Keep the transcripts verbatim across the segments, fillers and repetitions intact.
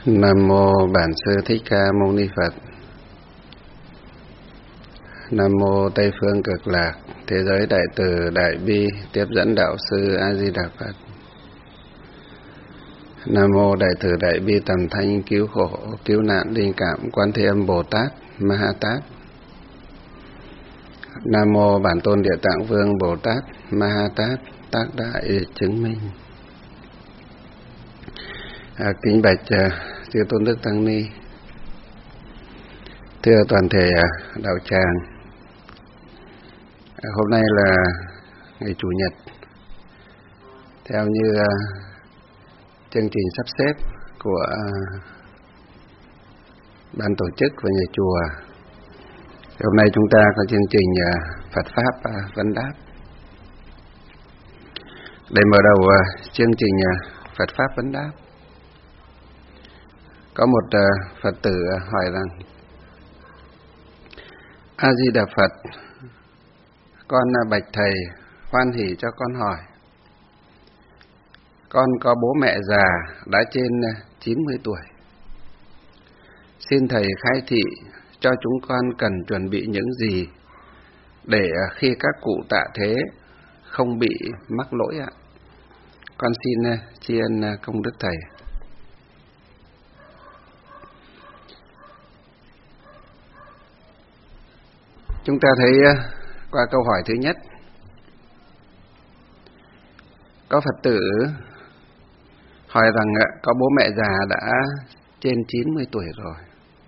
Nam mô Bản Sư Thích Ca Mâu Ni Phật. Nam mô Tây Phương Cực Lạc, thế giới đại từ đại bi tiếp dẫn đạo sư A Di Đà Phật. Nam mô Đại từ đại bi tầm thanh cứu khổ cứu nạn linh cảm Quan Thế Âm Bồ Tát Ma Ha Tát. Nam mô Bản Tôn Địa Tạng Vương Bồ Tát Ma Ha Tát tác đại chứng minh. À, kính bạch uh, Chư Tôn Đức Tăng Ni, thưa toàn thể uh, đạo tràng. À, hôm nay là ngày Chủ nhật, theo như uh, chương trình sắp xếp của uh, ban tổ chức và nhà chùa. Hôm nay chúng ta có chương trình uh, Phật Pháp uh, vấn đáp. Để mở đầu uh, chương trình uh, Phật Pháp vấn đáp, có một uh, Phật tử uh, hỏi rằng: A Di Đà Phật, con uh, bạch thầy, hoan hỉ cho con hỏi. Con có bố mẹ già đã trên uh, chín mươi tuổi. Xin thầy khai thị cho chúng con cần chuẩn bị những gì để uh, khi các cụ tạ thế không bị mắc lỗi ạ. Con xin uh, tri ân uh, công đức thầy. Chúng ta thấy qua câu hỏi thứ nhất, có Phật tử hỏi rằng có bố mẹ già đã trên chín mươi tuổi rồi,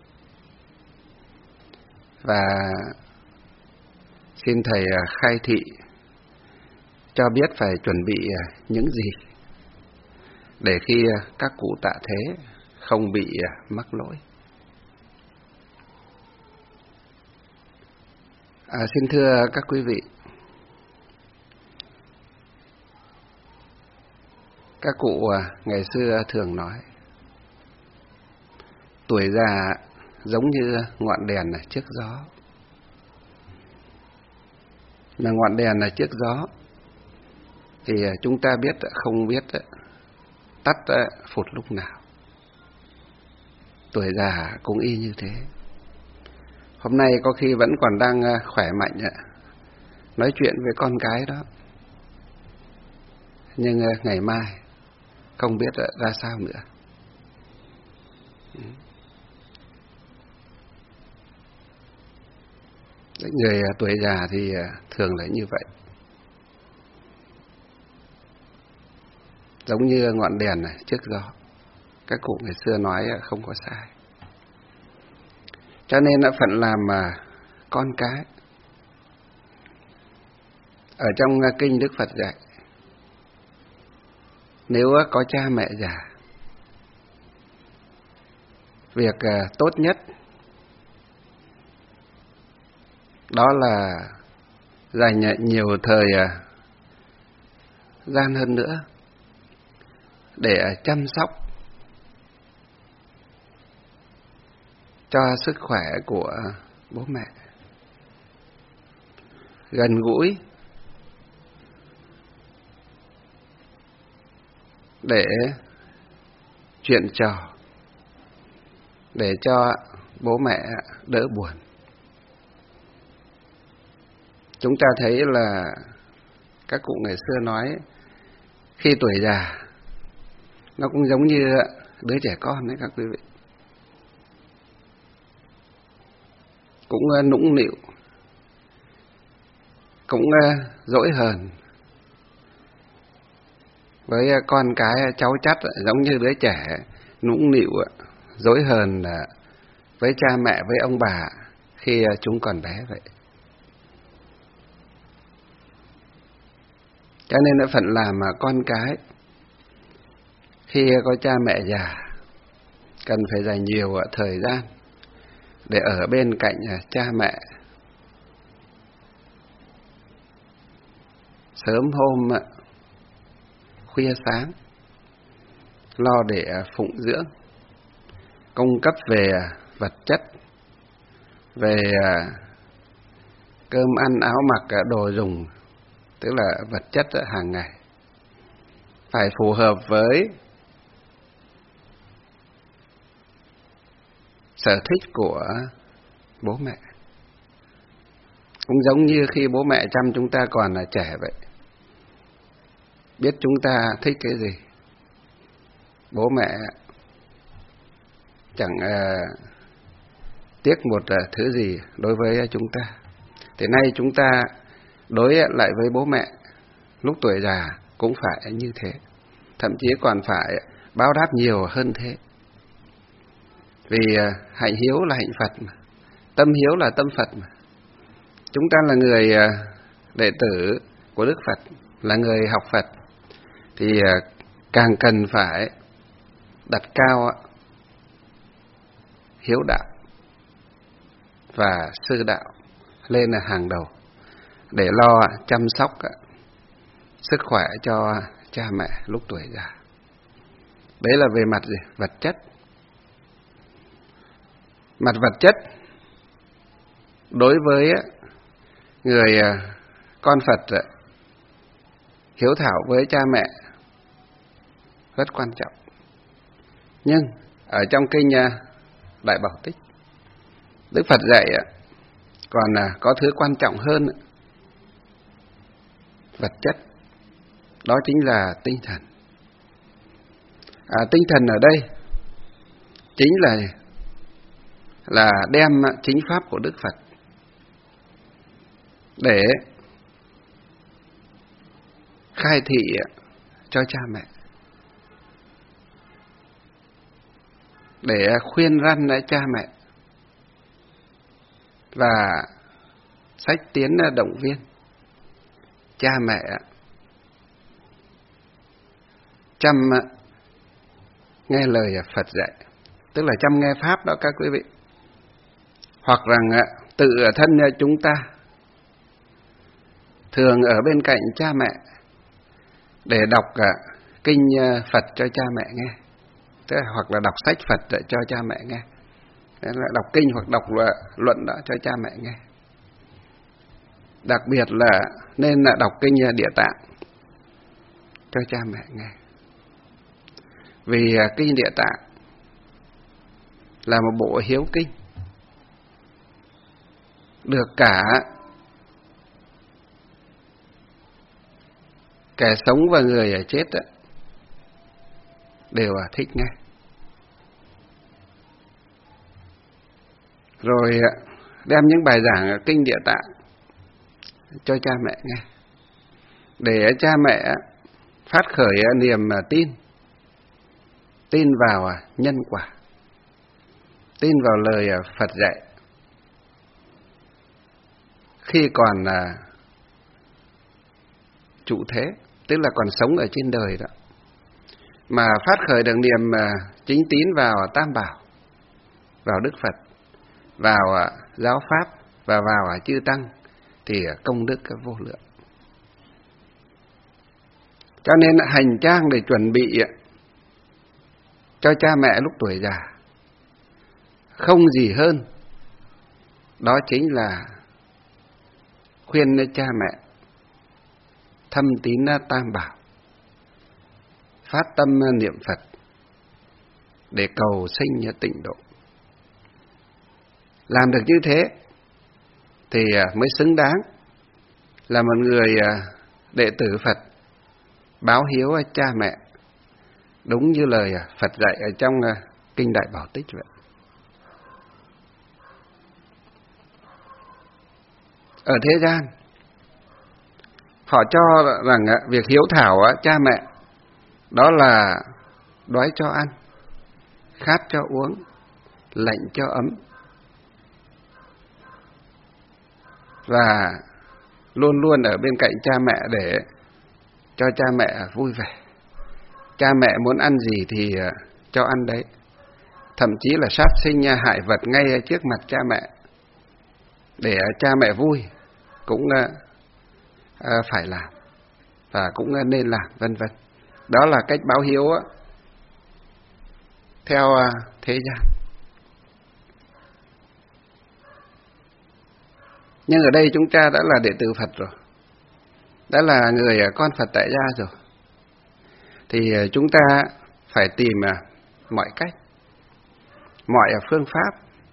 và xin thầy khai thị cho biết phải chuẩn bị những gì để khi các cụ tạ thế không bị mắc lỗi. À, xin thưa các quý vị, các cụ ngày xưa thường nói tuổi già giống như ngọn đèn trước gió. Mà ngọn đèn trước gió thì chúng ta biết không biết tắt phụt lúc nào. Tuổi già cũng y như thế. Hôm nay có khi vẫn còn đang khỏe mạnh, nói chuyện với con cái đó, nhưng ngày mai không biết ra sao nữa. Người tuổi già thì thường là như vậy, giống như ngọn đèn này trước gió. Các cụ ngày xưa nói không có sai. Cho nên đã phận làm mà con cái. Ở trong kinh Đức Phật dạy, nếu có cha mẹ già, việc tốt nhất đó là dành nhiều thời gian hơn nữa để chăm sóc cho sức khỏe của bố mẹ, gần gũi để chuyện trò, để cho bố mẹ đỡ buồn. Chúng ta thấy là các cụ ngày xưa nói khi tuổi già nó cũng giống như đứa trẻ con đấy các quý vị, cũng nũng nịu, cũng dỗi hờn với con cái cháu chắt, giống như đứa trẻ nũng nịu dỗi hờn với cha mẹ, với ông bà khi chúng còn bé vậy. Cho nên là phận làm mà con cái khi có cha mẹ già cần phải dành nhiều thời gian để ở bên cạnh cha mẹ. Sớm hôm khuya sáng lo để phụng dưỡng, cung cấp về vật chất, về cơm ăn áo mặc đồ dùng, tức là vật chất hàng ngày, phải phù hợp với sở thích của bố mẹ. Cũng giống như khi bố mẹ chăm chúng ta còn là trẻ vậy. Biết chúng ta thích cái gì, bố mẹ chẳng uh, tiếc một uh, thứ gì đối với chúng ta. Thế nay chúng ta đối lại với bố mẹ lúc tuổi già cũng phải như thế, thậm chí còn phải báo đáp nhiều hơn thế. Vì uh, hạnh hiếu là hạnh Phật mà, tâm hiếu là tâm Phật mà. Chúng ta là người uh, đệ tử của Đức Phật, là người học Phật, thì uh, càng cần phải đặt cao uh, hiếu đạo và sư đạo lên là hàng đầu, để lo chăm sóc sức khỏe cho cha mẹ lúc tuổi già. Đấy là về mặt gì? Vật chất. Mặt vật chất, đối với người con Phật hiếu thảo với cha mẹ rất quan trọng. Nhưng ở trong kinh Đại Bảo Tích, Đức Phật dạy còn có thứ quan trọng hơn vật chất, đó chính là tinh thần. À, tinh thần ở đây chính là là đem chính pháp của Đức Phật để khai thị cho cha mẹ, để khuyên răn cha mẹ, và sách tiến động viên cha mẹ chăm nghe lời Phật dạy, tức là chăm nghe pháp đó các quý vị. Hoặc rằng tự thân chúng ta thường ở bên cạnh cha mẹ để đọc kinh Phật cho cha mẹ nghe, tức là hoặc là đọc sách Phật cho cha mẹ nghe, là đọc kinh hoặc đọc luận đó cho cha mẹ nghe. Đặc biệt là nên là đọc kinh Địa Tạng cho cha mẹ nghe. Vì kinh Địa Tạng là một bộ hiếu kinh, được cả kẻ sống và người chết đều thích nghe. Rồi đem những bài giảng kinh Địa Tạng cho cha mẹ nghe, để cha mẹ phát khởi niềm tin, tin vào nhân quả, tin vào lời Phật dạy khi còn là trụ thế, tức là còn sống ở trên đời đó, mà phát khởi được niềm chính tín vào Tam Bảo, vào Đức Phật, vào giáo pháp và vào chư tăng, thì công đức vô lượng. Cho nên hành trang để chuẩn bị cho cha mẹ lúc tuổi già không gì hơn, đó chính là khuyên cha mẹ thâm tín Tam Bảo, phát tâm niệm Phật để cầu sinh tịnh độ. Làm được như thế thì mới xứng đáng là một người đệ tử Phật báo hiếu cha mẹ, đúng như lời Phật dạy ở trong kinh Đại Bảo Tích vậy. Ở thế gian, họ cho rằng việc hiếu thảo cha mẹ đó là đói cho ăn, khát cho uống, lạnh cho ấm, và luôn luôn ở bên cạnh cha mẹ để cho cha mẹ vui vẻ. Cha mẹ muốn ăn gì thì cho ăn đấy, thậm chí là sát sinh hại vật ngay trước mặt cha mẹ để cha mẹ vui cũng phải làm và cũng nên làm, vân vân. Đó là cách báo hiếu theo thế gian. Nhưng ở đây chúng ta đã là đệ tử Phật rồi, đã là người con Phật tại gia rồi, thì chúng ta phải tìm mọi cách, mọi phương pháp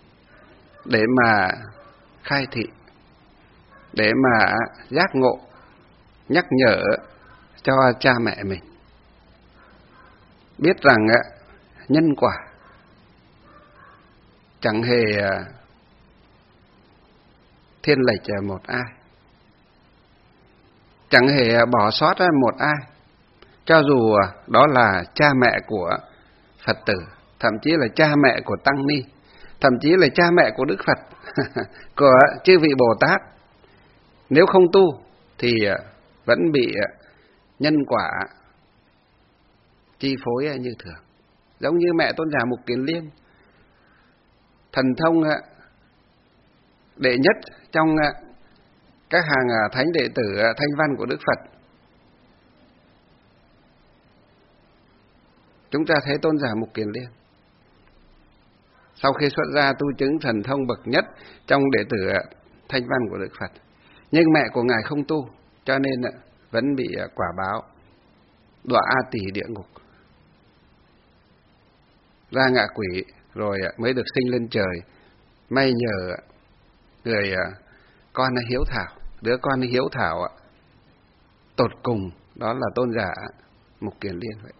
để mà khai thị, để mà giác ngộ, nhắc nhở cho cha mẹ mình biết rằng nhân quả chẳng hề thiên lệch một ai, chẳng hề bỏ sót một ai, cho dù đó là cha mẹ của Phật tử, thậm chí là cha mẹ của Tăng Ni, thậm chí là cha mẹ của Đức Phật, của chư vị Bồ Tát. Nếu không tu thì vẫn bị nhân quả chi phối như thường. Giống như mẹ Tôn giả Mục Kiền Liên, thần thông đệ nhất trong các hàng thánh đệ tử thanh văn của Đức Phật. Chúng ta thấy Tôn giả Mục Kiền Liên sau khi xuất gia tu chứng thần thông bậc nhất trong đệ tử thanh văn của Đức Phật, nhưng mẹ của ngài không tu, cho nên vẫn bị quả báo đọa A Tỳ địa ngục, ra ngạ quỷ, rồi mới được sinh lên trời. May nhờ người con hiếu thảo, đứa con hiếu thảo tột cùng, đó là Tôn giả Mục Kiền Liên vậy.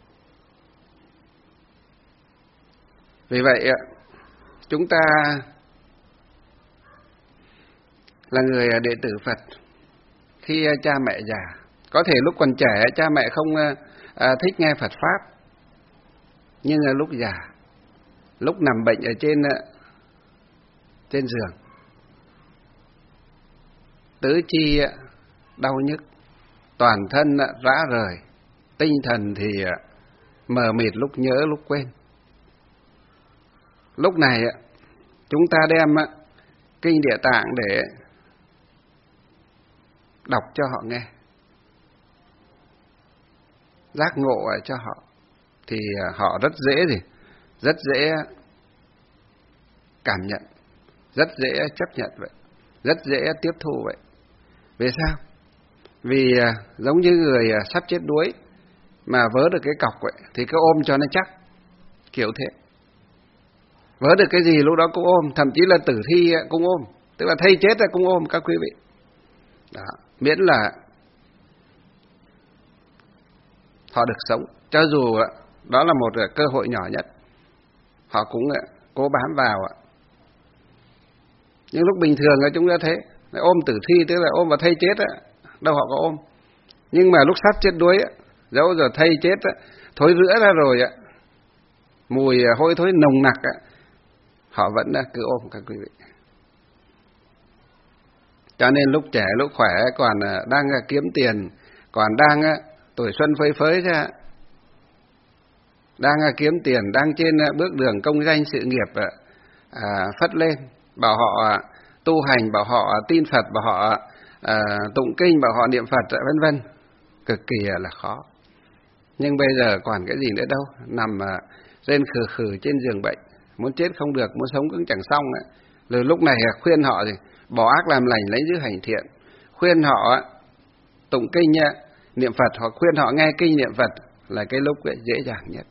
Vì vậy chúng ta là người đệ tử Phật, khi cha mẹ già, có thể lúc còn trẻ cha mẹ không thích nghe Phật Pháp, nhưng lúc già, lúc nằm bệnh ở trên trên giường, tứ chi đau nhức, toàn thân rã rời, tinh thần thì mờ mịt, lúc nhớ lúc quên. Lúc này chúng ta đem kinh Địa Tạng để đọc cho họ nghe, giác ngộ cho họ, thì họ rất dễ gì, rất dễ cảm nhận, rất dễ chấp nhận vậy, rất dễ tiếp thu vậy. Vì sao? Vì giống như người sắp chết đuối mà vớ được cái cọc vậy, thì cứ ôm cho nó chắc, kiểu thế. Vớ được cái gì lúc đó cũng ôm, thậm chí là tử thi cũng ôm, tức là thây chết cũng ôm các quý vị. Đó, miễn là họ được sống, cho dù đó là một cơ hội nhỏ nhất, họ cũng cố bám vào. Nhưng lúc bình thường chúng ta thấy ôm tử thi, tức là ôm vào thây chết, đâu họ có ôm. Nhưng mà lúc sắp chết đuối, dẫu giờ thây chết thối rữa ra rồi, mùi hôi thối nồng nặc, họ vẫn cứ ôm các quý vị. Cho nên lúc trẻ, lúc khỏe, còn đang kiếm tiền, còn đang tuổi xuân phơi phới ra, đang kiếm tiền, đang trên bước đường công danh sự nghiệp à, phất lên, bảo họ tu hành, bảo họ tin Phật, bảo họ à, tụng kinh, bảo họ niệm Phật, vân vân, cực kỳ là khó. Nhưng bây giờ còn cái gì nữa đâu, nằm lên khừ khừ trên giường bệnh, muốn chết không được, muốn sống cũng chẳng xong. Rồi lúc này khuyên họ gì, bỏ ác làm lành, lấy giữ hành thiện, khuyên họ tụng kinh niệm Phật, hoặc khuyên họ nghe kinh niệm Phật là cái lúc dễ dàng nhất.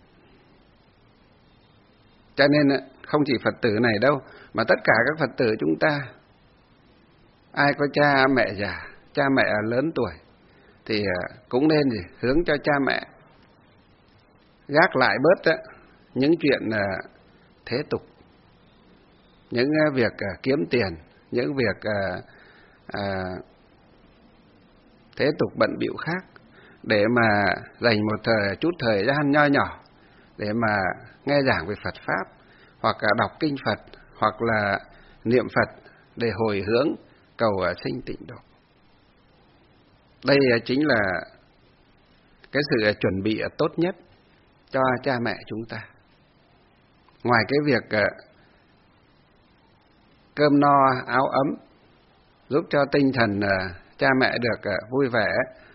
Cho nên không chỉ Phật tử này đâu, mà tất cả các Phật tử chúng ta, ai có cha mẹ già, cha mẹ lớn tuổi, thì cũng nên gì, hướng cho cha mẹ gác lại bớt những chuyện thế tục, những việc kiếm tiền, những việc à, thế tục bận bịu khác, để mà dành một thời, chút thời gian nho nhỏ để mà nghe giảng về Phật Pháp, hoặc là đọc kinh Phật, hoặc là niệm Phật để hồi hướng cầu sinh tịnh độ. Đây chính là cái sự chuẩn bị tốt nhất cho cha mẹ chúng ta. Ngoài cái việc cơm no áo ấm, giúp cho tinh thần cha mẹ được vui vẻ,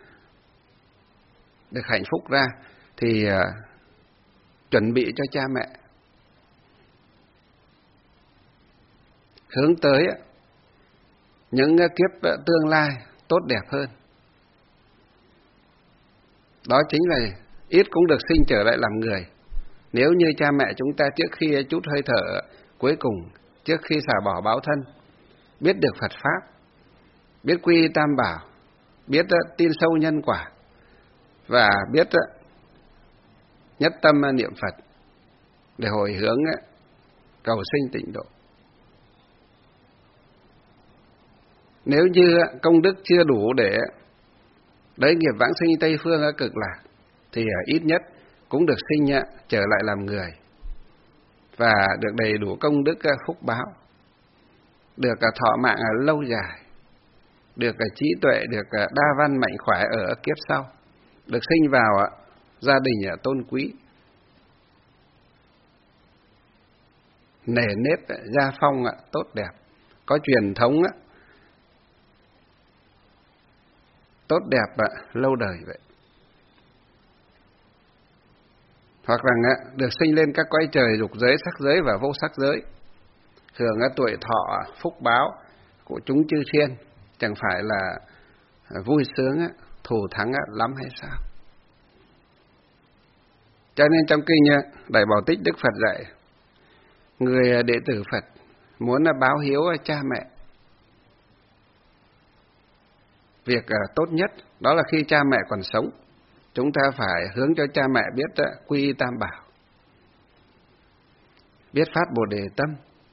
được hạnh phúc ra, thì chuẩn bị cho cha mẹ hướng tới những kiếp tương lai tốt đẹp hơn. Đó chính là ít cũng được sinh trở lại làm người. Nếu như cha mẹ chúng ta trước khi chút hơi thở cuối cùng trước khi xả bỏ báo thân, biết được Phật Pháp, biết quy y Tam Bảo, biết tin sâu nhân quả, và biết nhất tâm niệm Phật để hồi hướng cầu sinh tịnh độ. Nếu như công đức chưa đủ để đới nghiệp vãng sinh Tây Phương ở Cực Lạc, thì ít nhất cũng được sinh trở lại làm người, và được đầy đủ công đức phúc báo, được thọ mạng lâu dài, được trí tuệ, được đa văn mạnh khỏe ở kiếp sau, được sinh vào gia đình tôn quý, nề nếp gia phong tốt đẹp, có truyền thống tốt đẹp lâu đời vậy. Hoặc rằng được sinh lên các cõi trời dục giới, sắc giới và vô sắc giới, hưởng tuổi thọ phúc báo của chúng chư thiên, chẳng phải là vui sướng thù thắng lắm hay sao? Cho nên trong kinh Đại Bảo Tích, Đức Phật dạy người đệ tử Phật muốn báo hiếu cha mẹ, việc tốt nhất đó là khi cha mẹ còn sống, chúng ta phải hướng cho cha mẹ biết quy y Tam Bảo, biết phát Bồ Đề tâm,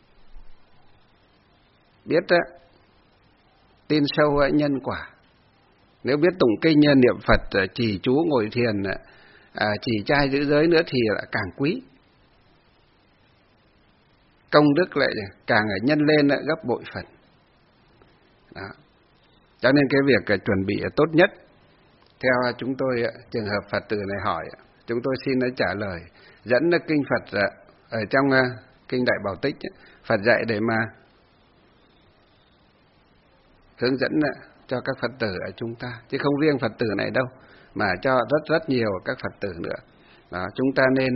biết tin sâu nhân quả. Nếu biết tụng kinh niệm Phật, trì chú ngồi thiền, trì trai giữ giới nữa thì lại càng quý, công đức lại càng nhân lên gấp bội phần. Đó. Cho nên cái việc chuẩn bị tốt nhất, theo chúng tôi, trường hợp Phật tử này hỏi, chúng tôi xin trả lời dẫn kinh Phật ở trong kinh Đại Bảo Tích, Phật dạy để mà hướng dẫn cho các Phật tử ở chúng ta, chứ không riêng Phật tử này đâu, mà cho rất rất nhiều các Phật tử nữa. Đó, chúng ta nên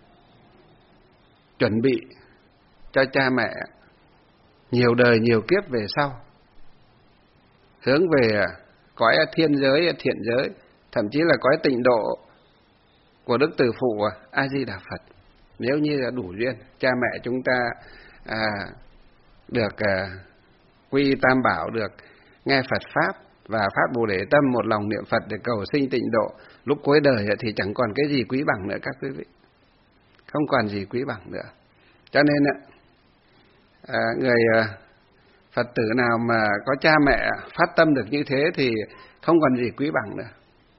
chuẩn bị cho cha mẹ nhiều đời nhiều kiếp về sau, hướng về cõi thiên giới, thiện giới, thậm chí là cõi tịnh độ của Đức Từ Phụ A Di Đà Phật. Nếu như là đủ duyên, cha mẹ chúng ta à, được à, quy Tam Bảo, được nghe Phật Pháp và phát Bồ Đề tâm, một lòng niệm Phật để cầu sinh tịnh độ, lúc cuối đời thì chẳng còn cái gì quý bằng nữa các quý vị, không còn gì quý bằng nữa. Cho nên à, người à, Phật tử nào mà có cha mẹ phát tâm được như thế thì không còn gì quý bằng nữa.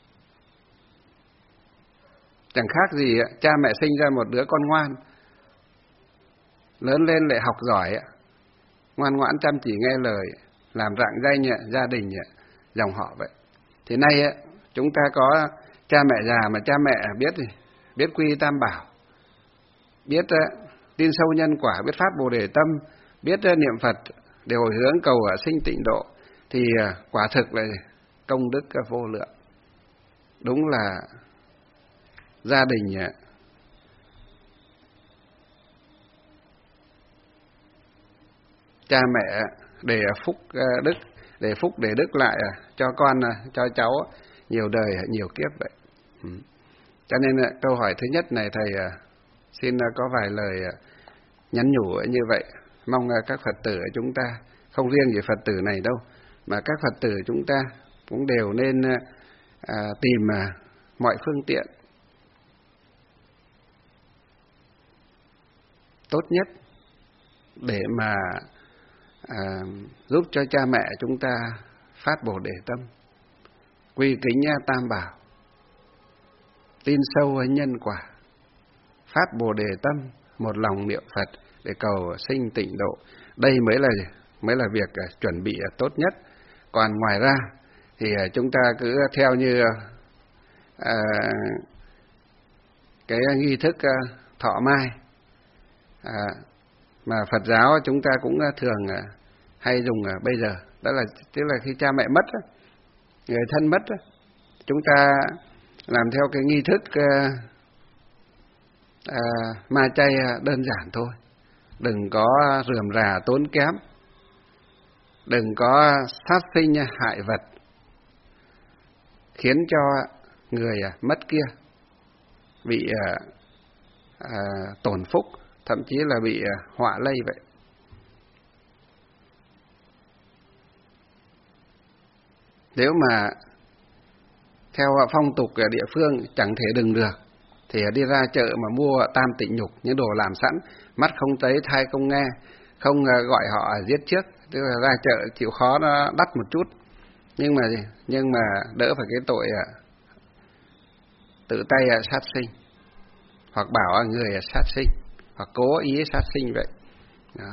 Chẳng khác gì cha mẹ sinh ra một đứa con ngoan, lớn lên lại học giỏi, ngoan ngoãn chăm chỉ nghe lời, làm rạng danh gia đình, dòng họ vậy. Thì nay chúng ta có cha mẹ già mà cha mẹ biết biết quy Tam Bảo, biết tin sâu nhân quả, biết phát Bồ Đề tâm, biết niệm Phật để hồi hướng cầu sinh tịnh độ, thì quả thực là công đức vô lượng. Đúng là gia đình cha mẹ để phúc đức, để phúc để đức lại cho con cho cháu nhiều đời nhiều kiếp vậy. Cho nên câu hỏi thứ nhất này thầy xin có vài lời nhắn nhủ như vậy, mong các Phật tử của chúng ta, không riêng gì Phật tử này đâu, mà các Phật tử chúng ta cũng đều nên à, tìm à, mọi phương tiện tốt nhất để mà à, giúp cho cha mẹ chúng ta phát Bồ Đề tâm, quy kính Tam Bảo, tin sâu nhân quả, phát Bồ Đề tâm, một lòng niệm Phật để cầu sinh tịnh độ. Đây mới là mới là việc chuẩn bị tốt nhất. Còn ngoài ra thì chúng ta cứ theo như à, cái nghi thức thọ mai à, mà Phật giáo chúng ta cũng thường hay dùng bây giờ, đó là tức là khi cha mẹ mất, người thân mất, chúng ta làm theo cái nghi thức à, ma chay đơn giản thôi, đừng có rườm rà tốn kém, đừng có sát sinh hại vật khiến cho người mất kia bị à, à, tổn phúc, thậm chí là bị họa lây vậy. Nếu mà theo phong tục ở địa phương chẳng thể đừng được, thì đi ra chợ mà mua tam tịnh nhục, những đồ làm sẵn, mắt không thấy, tai không nghe, không gọi họ giết trước, tức là ra chợ chịu khó nó đắt một chút, nhưng mà nhưng mà đỡ phải cái tội tự tay sát sinh, hoặc bảo người sát sinh, hoặc cố ý sát sinh vậy. Đó.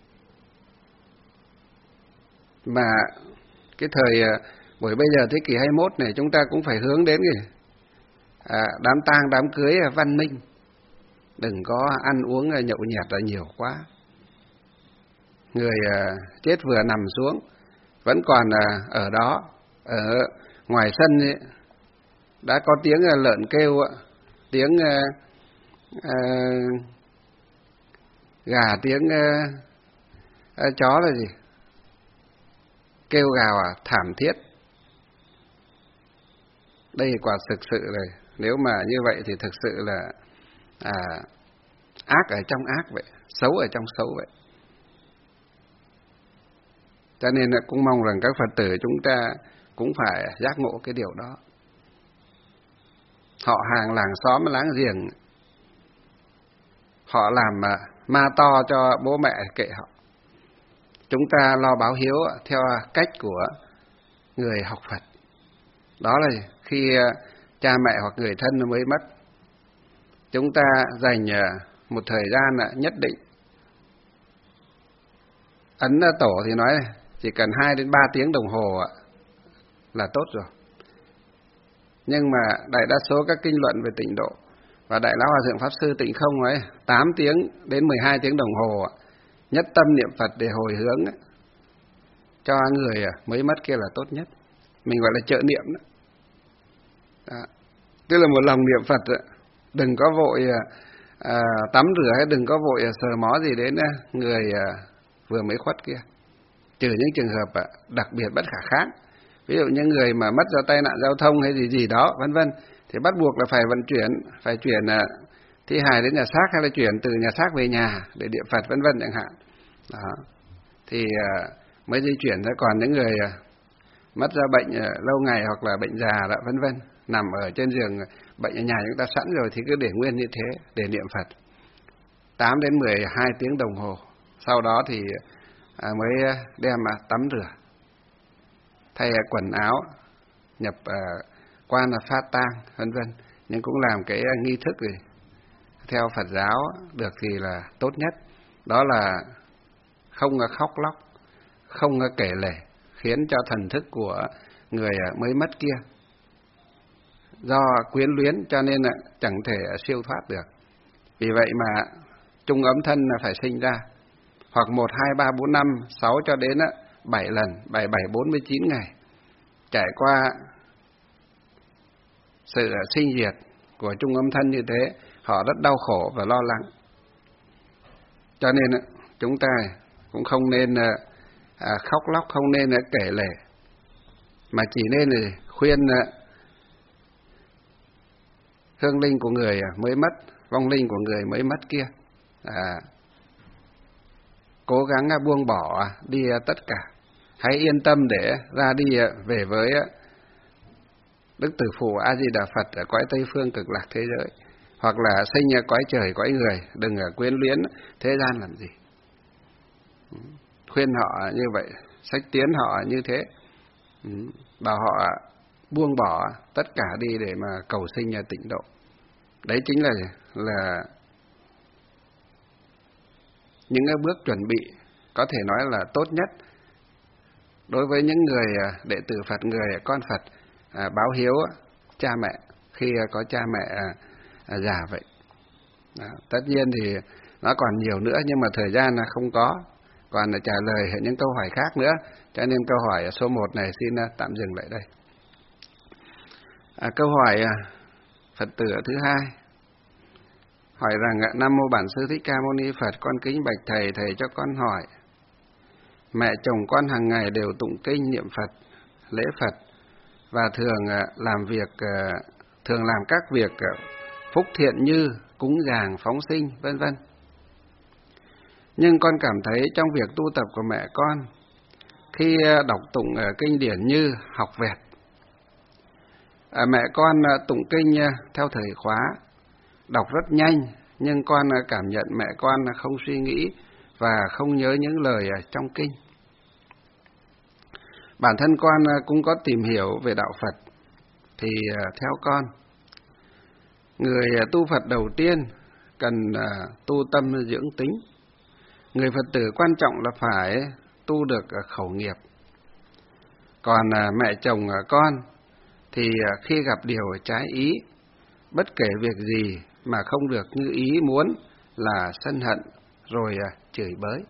Mà cái thời buổi bây giờ thế kỷ hai mươi mốt này, chúng ta cũng phải hướng đến cái à, đám tang đám cưới văn minh, đừng có ăn uống nhậu nhẹt là nhiều quá. Người à, chết vừa nằm xuống vẫn còn à, ở đó, ở ngoài sân ấy, đã có tiếng lợn kêu, tiếng à, à, gà, tiếng à, à, chó là gì, kêu gào à, thảm thiết. Đây quả thực sự rồi, nếu mà như vậy thì thực sự là à, ác ở trong ác vậy, xấu ở trong xấu vậy. Cho nên là cũng mong rằng các Phật tử chúng ta cũng phải giác ngộ cái điều đó. Họ hàng làng xóm láng giềng, họ làm ma to cho bố mẹ kệ họ. Chúng ta lo báo hiếu theo cách của người học Phật. Đó là khi cha mẹ hoặc người thân mới mất, chúng ta dành một thời gian nhất định. Ấn Tổ thì nói chỉ cần hai đến ba tiếng đồng hồ là tốt rồi. Nhưng mà đại đa số các kinh luận về tịnh độ và Đại Lão Hòa Thượng Pháp Sư Tịnh Không ấy, tám tiếng đến mười hai tiếng đồng hồ nhất tâm niệm Phật để hồi hướng ấy, cho người mới mất kia là tốt nhất. Mình gọi là trợ niệm đó. Đó. Tức là một lòng niệm Phật, đừng có vội à, tắm rửa hay đừng có vội sờ mó gì đến người à, vừa mới khuất kia. Trừ những trường hợp à, đặc biệt bất khả kháng. Ví dụ những người mà mất do tai nạn giao thông hay gì gì đó, vân vân, thì bắt buộc là phải vận chuyển, phải chuyển à, thi hài đến nhà xác, hay là chuyển từ nhà xác về nhà để niệm Phật, vân vân chẳng hạn. Đó. Thì à, mới di chuyển ra. Còn những người à, mất do bệnh à, lâu ngày hoặc là bệnh già đó, vân vân, nằm ở trên giường bệnh ở nhà chúng ta sẵn rồi, thì cứ để nguyên như thế để niệm Phật tám đến mười hai tiếng đồng hồ. Sau đó thì à, mới đem à, tắm rửa, thay à, quần áo, nhập à, quan là phát tang, vân vân. Nhưng cũng làm cái à, nghi thức gì theo Phật giáo được thì là tốt nhất. Đó là không à, khóc lóc, không à, kể lể, khiến cho thần thức của người à, mới mất kia do quyến luyến cho nên là chẳng thể siêu thoát được. Vì vậy mà chung ấm thân là phải sinh ra, hoặc một, hai, ba, bốn, năm, sáu cho đến bảy lần, bảy, bảy, bốn mươi chín ngày, trải qua sự sinh diệt của chung ấm thân như thế, họ rất đau khổ và lo lắng. Cho nên chúng ta cũng không nên khóc lóc, không nên kể lể, mà chỉ nên khuyên hương linh của người mới mất, vong linh của người mới mất kia à, cố gắng buông bỏ đi tất cả, hãy yên tâm để ra đi về với Đức Tử Phụ A Di Đà Phật ở cõi Tây Phương Cực Lạc thế giới, hoặc là sinh cõi trời cõi người, đừng quyến luyến thế gian làm gì. Khuyên họ như vậy, sách tiến họ như thế, bảo họ buông bỏ tất cả đi để mà cầu sinh tịnh độ. Đấy chính là là những cái bước chuẩn bị có thể nói là tốt nhất đối với những người đệ tử Phật, người con Phật à, báo hiếu cha mẹ khi có cha mẹ à, già vậy. Đó. Tất nhiên thì nó còn nhiều nữa, nhưng mà thời gian là không có, còn là trả lời những câu hỏi khác nữa, cho nên câu hỏi số một này xin tạm dừng lại đây. À, câu hỏi Phật tử thứ hai hỏi rằng: Nam mô Bản Sư Thích Ca Mâu Ni Phật, con kính bạch thầy, thầy cho con hỏi, mẹ chồng con hàng ngày đều tụng kinh niệm Phật, lễ Phật và thường làm việc thường làm các việc phúc thiện như cúng dường, phóng sinh, vân vân. Nhưng con cảm thấy trong việc tu tập của mẹ con khi đọc tụng kinh điển như học vẹt. À, mẹ con tụng kinh theo thời khóa, đọc rất nhanh, nhưng con cảm nhận mẹ con không suy nghĩ và không nhớ những lời trong kinh. Bản thân con cũng có tìm hiểu về đạo Phật, thì theo con, người tu Phật đầu tiên cần tu tâm dưỡng tính. Người Phật tử quan trọng là phải tu được khẩu nghiệp. Còn mẹ chồng con thì khi gặp điều trái ý, bất kể việc gì mà không được như ý muốn là sân hận rồi chửi bới.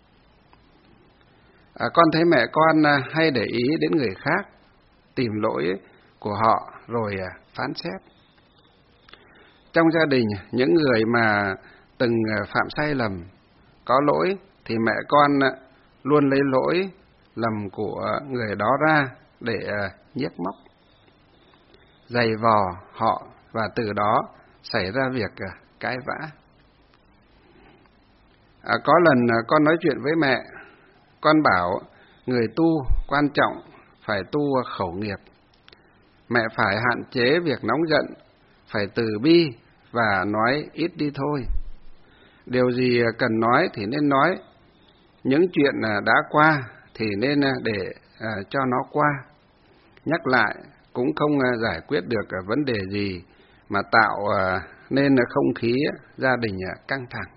À, con thấy mẹ con hay để ý đến người khác, tìm lỗi của họ rồi phán xét. Trong gia đình, những người mà từng phạm sai lầm, có lỗi thì mẹ con luôn lấy lỗi lầm của người đó ra để nhiếc móc, giày vò họ, và từ đó xảy ra việc cãi vã. À, có lần con nói chuyện với mẹ, con bảo người tu quan trọng phải tu khẩu nghiệp. Mẹ phải hạn chế việc nóng giận, phải từ bi và nói ít đi thôi. Điều gì cần nói thì nên nói, những chuyện đã qua thì nên để cho nó qua. Nhắc lại cũng không giải quyết được vấn đề gì mà tạo nên không khí gia đình căng thẳng.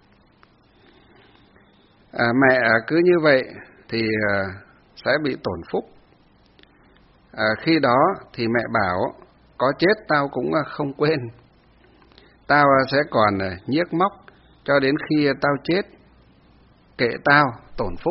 À, mẹ cứ như vậy thì sẽ bị tổn phúc. À, khi đó thì mẹ bảo, có chết tao cũng không quên. Tao sẽ còn nhiếc móc cho đến khi tao chết, kệ tao tổn phúc.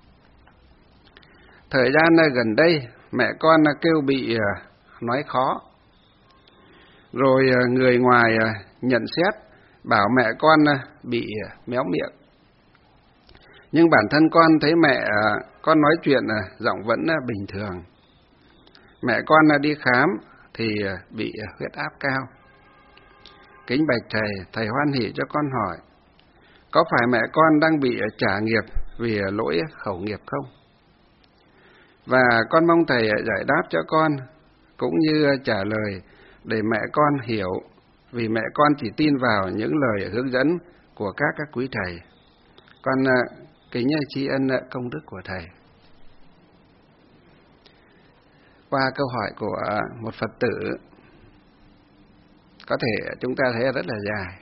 Thời gian gần đây, mẹ con kêu bị nói khó. Rồi người ngoài nhận xét, bảo mẹ con bị méo miệng. Nhưng bản thân con thấy mẹ con nói chuyện giọng vẫn bình thường. Mẹ con đi khám thì bị huyết áp cao. Kính bạch thầy, thầy hoan hỉ cho con hỏi, có phải mẹ con đang bị trả nghiệp vì lỗi khẩu nghiệp không? Và con mong thầy giải đáp cho con, cũng như trả lời để mẹ con hiểu, vì mẹ con chỉ tin vào những lời hướng dẫn của các các quý thầy. Con kính tri ân công đức của thầy. Qua câu hỏi của một Phật tử, có thể chúng ta thấy rất là dài,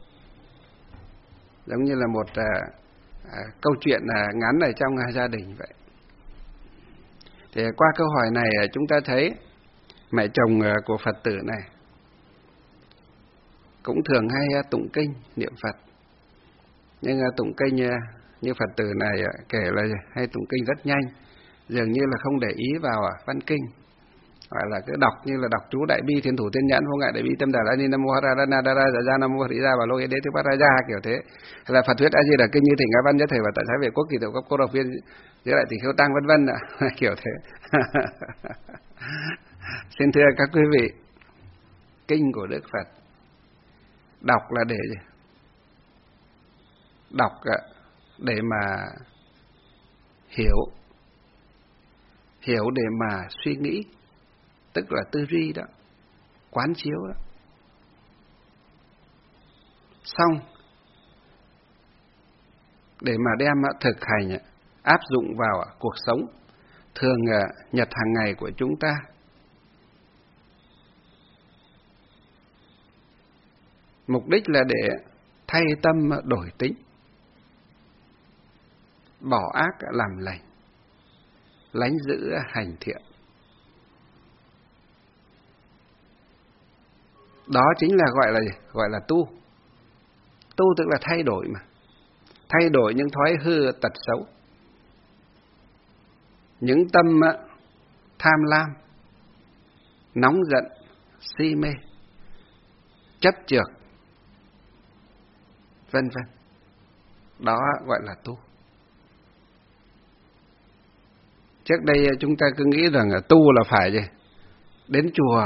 giống như là một à, à, câu chuyện à, ngắn ở trong à, gia đình vậy. Thì qua câu hỏi này chúng ta thấy mẹ chồng à, của Phật tử này cũng thường hay à, tụng kinh niệm Phật, nhưng à, tụng kinh à, như Phật tử này à, kể là hay tụng kinh rất nhanh, dường như là không để ý vào à, văn kinh, gọi là cứ đọc như là đọc chú Đại Bi Thiên Thủ Thiên Nhãn Vô Ngại Đại Bi Tâm Đà La Ni Nam Mô Ra Ra Na Đa Ra Ra Nam Mô Hரி Ra Và Lô Đế Thứ Bát Ra Ra kiểu thế, hay là Phật thuyết A Di Đà Kinh như Thỉnh Á Văn Nhất Thể và Tại Thái Vệ Quốc Kỳ Tiểu Cấp Cô Độc Viên Giữa Lại Tỷ Khiếu Tăng vân vân kiểu thế. Xin thưa các quý vị, kinh của Đức Phật đọc là để đọc để mà hiểu, hiểu để mà suy nghĩ, tức là tư duy đó, quán chiếu đó. Xong để mà đem thực hành, áp dụng vào cuộc sống thường nhật hàng ngày của chúng ta. Mục đích là để thay tâm đổi tính, bỏ ác làm lành, lánh giữ hành thiện. Đó chính là gọi là gọi là tu. Tu tức là thay đổi mà. Thay đổi những thói hư tật xấu, những tâm tham lam, nóng giận, si mê, chấp chược, vân vân. Đó gọi là tu. Trước đây chúng ta cứ nghĩ rằng tu là phải gì? Đến chùa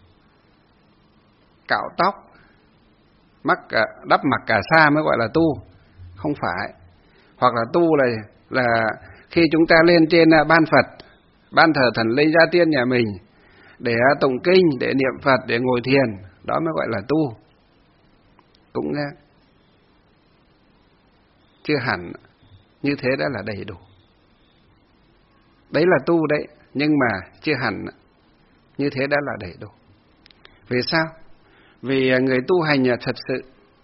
cạo tóc, mắc đắp mặt cà sa mới gọi là tu. Không phải. Hoặc là tu là là khi chúng ta lên trên ban Phật, ban thờ thần linh gia tiên nhà mình để tụng kinh, để niệm Phật, để ngồi thiền, đó mới gọi là tu. Cũng chưa hẳn như thế đã là đầy đủ. Đấy là tu đấy, nhưng mà chưa hẳn như thế đã là đầy đủ. Vì sao? Vì người tu hành thật sự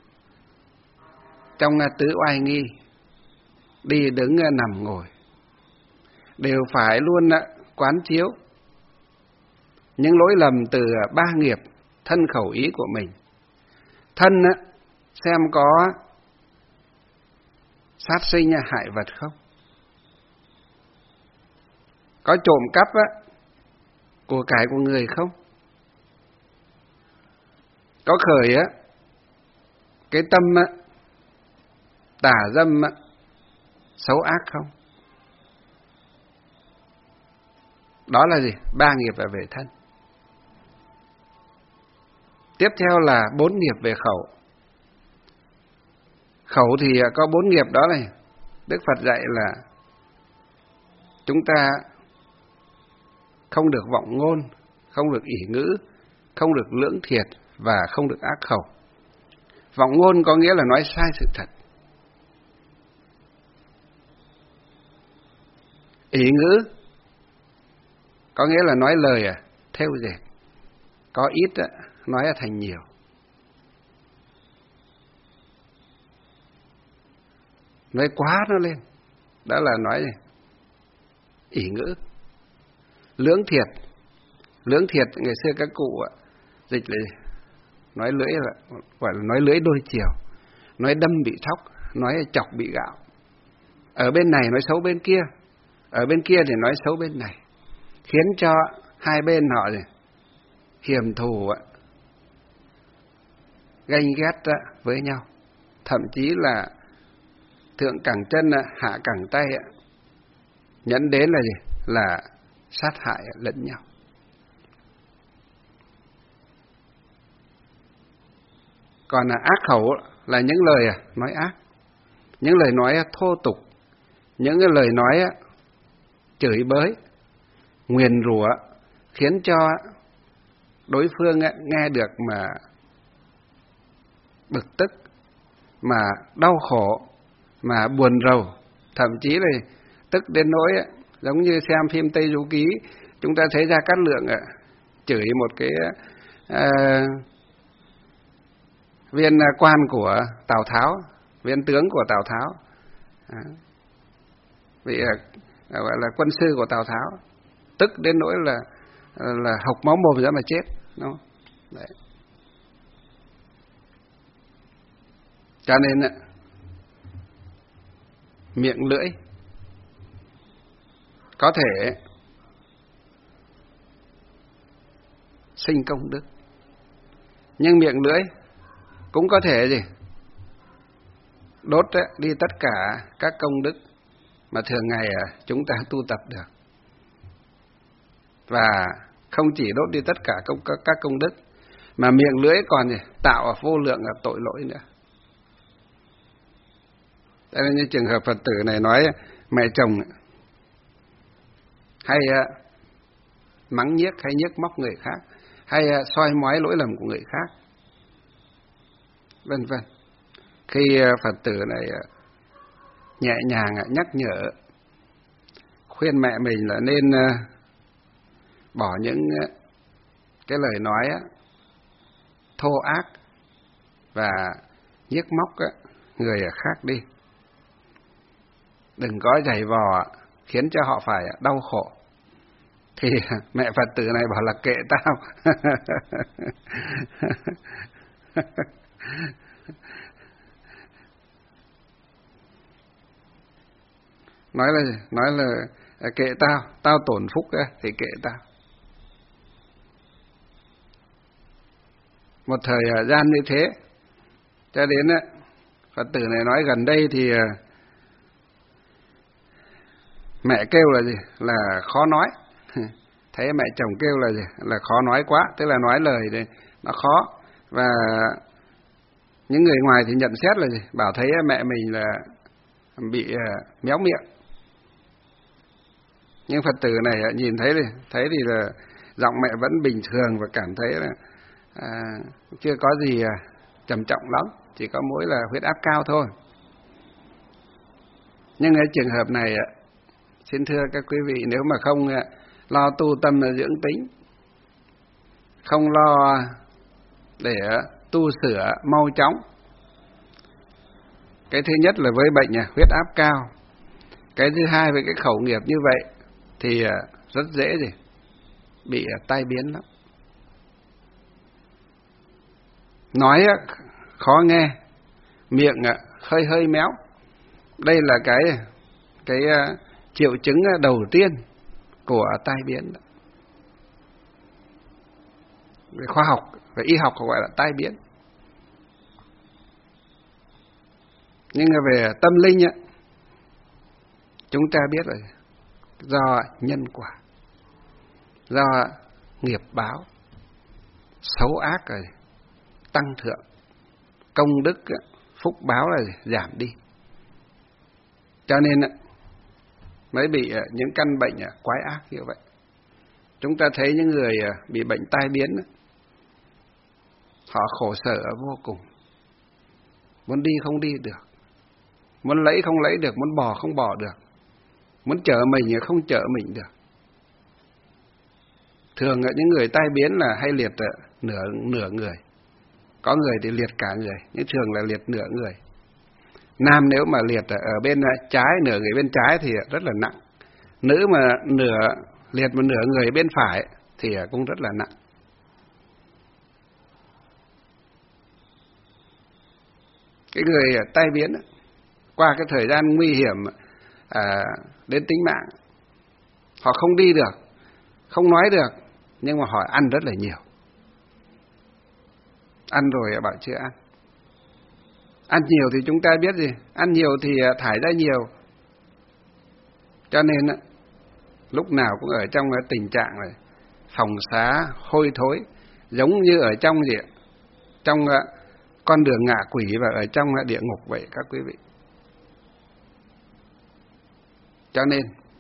trong tứ oai nghi, đi đứng nằm ngồi, đều phải luôn quán chiếu những lỗi lầm từ ba nghiệp thân khẩu ý của mình. Thân xem có sát sinh hại vật không, có trộm cắp của cải của người không, có khởi cái tâm tà dâm xấu ác không. Đó là gì? Ba nghiệp về thân. Tiếp theo là bốn nghiệp về khẩu. Khẩu thì có bốn nghiệp đó này. Đức Phật dạy là chúng ta không được vọng ngôn, không được ỷ ngữ, không được lưỡng thiệt và không được ác khẩu. Vọng ngôn có nghĩa là nói sai sự thật. Ỷ ngữ có nghĩa là nói lời à, thêu dệt, có ít á, nói thành nhiều. Nói quá nó lên, đó là nói gì? Ỷ ngữ. Lưỡng thiệt, lưỡng thiệt ngày xưa các cụ ạ, dịch là gì? Nói lưỡi là gọi là nói lưỡi đôi chiều, nói đâm bị thóc, nói chọc bị gạo. Ở bên này nói xấu bên kia, ở bên kia thì nói xấu bên này, khiến cho hai bên họ gì? Hiềm thù ạ, ganh ghét với nhau, thậm chí là thượng cẳng chân hạ cẳng tay, nhẫn đến là gì? Là sát hại lẫn nhau. Còn là ác khẩu là những lời nói ác, những lời nói thô tục, những cái lời nói chửi bới, nguyền rủa, khiến cho đối phương nghe được mà bực tức, mà đau khổ, mà buồn rầu, thậm chí là tức đến nỗi giống như xem phim Tây Du Ký, chúng ta thấy Gia Cát Lượng chửi một cái à, viên quan của Tào Tháo, viên tướng của Tào Tháo, à, vị à, gọi là quân sư của Tào Tháo, tức đến nỗi là là hộc máu mồm ra mà chết, đúng không? Đấy. Cho nên miệng lưỡi có thể sinh công đức, nhưng miệng lưỡi cũng có thể gì? Đốt đi tất cả các công đức mà thường ngày chúng ta tu tập được. Và không chỉ đốt đi tất cả công, các công đức, mà miệng lưỡi còn gì? Tạo vô lượng tội lỗi nữa. Đây là như trường hợp Phật tử này nói mẹ chồng hay mắng nhiếc hay nhiếc móc người khác, hay soi mói lỗi lầm của người khác, vân vân. Khi Phật tử này nhẹ nhàng nhắc nhở, khuyên mẹ mình là nên bỏ những cái lời nói thô ác và nhiếc móc người khác đi, đừng có giày vò khiến cho họ phải đau khổ, thì mẹ Phật tử này bảo là kệ tao. nói là nói là kệ tao, tao tổn phúc thì kệ tao. Một thời gian như thế, cho đến Phật tử này nói gần đây thì mẹ kêu là gì? Là khó nói. Thấy mẹ chồng kêu là gì? Là khó nói quá, tức là nói lời này nó khó. Và những người ngoài thì nhận xét là gì? Bảo thấy mẹ mình là bị méo miệng. Nhưng Phật tử này nhìn thấy đi, thấy thì là giọng mẹ vẫn bình thường và cảm thấy là à, chưa có gì à, trầm trọng lắm, chỉ có mỗi là huyết áp cao thôi. Nhưng ở trường hợp này, xin thưa các quý vị, nếu mà không lo tu tâm dưỡng tính, không lo để tu sửa mau chóng, cái thứ nhất là với bệnh huyết áp cao, cái thứ hai với cái khẩu nghiệp như vậy thì rất dễ gì bị tai biến lắm. Nói khó nghe, miệng hơi hơi méo, đây là cái cái triệu chứng đầu tiên của tai biến. Về khoa học, về y học gọi là tai biến. Nhưng mà về tâm linh á, chúng ta biết rồi, do nhân quả, do nghiệp báo, xấu ác rồi tăng thượng, công đức phúc báo là giảm đi, cho nên mới bị những căn bệnh quái ác như vậy. Chúng ta thấy những người bị bệnh tai biến, họ khổ sở vô cùng, muốn đi không đi được, muốn lấy không lấy được, muốn bỏ không bỏ được, muốn chở mình không chở mình được. Thường những người tai biến là hay liệt nửa nửa người, có người thì liệt cả người, nhưng thường là liệt nửa người. Nam nếu mà liệt ở bên trái, nửa người bên trái thì rất là nặng. Nữ mà nửa liệt một nửa người bên phải thì cũng rất là nặng. Cái người tai biến qua cái thời gian nguy hiểm à, đến tính mạng, họ không đi được, không nói được, nhưng mà họ ăn rất là nhiều. Ăn rồi bảo chưa ăn. Ăn nhiều thì chúng ta biết gì, ăn nhiều thì thải ra nhiều. Cho nên lúc nào cũng ở trong tình trạng này phòng xá hôi thối, giống như ở trong gì, trong con đường ngạ quỷ và ở trong địa ngục vậy các quý vị. Cho nên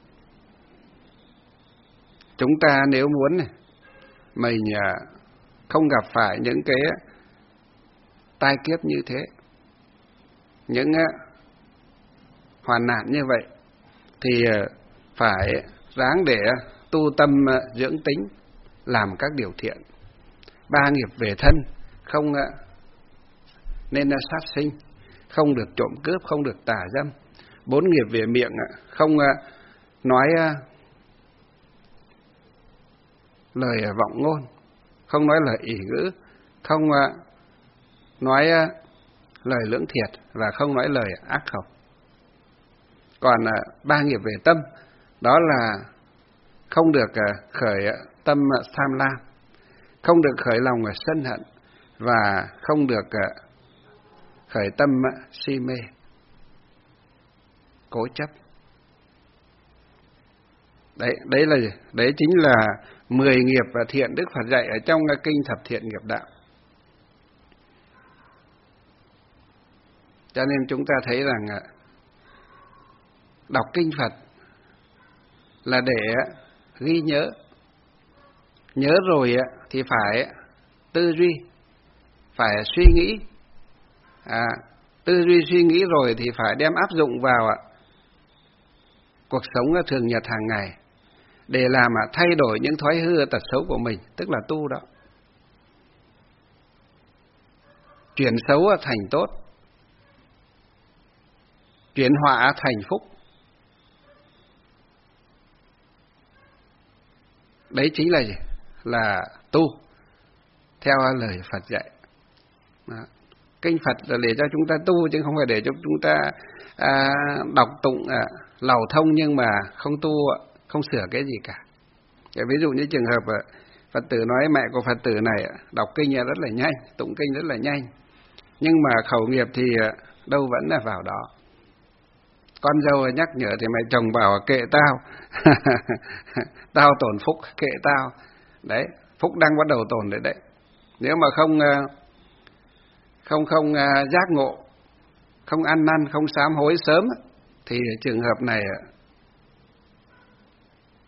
chúng ta nếu muốn này, mình không gặp phải những cái tai kiếp như thế, những hoàn nạn như vậy, thì phải ráng để tu tâm dưỡng tính, làm các điều thiện. Ba nghiệp về thân, không nên sát sinh, không được trộm cướp, không được tà dâm. Bốn nghiệp về miệng, không nói lời vọng ngôn, không nói lời ỷ ngữ, không nói lời lưỡng thiệt và không nói lời ác khẩu. Còn ba nghiệp về tâm, đó là không được khởi tâm tham lam, không được khởi lòng sân hận và không được khởi tâm si mê, cố chấp. Đấy, đấy là đấy chính là mười nghiệp và thiện Đức Phật dạy ở trong kinh Thập Thiện Nghiệp Đạo. Cho nên chúng ta thấy rằng đọc kinh Phật là để ghi nhớ, nhớ rồi thì phải tư duy, phải suy nghĩ, à, tư duy suy nghĩ rồi thì phải đem áp dụng vào cuộc sống thường nhật hàng ngày để làm thay đổi những thói hư tật xấu của mình, tức là tu đó, chuyển xấu thành tốt, chuyển họa thành phúc. Đấy chính là gì? Là tu theo lời Phật dạy. Đó. Kinh Phật là để cho chúng ta tu, chứ không phải để cho chúng ta à, đọc tụng à, lầu thông nhưng mà không tu, không sửa cái gì cả. Ví dụ như trường hợp Phật tử nói mẹ của Phật tử này đọc kinh rất là nhanh, tụng kinh rất là nhanh, nhưng mà khẩu nghiệp thì đâu vẫn là vào đó. Con dâu nhắc nhở thì mẹ chồng bảo kệ tao, tao tổn phúc, kệ tao. Đấy, phúc đang bắt đầu tổn đấy đấy. Nếu mà không không không giác ngộ, không ăn năn, không sám hối sớm thì trường hợp này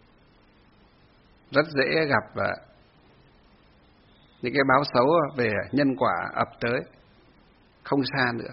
rất dễ gặp những cái báo xấu về nhân quả ập tới, không xa nữa.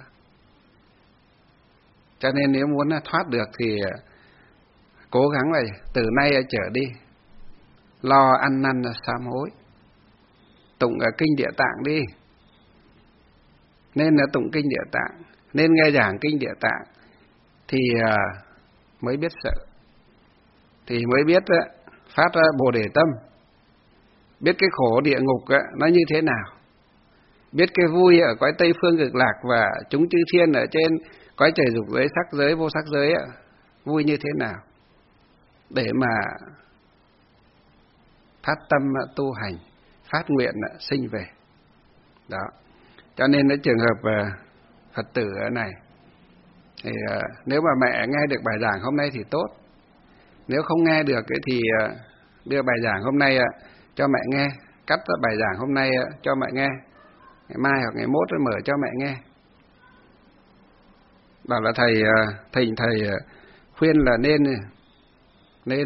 Cho nên nếu muốn thoát được thì cố gắng này, từ nay trở đi, lo ăn năn sám hối, tụng kinh Địa Tạng đi. Nên là tụng kinh Địa Tạng, nên nghe giảng kinh Địa Tạng thì mới biết sợ, thì mới biết phát Bồ Đề tâm, biết cái khổ địa ngục nó như thế nào, biết cái vui ở cõi Tây Phương Cực Lạc và chúng chư thiên ở trên cõi trời dục giới, sắc giới, vô sắc giới vui như thế nào, để mà phát tâm tu hành, phát nguyện sinh về. Đó. Cho nên cái trường hợp Phật tử này thì nếu mà mẹ nghe được bài giảng hôm nay thì tốt. Nếu không nghe được thì đưa bài giảng hôm nay cho mẹ nghe, cắt bài giảng hôm nay cho mẹ nghe, ngày mai hoặc ngày mốt mở cho mẹ nghe. Bảo là thầy thầy thầy khuyên là nên nên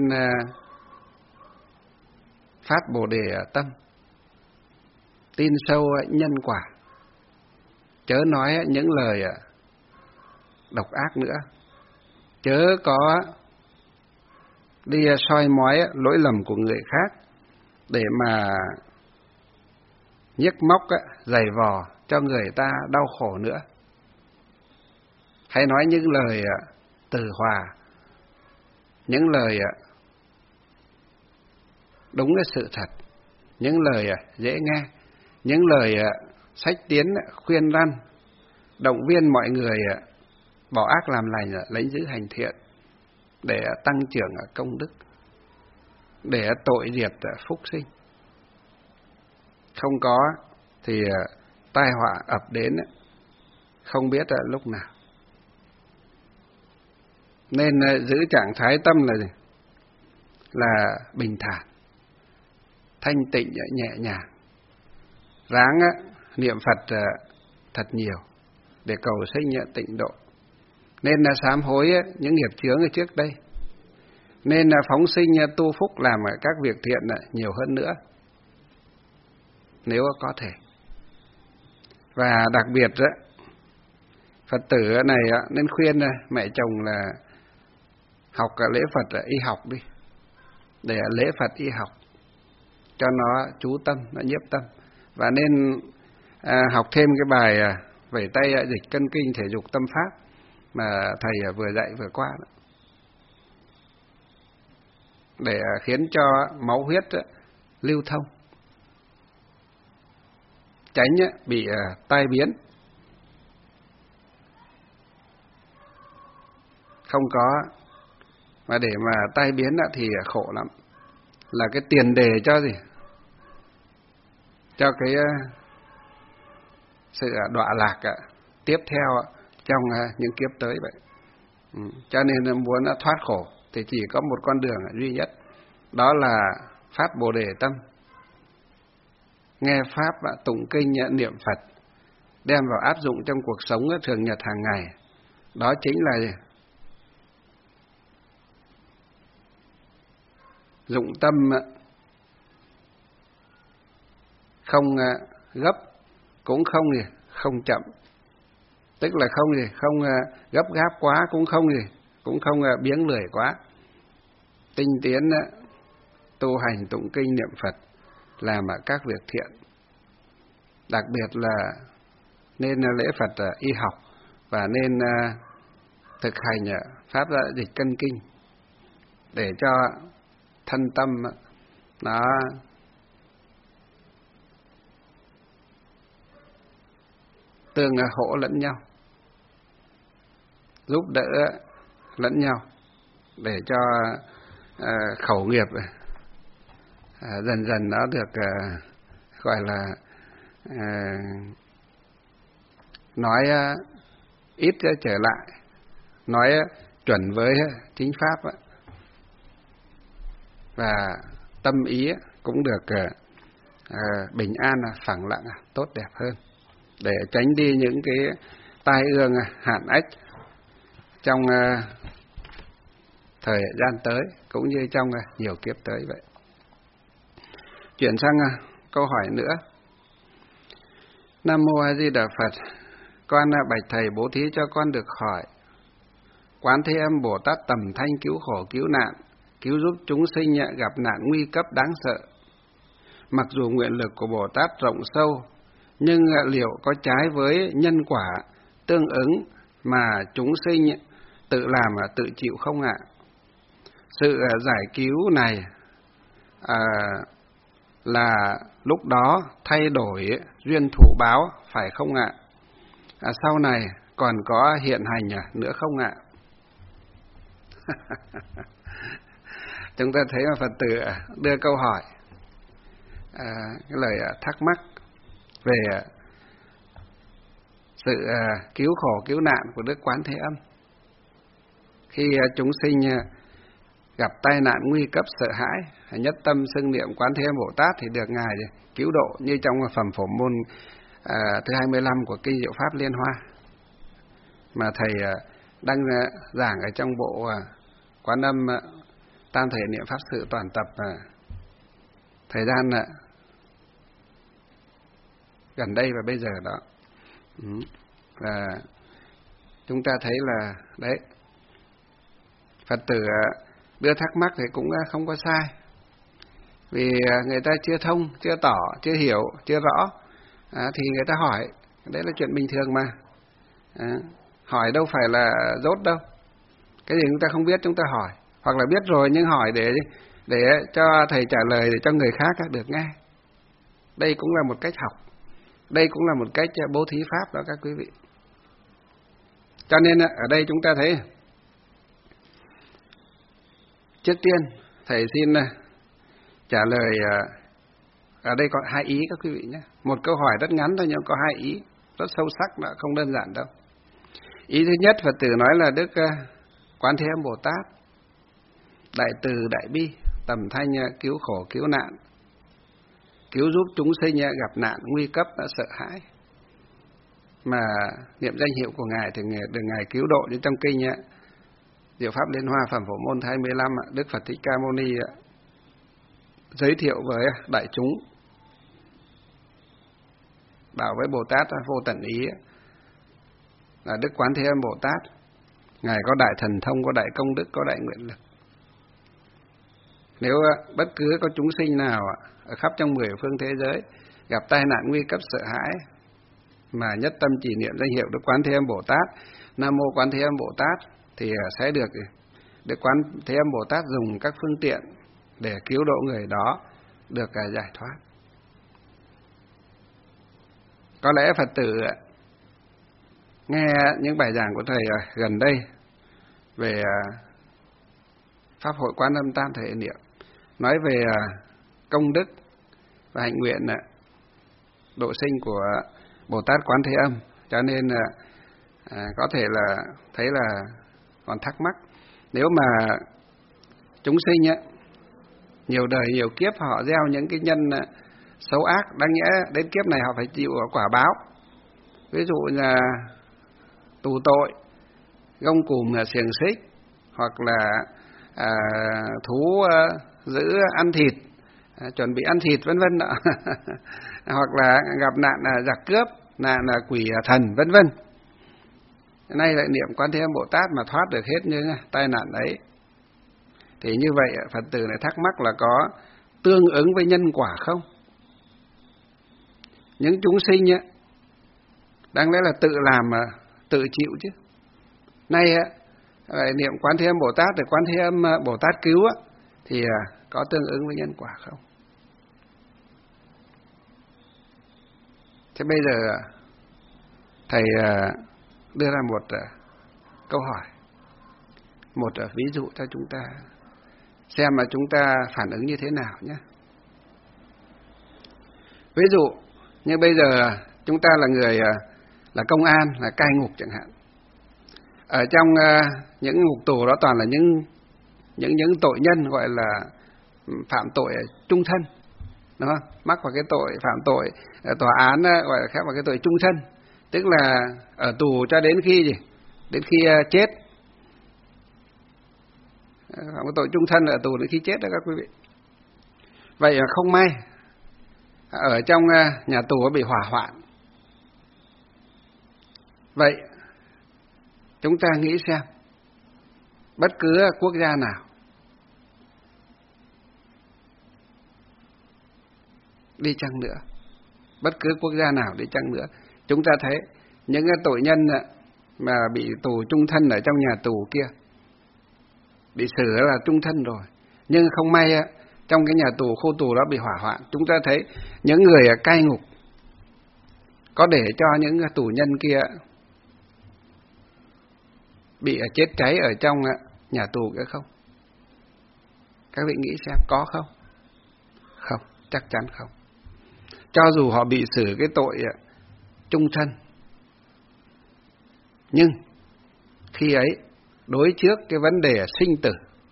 phát Bồ Đề tâm, tin sâu nhân quả, chớ nói những lời độc ác nữa, chớ có đi soi mói lỗi lầm của người khác để mà nhức móc giày vò cho người ta đau khổ nữa. Hãy nói những lời từ hòa, những lời đúng cái sự thật, những lời dễ nghe, những lời sách tiến khuyên răn, động viên mọi người bỏ ác làm lành, lấy giữ hành thiện, để tăng trưởng công đức, để tội diệt phúc sinh. Không có thì tai họa ập đến không biết lúc nào. Nên giữ trạng thái tâm là gì? Là bình thản, thanh tịnh, nhẹ nhàng, ráng niệm Phật thật nhiều để cầu sinh tịnh độ. Nên là sám hối những nghiệp chướng ở trước đây, nên là phóng sinh tu phúc, làm các việc thiện nhiều hơn nữa nếu có thể. Và đặc biệt Phật tử này nên khuyên mẹ chồng là học lễ Phật y học đi, để lễ Phật y học cho nó chú tâm, nó nhiếp tâm. Và nên à, học thêm cái bài à, vẩy tay dịch cân kinh thể dục tâm pháp mà thầy vừa dạy vừa qua đó, để khiến cho máu huyết lưu thông, tránh bị tai biến. Không có mà để mà tai biến thì khổ lắm, là cái tiền đề cho gì? Cho cái sự đọa lạc tiếp theo trong những kiếp tới vậy. Cho nên muốn thoát khổ thì chỉ có một con đường duy nhất, đó là phát Bồ Đề tâm, nghe pháp và tụng kinh niệm Phật, đem vào áp dụng trong cuộc sống thường nhật hàng ngày. Đó chính là gì? Dụng tâm không gấp cũng không gì, không chậm, tức là không gì, không gấp gáp quá, cũng không gì, cũng không biếng lười quá. Tinh tiến tu hành tụng kinh niệm Phật, làm các việc thiện. Đặc biệt là nên lễ Phật y học và nên thực hành pháp dịch cân kinh để cho thân tâm nó tương hỗ lẫn nhau, giúp đỡ lẫn nhau, để cho à, khẩu nghiệp à, dần dần nó được à, gọi là à, nói à, ít trở lại, nói à, chuẩn với chính pháp, à, và tâm ý cũng được à, à, bình an, phẳng lặng, tốt đẹp hơn, để tránh đi những cái tai ương hạn ách trong uh, thời gian tới, cũng như trong uh, nhiều kiếp tới vậy. Chuyển sang câu hỏi nữa. Nam Mô A Di Đà Phật. Con bạch thầy bố thí cho con được hỏi. Quán Thế Âm Bồ Tát tầm thanh cứu khổ cứu nạn, cứu giúp chúng sinh gặp nạn nguy cấp đáng sợ. Mặc dù nguyện lực của Bồ Tát rộng sâu, nhưng liệu có trái với nhân quả tương ứng mà chúng sinh tự làm tự chịu không ạ? Sự giải cứu này à, là lúc đó thay đổi duyên thụ báo phải không ạ? À, sau này còn có hiện hành nữa không ạ? Chúng ta thấy mà Phật tử đưa câu hỏi, à, cái lời thắc mắc về sự à, cứu khổ cứu nạn của Đức Quán Thế Âm. Khi à, chúng sinh à, gặp tai nạn nguy cấp sợ hãi, nhất tâm xưng niệm Quán Thế Âm Bồ Tát thì được Ngài cứu độ, như trong phẩm phổ môn à, thứ hai mươi lăm của Kinh Diệu Pháp Liên Hoa mà thầy à, đang à, giảng ở trong bộ à, Quán Âm à, Tam Thể Niệm Pháp Sự Toàn Tập à, thời gian à, gần đây và bây giờ đó. Ừ. Và chúng ta thấy là đấy, Phật tử đưa thắc mắc thì cũng không có sai, vì người ta chưa thông, chưa tỏ, chưa hiểu, chưa rõ à, thì người ta hỏi, đấy là chuyện bình thường mà. À, hỏi đâu phải là dốt đâu. Cái gì chúng ta không biết chúng ta hỏi, hoặc là biết rồi nhưng hỏi để để cho thầy trả lời, để cho người khác được nghe. Đây cũng là một cách học, đây cũng là một cách bố thí pháp đó các quý vị. Cho nên ở đây chúng ta thấy, trước tiên thầy xin trả lời, ở đây có hai ý các quý vị nhé. Một câu hỏi rất ngắn thôi nhưng có hai ý rất sâu sắc, đó không đơn giản đâu. Ý thứ nhất, Phật tử nói là Đức Quán Thế Âm Bồ Tát đại từ đại bi, tầm thanh cứu khổ cứu nạn, cứu giúp chúng sinh gặp nạn nguy cấp đã sợ hãi, mà niệm danh hiệu của Ngài thì được Ngài cứu độ. Như trong kinh Diệu Pháp Liên Hoa phẩm phổ môn hai mươi lăm, Đức Phật Thích Ca Mâu Ni giới thiệu với đại chúng, bảo với Bồ Tát vô tận ý là Đức Quán Thế Âm Bồ Tát Ngài có đại thần thông, có đại công đức, có đại nguyện lực. Nếu bất cứ có chúng sinh nào ở khắp trong mười phương thế giới gặp tai nạn nguy cấp sợ hãi mà nhất tâm chỉ niệm danh hiệu Đức Quán Thế Âm Bồ Tát, Nam Mô Quán Thế Âm Bồ Tát, thì sẽ được Đức Quán Thế Âm Bồ Tát dùng các phương tiện để cứu độ người đó được giải thoát. Có lẽ Phật tử nghe những bài giảng của thầy gần đây về Pháp hội Quán Âm Tam Thể Niệm, nói về công đức và hạnh nguyện độ sinh của Bồ Tát Quán Thế Âm, cho nên có thể là thấy là còn thắc mắc. Nếu mà chúng sinh nhiều đời nhiều kiếp họ gieo những cái nhân xấu ác, đáng nhẽ đến kiếp này họ phải chịu quả báo. Ví dụ là tù tội, gông cùm là xiềng xích, hoặc là à, thú à, giữ ăn thịt, à, chuẩn bị ăn thịt vân vân hoặc là gặp nạn là giặc cướp, nạn là quỷ thần vân vân. Nay lại niệm Quán Thế Âm Bồ Tát mà thoát được hết những tai nạn đấy. Thì như vậy Phật tử này thắc mắc là có tương ứng với nhân quả không? Những chúng sinh ấy, đáng lẽ là tự làm mà tự chịu chứ. Nay lại niệm Quán Thế Âm Bồ Tát, để Quán Thế Âm Bồ Tát cứu á, thì có tương ứng với nhân quả không? Thế bây giờ thầy đưa ra một câu hỏi, một ví dụ cho chúng ta xem mà chúng ta phản ứng như thế nào nhé. Ví dụ như bây giờ chúng ta là người là công an, là cai ngục chẳng hạn. Ở trong những ngục tù đó toàn là những những những tội nhân gọi là phạm tội trung thân, đúng không? Mắc vào cái tội phạm tội, tòa án gọi là khác vào cái tội trung thân, tức là ở tù cho đến khi gì? Đến khi chết. Phạm cái tội trung thân ở tù đến khi chết đó các quý vị. Vậy không may ở trong nhà tù bị hỏa hoạn. Vậy chúng ta nghĩ xem, bất cứ quốc gia nào đi chăng nữa, bất cứ quốc gia nào đi chăng nữa, chúng ta thấy những tội nhân mà bị tù chung thân ở trong nhà tù kia bị xử là chung thân rồi, nhưng không may trong cái nhà tù khu tù đó bị hỏa hoạn. Chúng ta thấy những người cai ngục có để cho những tù nhân kia bị chết cháy ở trong nhà tù kia không? Các vị nghĩ xem, có không? Không, chắc chắn không. Cho dù họ bị xử cái tội chung thân, nhưng khi ấy đối trước cái vấn đề sinh tử,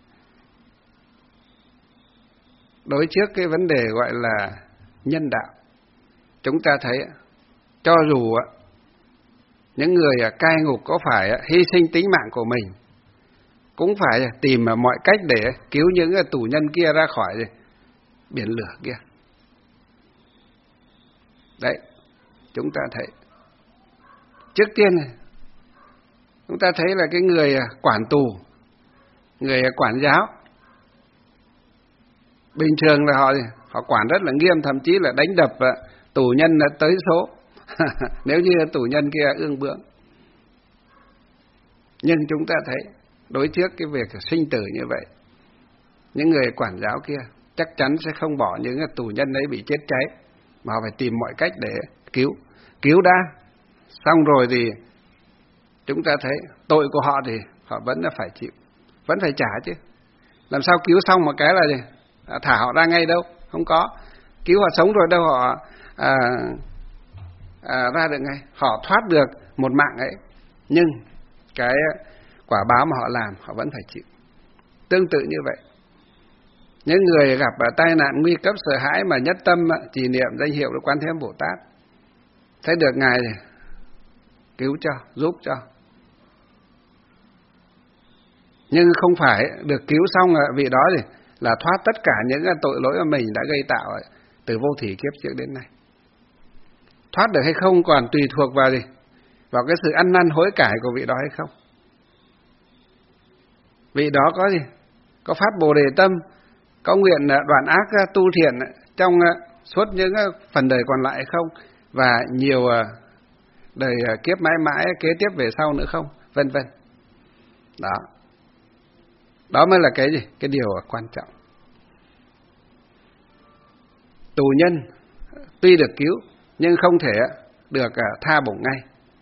đối trước cái vấn đề gọi là nhân đạo, chúng ta thấy cho dù những người cai ngục có phải hy sinh tính mạng của mình, cũng phải tìm mọi cách để cứu những tù nhân kia ra khỏi biển lửa kia. Đấy, chúng ta thấy trước tiên chúng ta thấy là cái người quản tù, người quản giáo, bình thường là họ họ quản rất là nghiêm, thậm chí là đánh đập tù nhân tới số nếu như tù nhân kia ương bướng. Nhưng chúng ta thấy đối trước cái việc sinh tử như vậy, những người quản giáo kia chắc chắn sẽ không bỏ những tù nhân ấy bị chết cháy, mà phải tìm mọi cách để cứu. Cứu đã, xong rồi thì chúng ta thấy tội của họ thì họ vẫn là phải chịu, vẫn phải trả chứ. Làm sao cứu xong một cái là gì? À, thả họ ra ngay đâu, không có. Cứu họ sống rồi đâu họ à, à, ra được ngay. Họ thoát được một mạng ấy, nhưng cái quả báo mà họ làm họ vẫn phải chịu. Tương tự như vậy, những người gặp tai nạn nguy cấp sợ hãi mà nhất tâm trì niệm danh hiệu của Quan Thế Âm Bồ Tát, thấy được Ngài cứu cho, giúp cho, nhưng không phải được cứu xong vị đó thì là thoát tất cả những tội lỗi mà mình đã gây tạo từ vô thỉ kiếp trước đến nay. Thoát được hay không còn tùy thuộc vào gì? Vào cái sự ăn năn hối cải của vị đó hay không. Vị đó có gì? Có phát Bồ Đề tâm, có nguyện đoạn ác tu thiện trong suốt những phần đời còn lại hay không, và nhiều đời kiếp mãi mãi kế tiếp về sau nữa không, vân vân. Đó. Đó mới là cái gì? Cái điều quan trọng. Tù nhân tuy được cứu nhưng không thể được tha bổng ngay.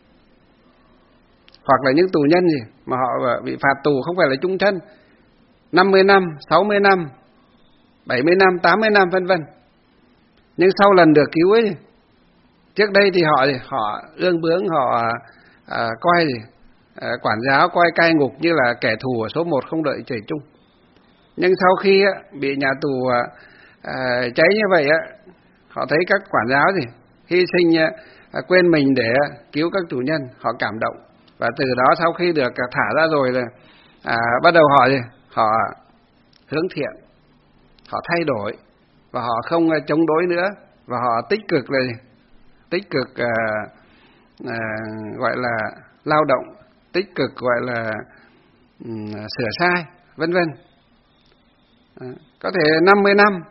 Hoặc là những tù nhân gì mà họ bị phạt tù không phải là chung thân, năm mươi năm, sáu mươi năm, bảy mươi năm, tám mươi năm vân vân. Nhưng sau lần được cứu ấy, trước đây thì họ gì? Họ ương bướng, họ à, coi gì? À, quản giáo, coi cai ngục như là kẻ thù ở số một không đợi trời chung. Nhưng sau khi á, bị nhà tù à, cháy như vậy á, họ thấy các quản giáo gì hy sinh à, quên mình để cứu các tù nhân, họ cảm động, và từ đó sau khi được thả ra rồi là à, bắt đầu họ gì họ hướng thiện, họ thay đổi và họ không chống đối nữa, và họ tích cực là gì? tích cực à, à, gọi là lao động, tích cực gọi là um, sửa sai, vân vân. À, có thể năm mươi năm,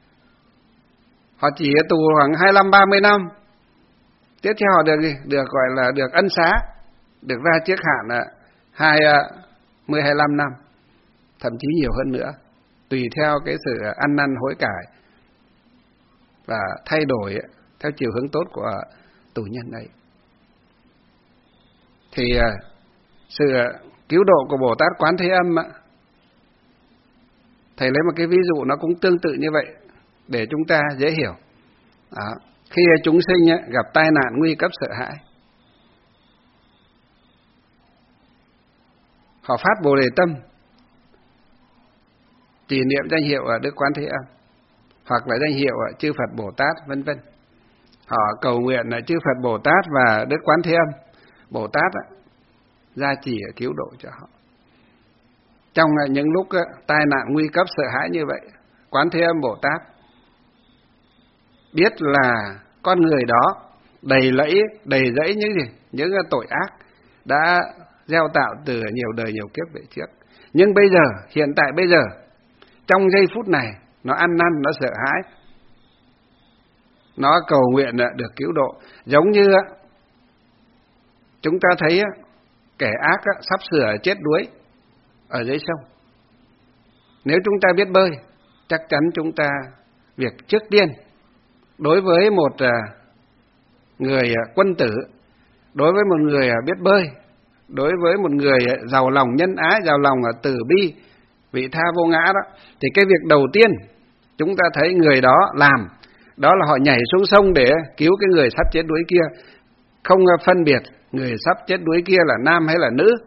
họ chỉ tù khoảng hai mươi lăm ba mươi năm, tiếp theo họ được gì? Được gọi là được ân xá, được ra trước hạn là hai mươi hai mươi lăm năm, thậm chí nhiều hơn nữa, tùy theo cái sự ăn năn hối cải và thay đổi theo chiều hướng tốt của tù nhân ấy. Thì sự cứu độ của Bồ Tát Quán Thế Âm, thầy lấy một cái ví dụ nó cũng tương tự như vậy để chúng ta dễ hiểu. Đó. Khi chúng sinh gặp tai nạn nguy cấp sợ hãi, họ phát Bồ Đề tâm, trì niệm danh hiệu ở Đức Quán Thế Âm, hoặc là danh hiệu ở chư Phật Bồ Tát, vân vân. Họ cầu nguyện là chư Phật Bồ Tát và Đức Quán Thế Âm Bồ Tát gia trì cứu độ cho họ. Trong những lúc tai nạn nguy cấp sợ hãi như vậy, Quán Thế Âm Bồ Tát biết là con người đó đầy lẫy, đầy rẫy những gì, những tội ác đã gieo tạo từ nhiều đời nhiều kiếp về trước. Nhưng bây giờ, hiện tại bây giờ, trong giây phút này, nó ăn năn, nó sợ hãi, nó cầu nguyện được cứu độ. Giống như chúng ta thấy kẻ ác sắp sửa chết đuối ở dưới sông. Nếu chúng ta biết bơi, chắc chắn chúng ta việc trước tiên đối với một người quân tử, đối với một người biết bơi, đối với một người giàu lòng nhân ái, giàu lòng từ bi, vị tha vô ngã đó, thì cái việc đầu tiên chúng ta thấy người đó làm, đó là họ nhảy xuống sông để cứu cái người sắp chết đuối kia, không phân biệt người sắp chết đuối kia là nam hay là nữ,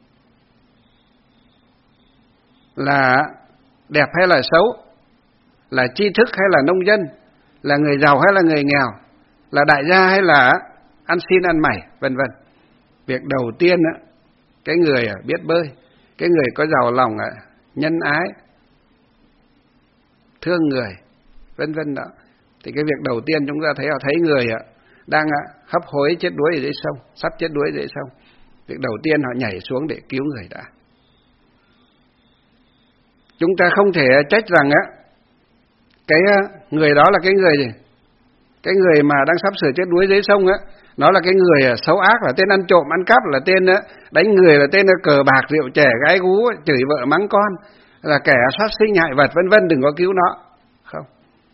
là đẹp hay là xấu, là tri thức hay là nông dân, là người giàu hay là người nghèo, là đại gia hay là ăn xin ăn mày, vân vân. Việc đầu tiên á, cái người biết bơi, cái người có giàu lòng nhân ái, thương người, vân vân đó, thì cái việc đầu tiên chúng ta thấy là thấy người đang hấp hối chết đuối ở dưới sông, sắp chết đuối ở dưới sông, việc đầu tiên họ nhảy xuống để cứu người đã. Chúng ta không thể trách rằng á cái người đó là cái người gì, cái người mà đang sắp sửa chết đuối dưới sông á, nó là cái người xấu ác, là tên ăn trộm ăn cắp, là tên đánh người, là tên cờ bạc rượu chè gái gú, chửi vợ mắng con, là kẻ sát sinh hại vật, vân vân, đừng có cứu nó. Không.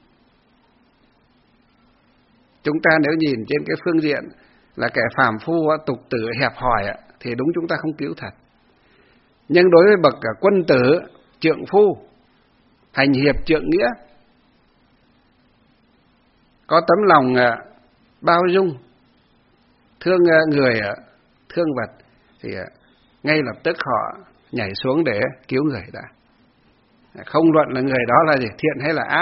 Chúng ta nếu nhìn trên cái phương diện là kẻ phàm phu tục tử hẹp hòi thì đúng chúng ta không cứu thật. Nhưng đối với bậc quân tử, trượng phu, hành hiệp trượng nghĩa, có tấm lòng bao dung, thương người, thương vật, thì ngay lập tức họ nhảy xuống để cứu người đã. Không luận là người đó là gì, thiện hay là ác,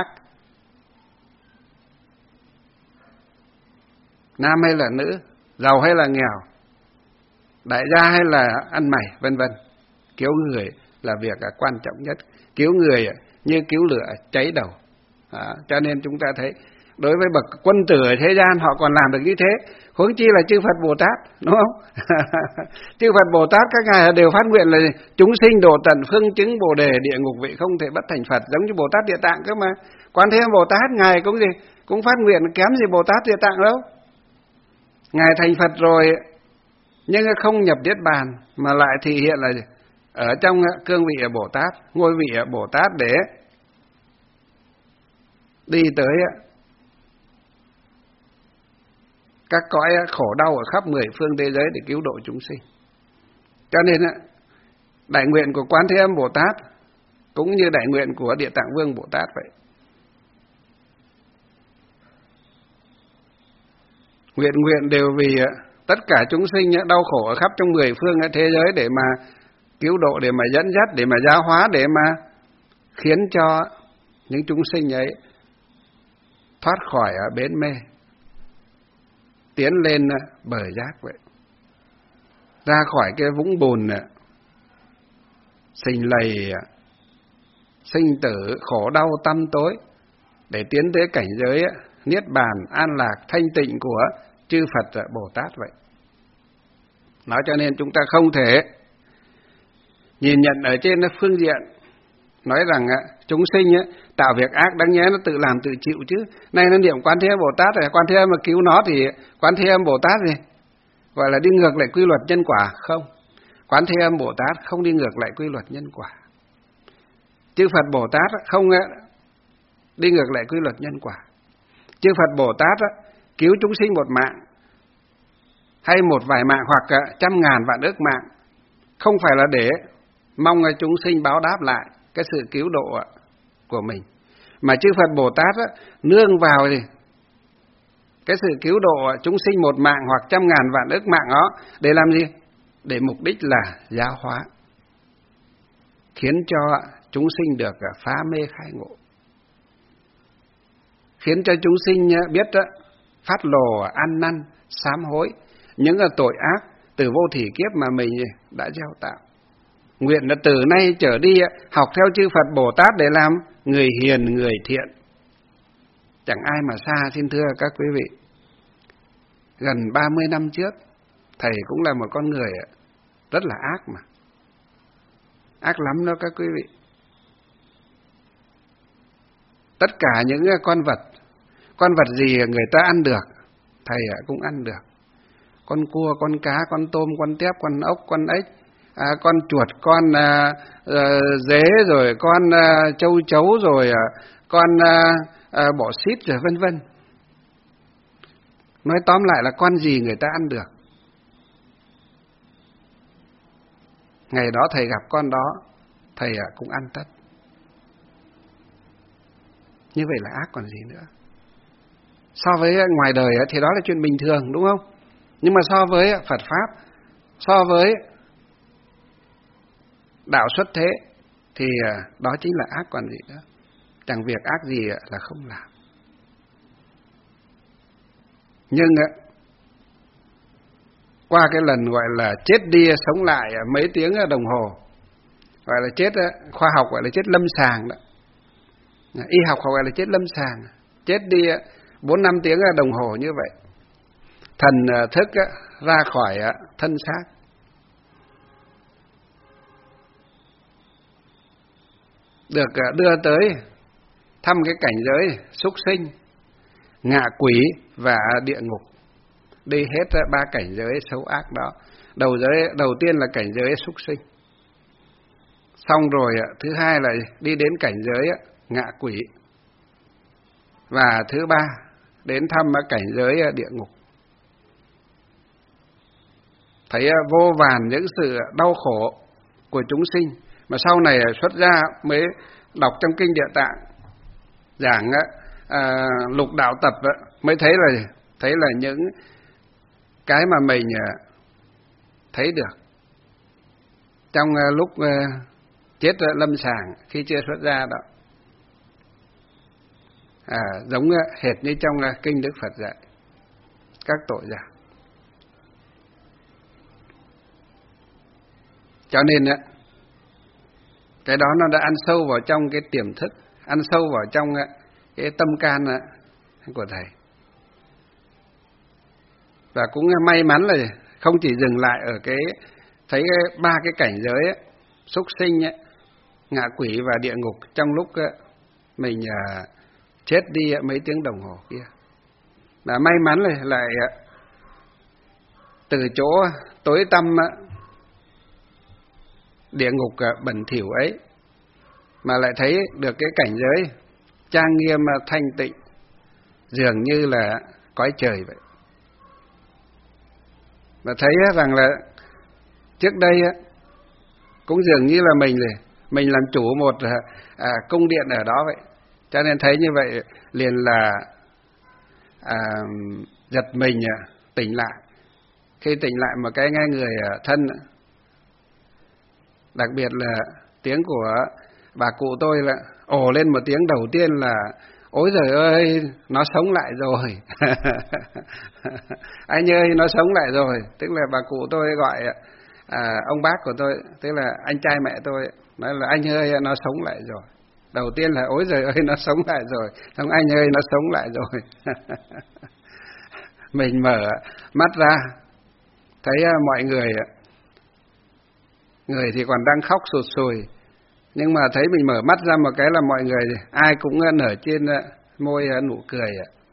nam hay là nữ, giàu hay là nghèo, đại gia hay là ăn mày, vân vân. Cứu người là việc quan trọng nhất. Cứu người như cứu lửa cháy đầu. À, cho nên chúng ta thấy đối với bậc quân tử ở thế gian họ còn làm được như thế, huống chi là chư Phật Bồ Tát, đúng không? Chư Phật Bồ Tát các ngài đều phát nguyện là chúng sinh độ tận phương chứng Bồ đề, địa ngục vị không thể bất thành Phật, giống như Bồ Tát Địa Tạng cơ mà. Quán Thế Âm Bồ Tát ngài cũng gì, cũng phát nguyện kém gì Bồ Tát Địa Tạng đâu. Ngài thành Phật rồi nhưng không nhập Niết Bàn mà lại thể hiện là gì? Ở trong cương vị ở Bồ Tát, ngôi vị ở Bồ Tát để đi tới các cõi khổ đau ở khắp mười phương thế giới để cứu độ chúng sinh. Cho nên đại nguyện của Quán Thế Âm Bồ Tát cũng như đại nguyện của Địa Tạng Vương Bồ Tát vậy. Nguyện nguyện đều vì tất cả chúng sinh đau khổ ở khắp trong mười phương thế giới để mà cứu độ, để mà dẫn dắt, để mà giáo hóa, để mà khiến cho những chúng sinh ấy thoát khỏi bến mê, tiến lên bờ giác vậy, ra khỏi cái vũng bùn sình lầy sinh tử khổ đau tăm tối, để tiến tới cảnh giới niết bàn an lạc thanh tịnh của chư Phật Bồ Tát vậy. Nói cho nên chúng ta không thể nhìn nhận ở trên phương diện nói rằng chúng sinh tạo việc ác đáng nhẽ nó tự làm tự chịu chứ. Nay nó niệm Quán Thế Âm Bồ Tát rồi, Quán Thế Âm mà cứu nó thì Quán Thế Âm Bồ Tát gì gọi là đi ngược lại quy luật nhân quả? Không, Quán Thế Âm Bồ Tát không đi ngược lại quy luật nhân quả. Chư Phật Bồ Tát không đi ngược lại quy luật nhân quả. Chư Phật Bồ Tát cứu chúng sinh một mạng hay một vài mạng hoặc trăm ngàn vạn ức mạng, không phải là để mong chúng sinh báo đáp lại cái sự cứu độ của mình, mà chư Phật Bồ Tát nương vào gì cái sự cứu độ chúng sinh một mạng hoặc trăm ngàn vạn ức mạng đó để làm gì? Để mục đích là giáo hóa, khiến cho chúng sinh được phá mê khai ngộ, khiến cho chúng sinh biết phát lồ ăn năn sám hối những tội ác từ vô thỉ kiếp mà mình đã gieo tạo. Nguyện là từ nay trở đi học theo chư Phật Bồ Tát để làm người hiền, người thiện, Chẳng ai mà xa, xin thưa các quý vị. Gần ba mươi năm trước, thầy cũng là một con người rất là ác mà. Ác lắm đó các quý vị. Tất cả những con vật, con vật gì người ta ăn được, thầy cũng ăn được. Con cua, con cá, con tôm, con tép, con ốc, con ếch, à, con chuột, con à, à, dế, rồi con à, châu chấu, rồi à, con à, à, bọ xít, rồi vân vân. Nói tóm lại là con gì người ta ăn được. Ngày đó thầy gặp con đó, thầy à, cũng ăn tất. Như vậy là ác còn gì nữa. So với ngoài đời thì đó là chuyện bình thường, đúng không? Nhưng mà so với Phật Pháp, so với đạo xuất thế, thì đó chính là ác còn gì nữa. Chẳng việc ác gì là không làm. Nhưng qua cái lần gọi là chết đi sống lại mấy tiếng đồng hồ, gọi là chết, khoa học gọi là chết lâm sàng đó, y học gọi là chết lâm sàng, chết đi bốn năm tiếng đồng hồ như vậy, thần thức ra khỏi thân xác, được đưa tới thăm cái cảnh giới súc sinh, ngạ quỷ và địa ngục, đi hết ba cảnh giới xấu ác đó. Đầu giới đầu tiên là cảnh giới súc sinh, xong rồi thứ hai là đi đến cảnh giới ngạ quỷ, và thứ ba đến thăm cảnh giới địa ngục. Thấy vô vàn những sự đau khổ của chúng sinh, mà sau này xuất ra mới đọc trong kinh Địa Tạng giảng à, lục đạo tập mới thấy là thấy là những cái mà mình thấy được trong lúc chết lâm sàng khi chưa xuất ra đó, à, giống hệt như trong kinh Đức Phật dạy các tội giả. Cho nên á, cái đó nó đã ăn sâu vào trong cái tiềm thức, ăn sâu vào trong cái tâm can của thầy. Và cũng may mắn là không chỉ dừng lại ở cái thấy ba cái cảnh giới ấy, súc sinh ấy, ngạ quỷ và địa ngục trong lúc ấy, mình à, chết đi mấy tiếng đồng hồ kia. Và may mắn là lại từ chỗ tối tăm địa ngục bẩn thỉu ấy mà lại thấy được cái cảnh giới trang nghiêm thanh tịnh, dường như là cõi trời vậy. Và thấy rằng là trước đây cũng dường như là mình mình làm chủ một à, cung điện ở đó vậy. Cho nên thấy như vậy liền là à, giật mình tỉnh lại. Khi tỉnh lại một cái nghe người thân, đặc biệt là tiếng của bà cụ tôi là ồ lên một tiếng đầu tiên là ôi giời ơi, nó sống lại rồi. Anh ơi, nó sống lại rồi. Tức là bà cụ tôi gọi à, ông bác của tôi, tức là anh trai mẹ tôi, nói là anh ơi, nó sống lại rồi. Đầu tiên là ôi giời ơi, nó sống lại rồi. Xong anh ơi, nó sống lại rồi. Mình mở mắt ra, thấy mọi người, người thì còn đang khóc sụt sùi. Nhưng mà thấy mình mở mắt ra một cái là mọi người ai cũng nở trên môi nụ cười.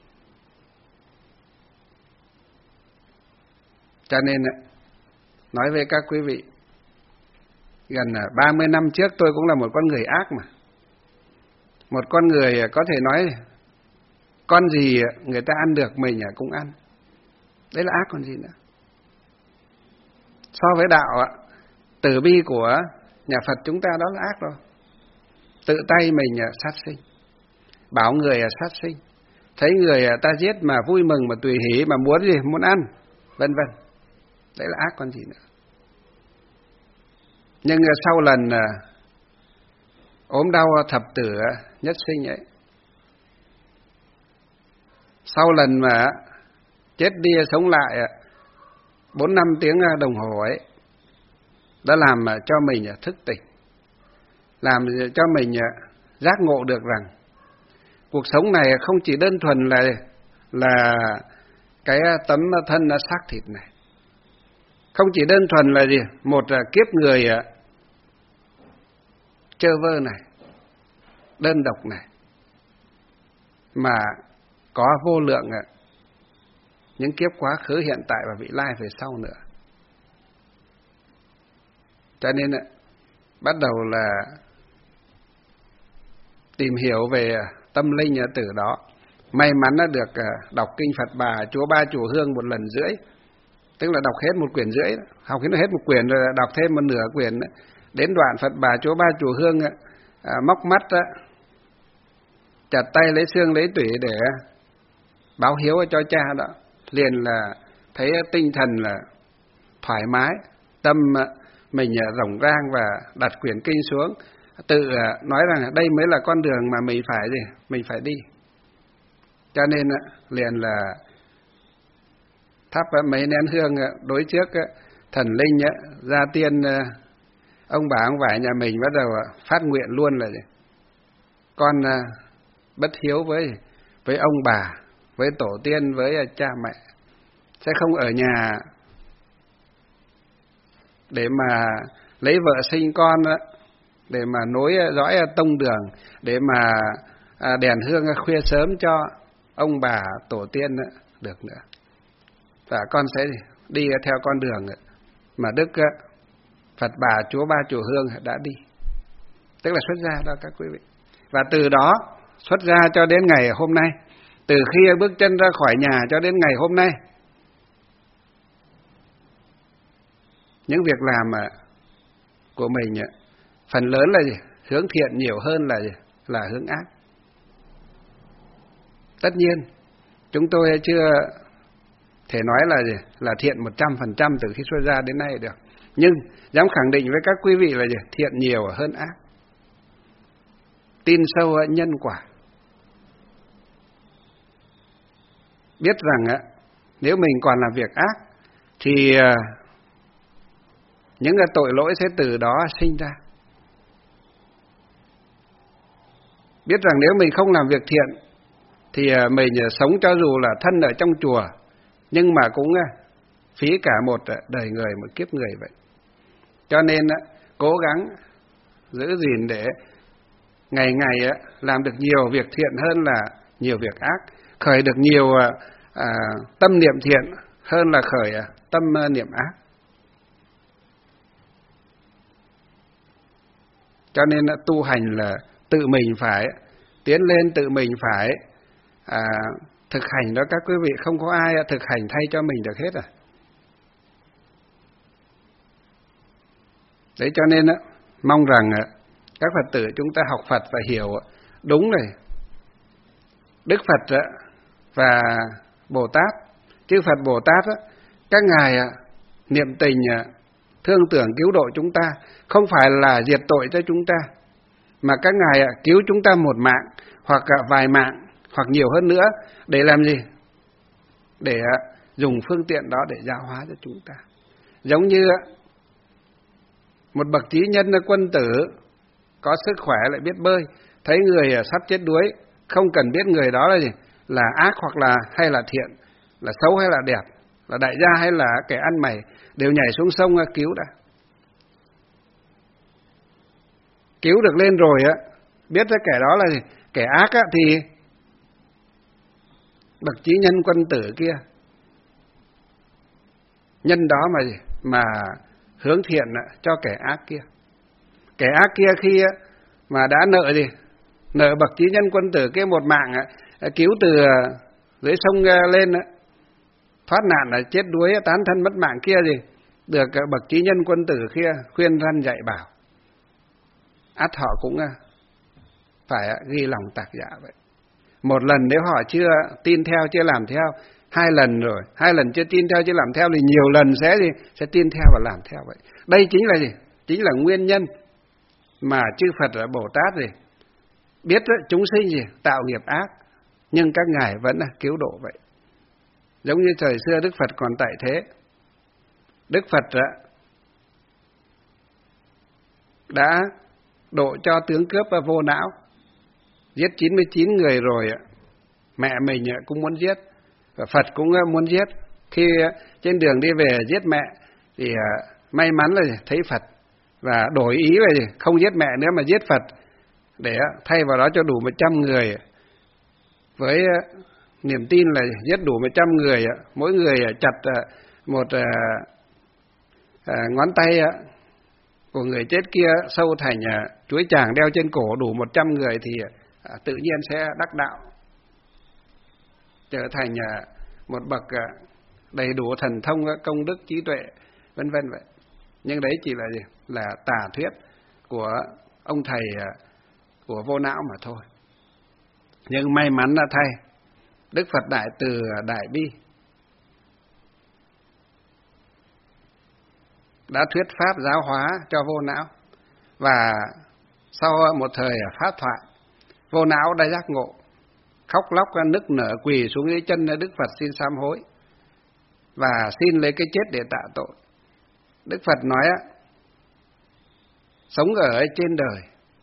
Cho nên nói với các quý vị, gần ba mươi năm trước tôi cũng là một con người ác mà. Một con người có thể nói con gì người ta ăn được mình cũng ăn. Đấy là ác còn gì nữa. So với đạo từ bi của nhà Phật chúng ta đó là ác rồi. Tự tay mình sát sinh, bảo người sát sinh, thấy người ta giết mà vui mừng mà tùy hỷ mà muốn gì muốn ăn, vân vân. Đấy là ác còn gì nữa. Nhưng sau lần ốm đau thập tử nhất sinh ấy, sau lần mà chết đi sống lại bốn năm tiếng đồng hồ ấy, đã làm cho mình thức tỉnh, làm cho mình giác ngộ được rằng cuộc sống này không chỉ đơn thuần là là cái tấm thân xác thịt này, không chỉ đơn thuần là gì một kiếp người trơ vơ này, đơn độc này, mà có vô lượng những kiếp quá khứ, hiện tại và vị lai về sau nữa. Cho nên bắt đầu là tìm hiểu về tâm linh từ đó. May mắn đã được đọc kinh Phật Bà Chúa Ba Chùa Hương một lần rưỡi, tức là đọc hết một quyển rưỡi, học hết một quyển rồi đọc thêm một nửa quyển. Đến đoạn Phật Bà Chúa Ba Chùa Hương à, móc mắt á, chặt tay lấy xương lấy tủy để báo hiếu cho cha đó, liền là thấy tinh thần là thoải mái, tâm mình rộng rang và đặt quyển kinh xuống, tự nói rằng đây mới là con đường mà mình phải gì, mình phải đi. Cho nên liền là thắp mấy nén hương đối trước thần linh gia tiên, ông bà ông vải nhà mình bắt đầu phát nguyện luôn là gì? Con bất hiếu với với ông bà, với tổ tiên, với cha mẹ, sẽ không ở nhà để mà lấy vợ sinh con, để mà nối dõi tông đường, để mà đèn hương khuya sớm cho ông bà tổ tiên được nữa. Và con sẽ đi theo con đường mà Đức Phật Bà Chúa Ba Chùa Hương đã đi, tức là xuất gia đó các quý vị. Và từ đó xuất gia cho đến ngày hôm nay, từ khi bước chân ra khỏi nhà cho đến ngày hôm nay, những việc làm của mình phần lớn là gì? Hướng thiện nhiều hơn là gì? Là hướng ác. Tất nhiên chúng tôi chưa thể nói là gì? Là thiện một trăm phần trăm từ khi xuất gia đến nay được, nhưng dám khẳng định với các quý vị là gì? Thiện nhiều hơn ác. Tin sâu nhân quả, biết rằng nếu mình còn làm việc ác thì những cái tội lỗi sẽ từ đó sinh ra. Biết rằng nếu mình không làm việc thiện thì mình sống cho dù là thân ở trong chùa, nhưng mà cũng phí cả một đời người, một kiếp người vậy. Cho nên cố gắng giữ gìn để ngày ngày làm được nhiều việc thiện hơn là nhiều việc ác, khởi được nhiều à, tâm niệm thiện hơn là khởi tâm niệm ác. Cho nên tu hành là tự mình phải tiến lên, tự mình phải à, thực hành đó các quý vị, không có ai thực hành thay cho mình được hết à. Đấy, cho nên mong rằng các Phật tử chúng ta học Phật phải hiểu đúng này. Đức Phật và Bồ Tát, chư Phật Bồ Tát, các ngài niệm tình thương tưởng cứu độ chúng ta, không phải là diệt tội cho chúng ta, mà các ngài cứu chúng ta một mạng hoặc vài mạng hoặc nhiều hơn nữa để làm gì? Để dùng phương tiện đó để giáo hóa cho chúng ta. Giống như một bậc trí nhân quân tử có sức khỏe lại biết bơi, thấy người sắp chết đuối, không cần biết người đó là gì, là ác hoặc là hay là thiện, là xấu hay là đẹp, là đại gia hay là kẻ ăn mày, đều nhảy xuống sông cứu đã. Cứu được lên rồi á, biết cái kẻ đó là gì, kẻ ác á, thì bậc trí nhân quân tử kia, nhân đó mà gì, mà hướng thiện cho kẻ ác kia. Kẻ ác kia khi mà đã nợ gì, nợ bậc trí nhân quân tử kia một mạng, cứu từ dưới sông lên, thoát nạn là chết đuối tán thân mất mạng kia gì, được bậc trí nhân quân tử kia khuyên răn dạy bảo, ắt họ cũng phải ghi lòng tạc dạ vậy. Một lần nếu họ chưa tin theo, chưa làm theo, hai lần rồi, hai lần chưa tin theo, chưa làm theo thì nhiều lần sẽ gì, sẽ tin theo và làm theo vậy. Đây chính là gì? Chính là nguyên nhân mà chư Phật và Bồ Tát gì biết chúng sinh gì tạo nghiệp ác, nhưng các ngài vẫn cứu độ vậy. Giống như thời xưa Đức Phật còn tại thế, Đức Phật đã độ cho tướng cướp vô não, giết chín mươi chín người rồi, mẹ mình cũng muốn giết, và Phật cũng muốn giết. Khi trên đường đi về giết mẹ thì may mắn là thấy Phật và đổi ý về không giết mẹ nữa mà giết Phật, để thay vào đó cho đủ một trăm người, với niềm tin là giết đủ một trăm người, mỗi người chặt một ngón tay của người chết kia sâu thành chuối chàng đeo trên cổ đủ một trăm người, thì tự nhiên sẽ đắc đạo, trở thành một bậc đầy đủ thần thông, công đức, trí tuệ, vân vân vậy. Nhưng đấy chỉ là gì? Là tà thuyết của ông thầy của vô não mà thôi. Nhưng may mắn là thay, Đức Phật Đại Từ Đại Bi đã thuyết pháp giáo hóa cho vô não, và sau một thời pháp thoại, vô não đã giác ngộ, khóc lóc nức nở quỳ xuống dưới chân Đức Phật xin sám hối và xin lấy cái chết để tạ tội. Đức Phật nói sống ở trên đời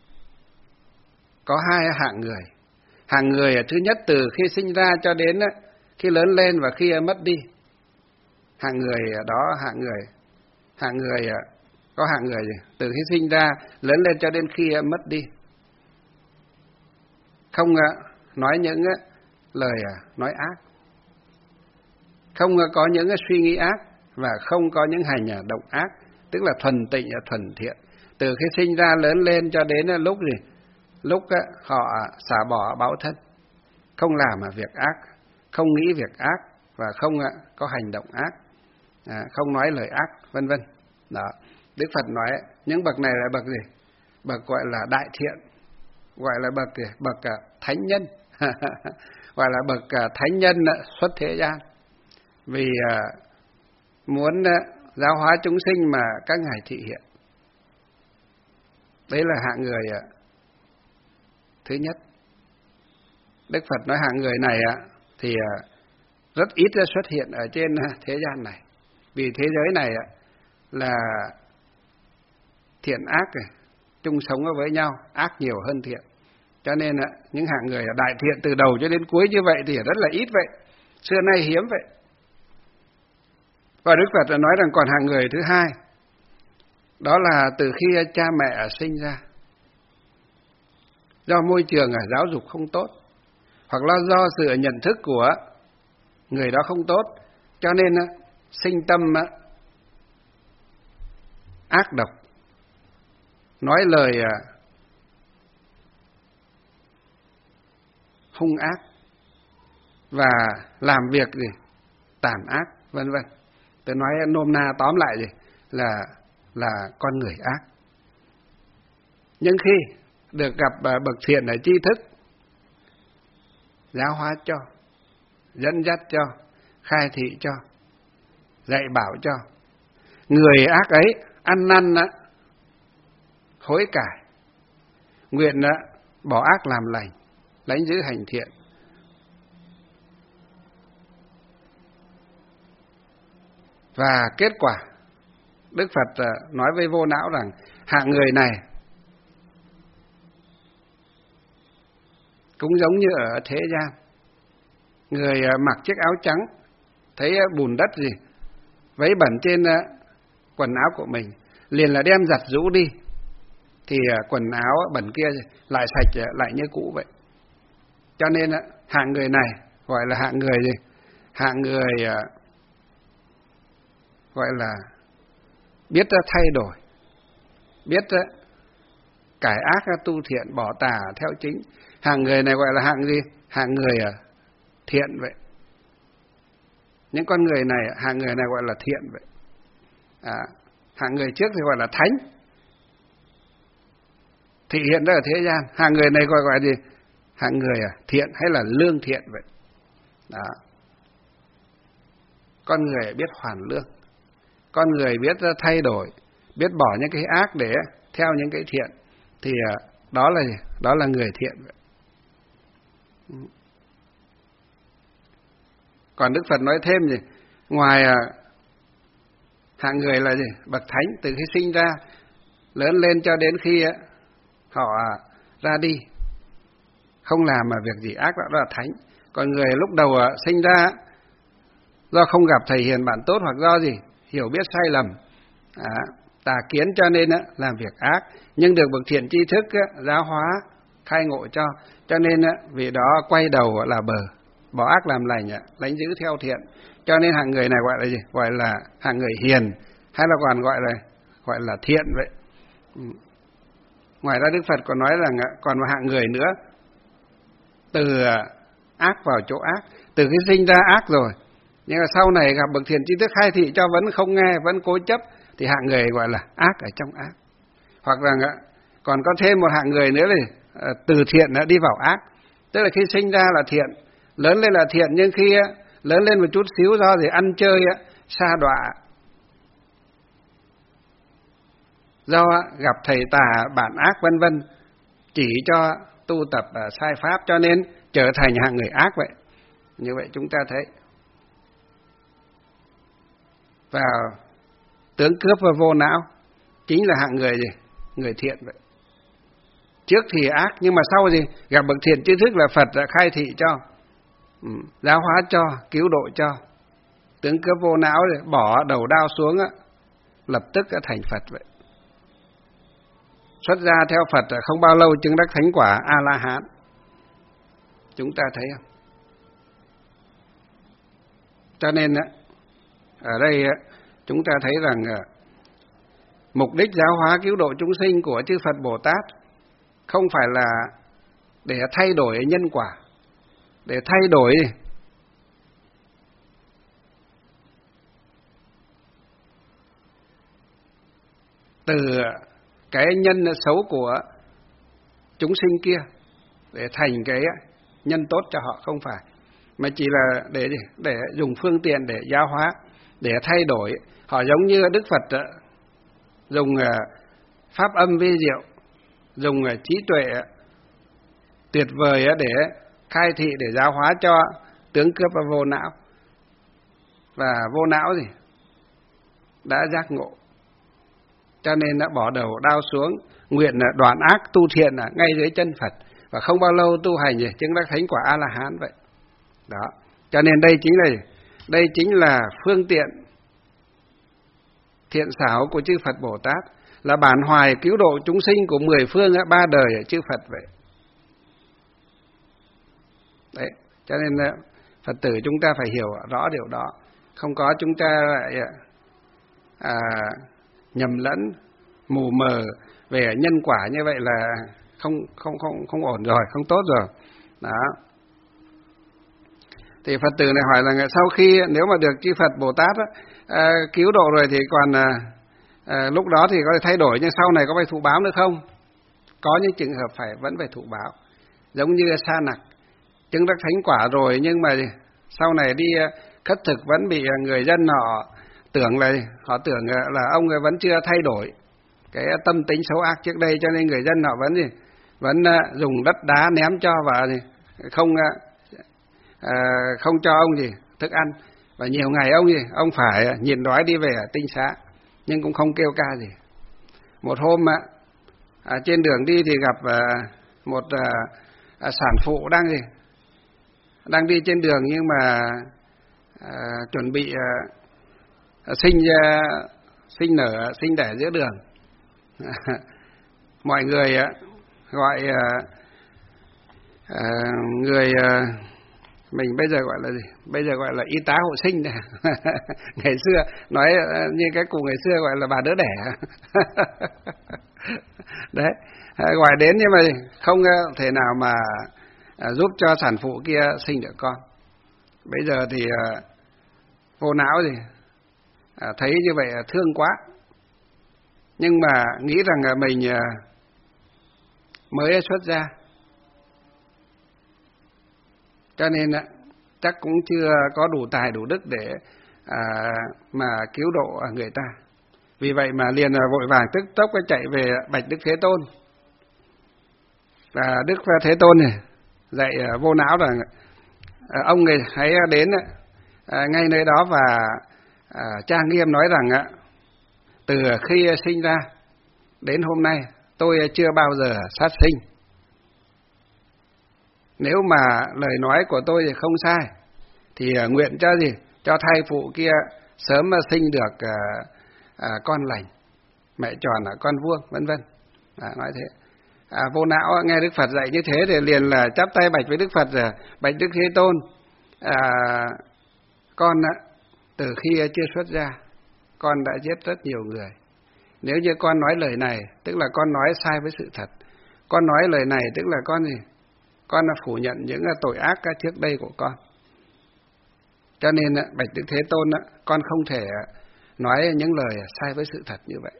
có hai hạng người. Hạng người thứ nhất từ khi sinh ra cho đến khi lớn lên và khi mất đi. Hạng người đó hạng người hạng người có hạng người gì? Từ khi sinh ra lớn lên cho đến khi mất đi, không nói những lời nói ác, không có những suy nghĩ ác, và không có những hành động ác, tức là thuần tịnh, thuần thiện. Từ khi sinh ra lớn lên cho đến lúc gì? Lúc họ xả bỏ báo thân, không làm việc ác, không nghĩ việc ác, và không có hành động ác, không nói lời ác, vân vân. Đó, Đức Phật nói những bậc này là bậc gì? Bậc gọi là đại thiện, gọi là bậc gì? Bậc thánh nhân, gọi là bậc thánh nhân xuất thế gian, vì muốn giáo hóa chúng sinh mà các ngài thị hiện. Đấy là hạng người thứ nhất. Đức Phật nói hạng người này thì rất ít xuất hiện ở trên thế gian này, vì thế giới này là thiện ác chung sống với nhau, ác nhiều hơn thiện, cho nên những hạng người đại thiện từ đầu cho đến cuối như vậy thì rất là ít vậy, xưa nay hiếm vậy. Và Đức Phật đã nói rằng còn hạng người thứ hai, đó là từ khi cha mẹ sinh ra, do môi trường giáo dục không tốt, hoặc là do sự nhận thức của người đó không tốt, cho nên sinh tâm ác độc, nói lời hung ác, và làm việc gì tàn ác, vân vân. Tôi nói nôm na tóm lại gì là là con người ác. Nhưng khi được gặp bậc thiện ở tri thức, giáo hóa cho, dẫn dắt cho, khai thị cho, dạy bảo cho, người ác ấy ăn năn hối cải, nguyện bỏ ác làm lành, lãnh giữ hành thiện. Và kết quả, Đức Phật nói với vô não rằng hạng người này cũng giống như ở thế gian, người mặc chiếc áo trắng, thấy bùn đất gì vấy bẩn trên quần áo của mình, liền là đem giặt rũ đi, thì quần áo bẩn kia lại sạch lại như cũ vậy. Cho nên hạng người này gọi là hạng người gì? Hạng người gọi là biết thay đổi, biết cải ác tu thiện, bỏ tà theo chính. Hạng người này gọi là hạng gì? Hạng người thiện vậy. Những con người này, hạng người này gọi là thiện vậy. À, hạng người trước thì gọi là thánh, thị hiện ra ở thế gian. Hạng người này gọi gọi gì? Hạng người thiện hay là lương thiện vậy. Đó. Con người biết hoàn lương, con người biết thay đổi, biết bỏ những cái ác để theo những cái thiện, thì đó là gì? Đó là người thiện vậy. Còn Đức Phật nói thêm gì? Ngoài hạng người là gì? Bậc thánh, từ khi sinh ra lớn lên cho đến khi họ ra đi, không làm mà việc gì ác, đó là thánh. Còn người lúc đầu sinh ra do không gặp thầy hiền bạn tốt hoặc do gì hiểu biết sai lầm, à, tà kiến cho nên làm việc ác, nhưng được bậc thiện tri thức giáo hóa khai ngộ cho, cho nên vì đó quay đầu là bờ, bỏ ác làm lành, lãnh giữ theo thiện. Cho nên hạng người này gọi là gì? Gọi là hạng người hiền, hay là còn gọi là gọi là thiện vậy. Ngoài ra Đức Phật còn nói rằng còn một hạng người nữa, từ ác vào chỗ ác, từ khi sinh ra ác rồi, nhưng mà sau này gặp bậc thiện tri thức khai thị cho vẫn không nghe, vẫn cố chấp, thì hạng người gọi là ác ở trong ác. Hoặc rằng còn có thêm một hạng người nữa là từ thiện đã đi vào ác, tức là khi sinh ra là thiện, lớn lên là thiện, nhưng khi lớn lên một chút xíu do gì ăn chơi sa đọa, do gặp thầy tà bạn ác vân vân chỉ cho tu tập sai pháp, cho nên trở thành hạng người ác vậy. Như vậy chúng ta thấy và tướng cướp và vô não chính là hạng người gì? Người thiện vậy. Trước thì ác, nhưng mà sau gì gặp bậc thiện tri thức là Phật đã khai thị cho, ừ, giáo hóa cho, cứu độ cho. Tướng cướp vô não thì bỏ đầu đao xuống á, lập tức đã thành Phật vậy. Xuất gia theo Phật không bao lâu chứng đắc thánh quả A La Hán. Chúng ta thấy không? Cho nên ở đây chúng ta thấy rằng mục đích giáo hóa cứu độ chúng sinh của chư Phật Bồ Tát không phải là để thay đổi nhân quả, để thay đổi từ cái nhân xấu của chúng sinh kia để thành cái nhân tốt cho họ, không phải, mà chỉ là để để dùng phương tiện để giáo hóa, để thay đổi họ. Giống như Đức Phật dùng pháp âm vi diệu, dùng trí tuệ tuyệt vời để khai thị, để giáo hóa cho tướng cướp và vô não. Và vô não gì đã giác ngộ, cho nên đã bỏ đầu đao xuống, nguyện đoạn ác tu thiện ngay dưới chân Phật, và không bao lâu tu hành gì chứng đắc thánh quả A La Hán vậy. Đó, cho nên đây chính là đây chính là phương tiện thiện xảo của chư Phật Bồ Tát, là bản hoài cứu độ chúng sinh của mười phương ba đời ở chư Phật vậy. Đấy, cho nên Phật tử chúng ta phải hiểu rõ điều đó, không có chúng ta lại à, nhầm lẫn mù mờ về nhân quả, như vậy là không không không không ổn rồi, không tốt rồi. Đó. Thì Phật tử này hỏi là sau khi nếu mà được chư Phật Bồ Tát á, à, cứu độ rồi thì còn à, à, lúc đó thì có thể thay đổi, nhưng sau này có phải thụ báo nữa không? Có những trường hợp phải vẫn phải thụ báo, giống như Sa Nặc chứng đắc thánh quả rồi, nhưng mà sau này đi khất thực vẫn bị người dân họ tưởng là họ tưởng là ông ấy vẫn chưa thay đổi cái tâm tính xấu ác trước đây, cho nên người dân họ vẫn gì vẫn dùng đất đá ném cho và không à, không cho ông gì thức ăn, và nhiều ngày ông gì ông phải nhìn đói đi về tinh xá, nhưng cũng không kêu ca gì. Một hôm à, trên đường đi thì gặp à, một à, à, sản phụ đang gì đang đi trên đường, nhưng mà à, chuẩn bị à, sinh à, sinh nở sinh đẻ giữa đường. Mọi người à, gọi à, à, người à, mình bây giờ gọi là gì? Bây giờ gọi là y tá hộ sinh này. Ngày xưa nói như cái cụ ngày xưa gọi là bà đỡ đẻ. Đấy, gọi đến nhưng mà không thể nào mà giúp cho sản phụ kia sinh được con. Bây giờ thì vô não gì thấy như vậy thương quá, nhưng mà nghĩ rằng mình mới xuất gia, cho nên chắc cũng chưa có đủ tài đủ đức để à, mà cứu độ người ta. Vì vậy mà liền vội vàng tức tốc chạy về bạch Đức Thế Tôn. Và Đức Thế Tôn này dạy vô não rằng ông này hãy đến à, ngay nơi đó và à, trang nghiêm nói rằng từ khi sinh ra đến hôm nay tôi chưa bao giờ sát sinh. nếu mà lời nói của tôi thì không sai, thì uh, nguyện cho gì? Cho thai phụ kia sớm uh, sinh được uh, uh, con lành, mẹ tròn là con vuông, vân vân. À, nói thế. À, Vô Não nghe Đức Phật dạy như thế thì liền là chắp tay bạch với Đức Phật rồi, bạch Đức Thế Tôn, à, con á, từ khi chưa xuất gia, con đã giết rất nhiều người. Nếu như con nói lời này, tức là con nói sai với sự thật. Con nói lời này tức là con gì? Con là phủ nhận những tội ác trước đây của con. Cho nên bạch Đức Thế Tôn, con không thể nói những lời sai với sự thật như vậy.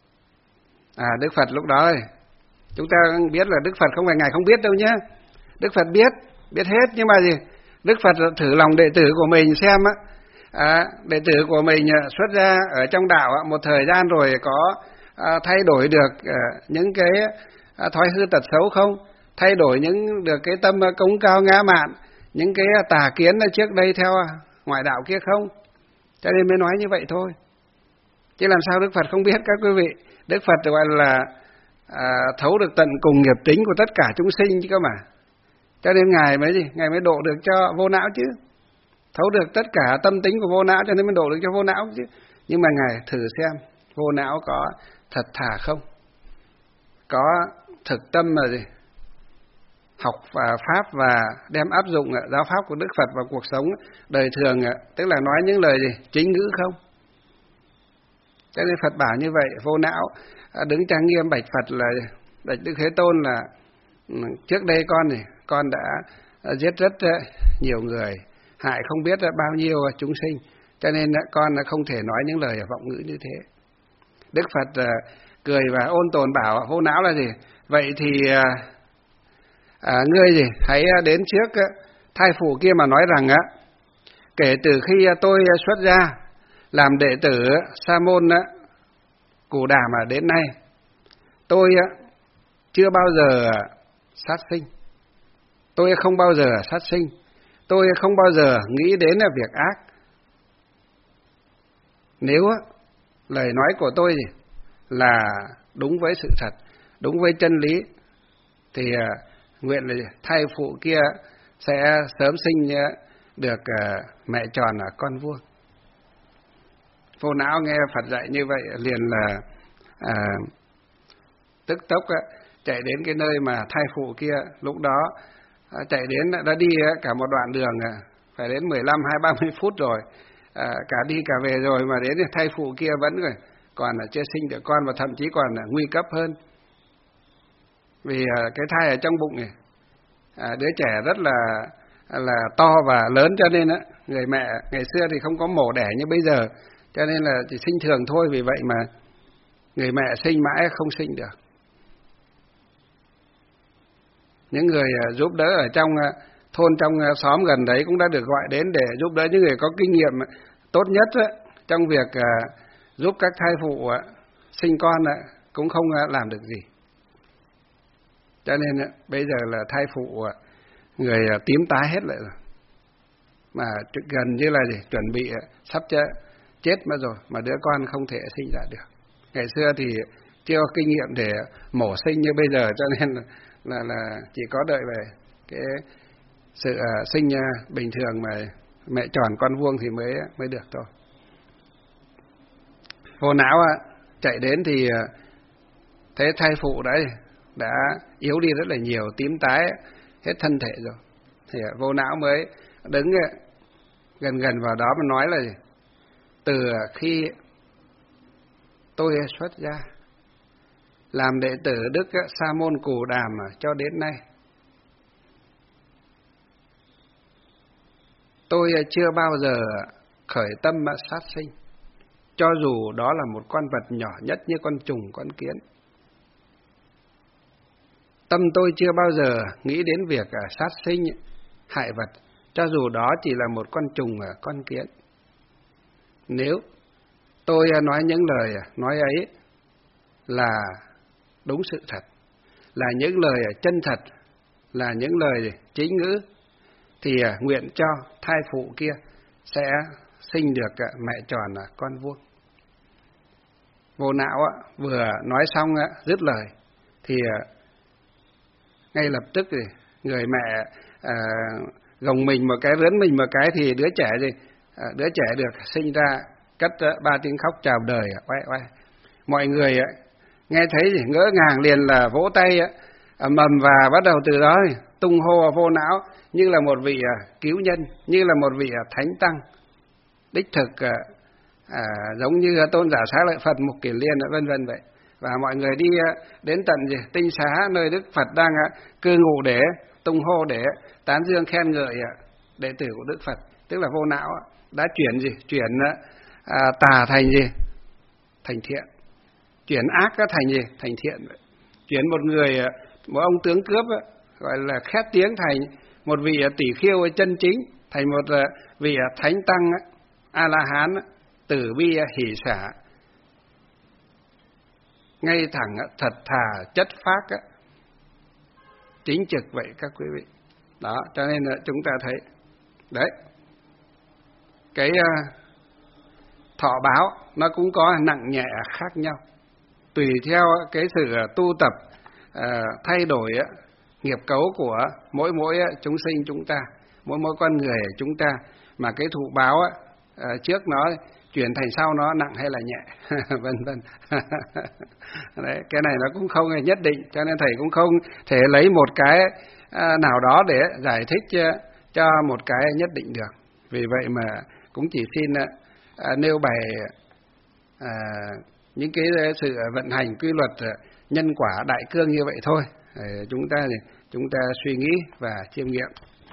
À, Đức Phật lúc đó ơi, chúng ta biết là Đức Phật không phải Ngài không biết đâu nhé. Đức Phật biết, biết hết, nhưng mà gì? Đức Phật thử lòng đệ tử của mình xem á, à, đệ tử của mình xuất gia ở trong đạo một thời gian rồi có à, thay đổi được à, những cái à, thói hư tật xấu không? Thay đổi những được cái tâm cống cao ngã mạn, những cái tà kiến trước đây theo ngoại đạo kia không? Cho nên mới nói như vậy thôi. Chứ làm sao Đức Phật không biết các quý vị? Đức Phật gọi là à, thấu được tận cùng nghiệp tính của tất cả chúng sinh chứ cơ mà. Cho nên Ngài mới gì? Ngài mới độ được cho Vô Não chứ. Thấu được tất cả tâm tính của Vô Não cho nên mới độ được cho Vô Não chứ. Nhưng mà Ngài thử xem Vô Não có thật thà không? Có thực tâm mà gì? Học và Pháp và đem áp dụng giáo pháp của Đức Phật vào cuộc sống đời thường, tức là nói những lời gì? Chính ngữ không? Cho nên Phật bảo như vậy. Vô Não đứng trang nghiêm bạch Phật là bạch Đức Thế Tôn là trước đây con này con đã giết rất nhiều người, hại không biết bao nhiêu chúng sinh, cho nên con không thể nói những lời vọng ngữ như thế. Đức Phật cười và ôn tồn bảo Vô Não là gì? Vậy thì à, ngươi gì hãy đến trước thai phụ kia mà nói rằng á, kể từ khi tôi xuất gia làm đệ tử Sa môn Cù Đàm mà đến nay, tôi chưa bao giờ sát sinh, tôi không bao giờ sát sinh, tôi không bao giờ nghĩ đến việc ác. Nếu lời nói của tôi là đúng với sự thật, đúng với chân lý, thì nguyện là thai phụ kia sẽ sớm sinh được mẹ tròn là con vuông. Vô Não nghe Phật dạy như vậy liền là à, tức tốc á, chạy đến cái nơi mà thai phụ kia. Lúc đó à, chạy đến đã đi cả một đoạn đường, à, phải đến mười lăm hai ba mươi phút rồi, à, cả đi cả về rồi mà đến thai phụ kia vẫn rồi còn là chưa sinh được con, và thậm chí còn là nguy cấp hơn. Vì à, cái thai ở trong bụng này, à, đứa trẻ rất là là to và lớn, cho nên á, người mẹ ngày xưa thì không có mổ đẻ như bây giờ, cho nên là chỉ sinh thường thôi. Vì vậy mà người mẹ sinh mãi không sinh được. Những người giúp đỡ ở trong thôn, trong xóm gần đấy cũng đã được gọi đến để giúp đỡ những người có kinh nghiệm tốt nhất trong việc giúp các thai phụ sinh con, cũng không làm được gì. Cho nên bây giờ là thai phụ người tím tái hết lại rồi, mà gần như là gì chuẩn bị sắp chết mất rồi mà đứa con không thể sinh ra được. Ngày xưa thì chưa có kinh nghiệm để mổ sinh như bây giờ, cho nên là, là, là chỉ có đợi về cái sự uh, sinh uh, bình thường mà mẹ tròn con vuông thì mới mới được thôi. Vô Não uh, chạy đến thì uh, thấy thai phụ đấy đã yếu đi rất là nhiều, tím tái hết thân thể rồi. Thì uh, Vô Não mới đứng uh, gần gần vào đó mà nói là gì? Từ khi tôi xuất gia làm đệ tử Đức Sa môn Cù Đàm cho đến nay, tôi chưa bao giờ khởi tâm sát sinh, cho dù đó là một con vật nhỏ nhất như con trùng, con kiến. Tâm tôi chưa bao giờ nghĩ đến việc sát sinh, hại vật, cho dù đó chỉ là một con trùng, con kiến. Nếu tôi nói những lời nói ấy là đúng sự thật, là những lời chân thật, là những lời chính ngữ, thì nguyện cho thai phụ kia sẽ sinh được mẹ tròn con vuông. Vô Não vừa nói xong dứt lời thì ngay lập tức người mẹ à, gồng mình một cái, rướn mình một cái thì đứa trẻ gì à, đứa trẻ được sinh ra cất ba tiếng khóc chào đời. Oai oai. Mọi người nghe thấy gì ngỡ ngàng liền là vỗ tay mầm, và bắt đầu từ đó tung hô vô não như là một vị cứu nhân, như là một vị thánh tăng đích thực, à, giống như tôn giả Xá Lợi Phật, Mục Kiền Liên, vân vân vậy. Và mọi người đi đến tận gì tinh xá nơi Đức Phật đang cư ngụ để tung hô, để tán dương khen ngợi đệ tử của Đức Phật, tức là vô não đã chuyển gì chuyển à, tà thành gì thành thiện, chuyển ác thành gì thành thiện vậy. Chuyển một người, một ông tướng cướp gọi là khét tiếng thành một vị tỷ khiêu chân chính, thành một vị thánh tăng A La Hán, tử bi hỷ xả, ngay thẳng thật thà chất phác, chính trực vậy các quý vị. Đó, cho nên là chúng ta thấy đấy, cái thọ báo nó cũng có nặng nhẹ khác nhau, tùy theo cái sự tu tập uh, thay đổi uh, nghiệp cấu của mỗi mỗi uh, chúng sinh chúng ta, mỗi mỗi con người chúng ta, mà cái thụ báo uh, trước nó chuyển thành sau nó nặng hay là nhẹ vân vân. Đấy, cái này nó cũng không nhất định, cho nên thầy cũng không thể lấy một cái uh, nào đó để giải thích uh, cho một cái nhất định được. Vì vậy mà cũng chỉ xin uh, uh, nêu bày uh, những cái sự vận hành quy luật nhân quả đại cương như vậy thôi, để chúng ta chúng ta suy nghĩ và chiêm nghiệm.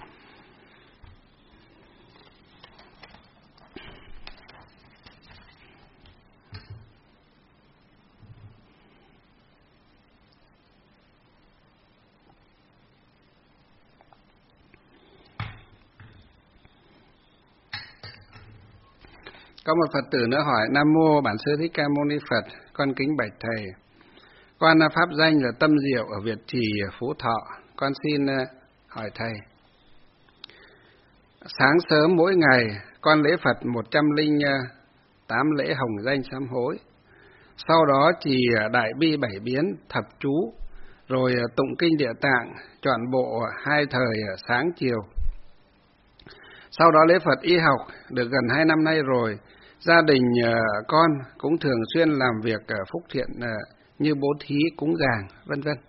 Có một Phật tử nữa hỏi: Nam mô Bản Sư Thích Ca Mâu Ni Phật, con kính bạch thầy. Con pháp danh là Tâm Diệu ở Việt Trì, Phú Thọ. Con xin hỏi thầy. Sáng sớm mỗi ngày con lễ Phật một trăm lẻ tám lễ hồng danh sám hối. Sau đó trì đại bi bảy biến thập chú, rồi tụng kinh Địa Tạng trọn bộ hai thời sáng chiều. Sau đó lễ Phật y học được gần hai năm nay rồi. Gia đình con cũng thường xuyên làm việc phúc thiện như bố thí, cúng dường, vân vân.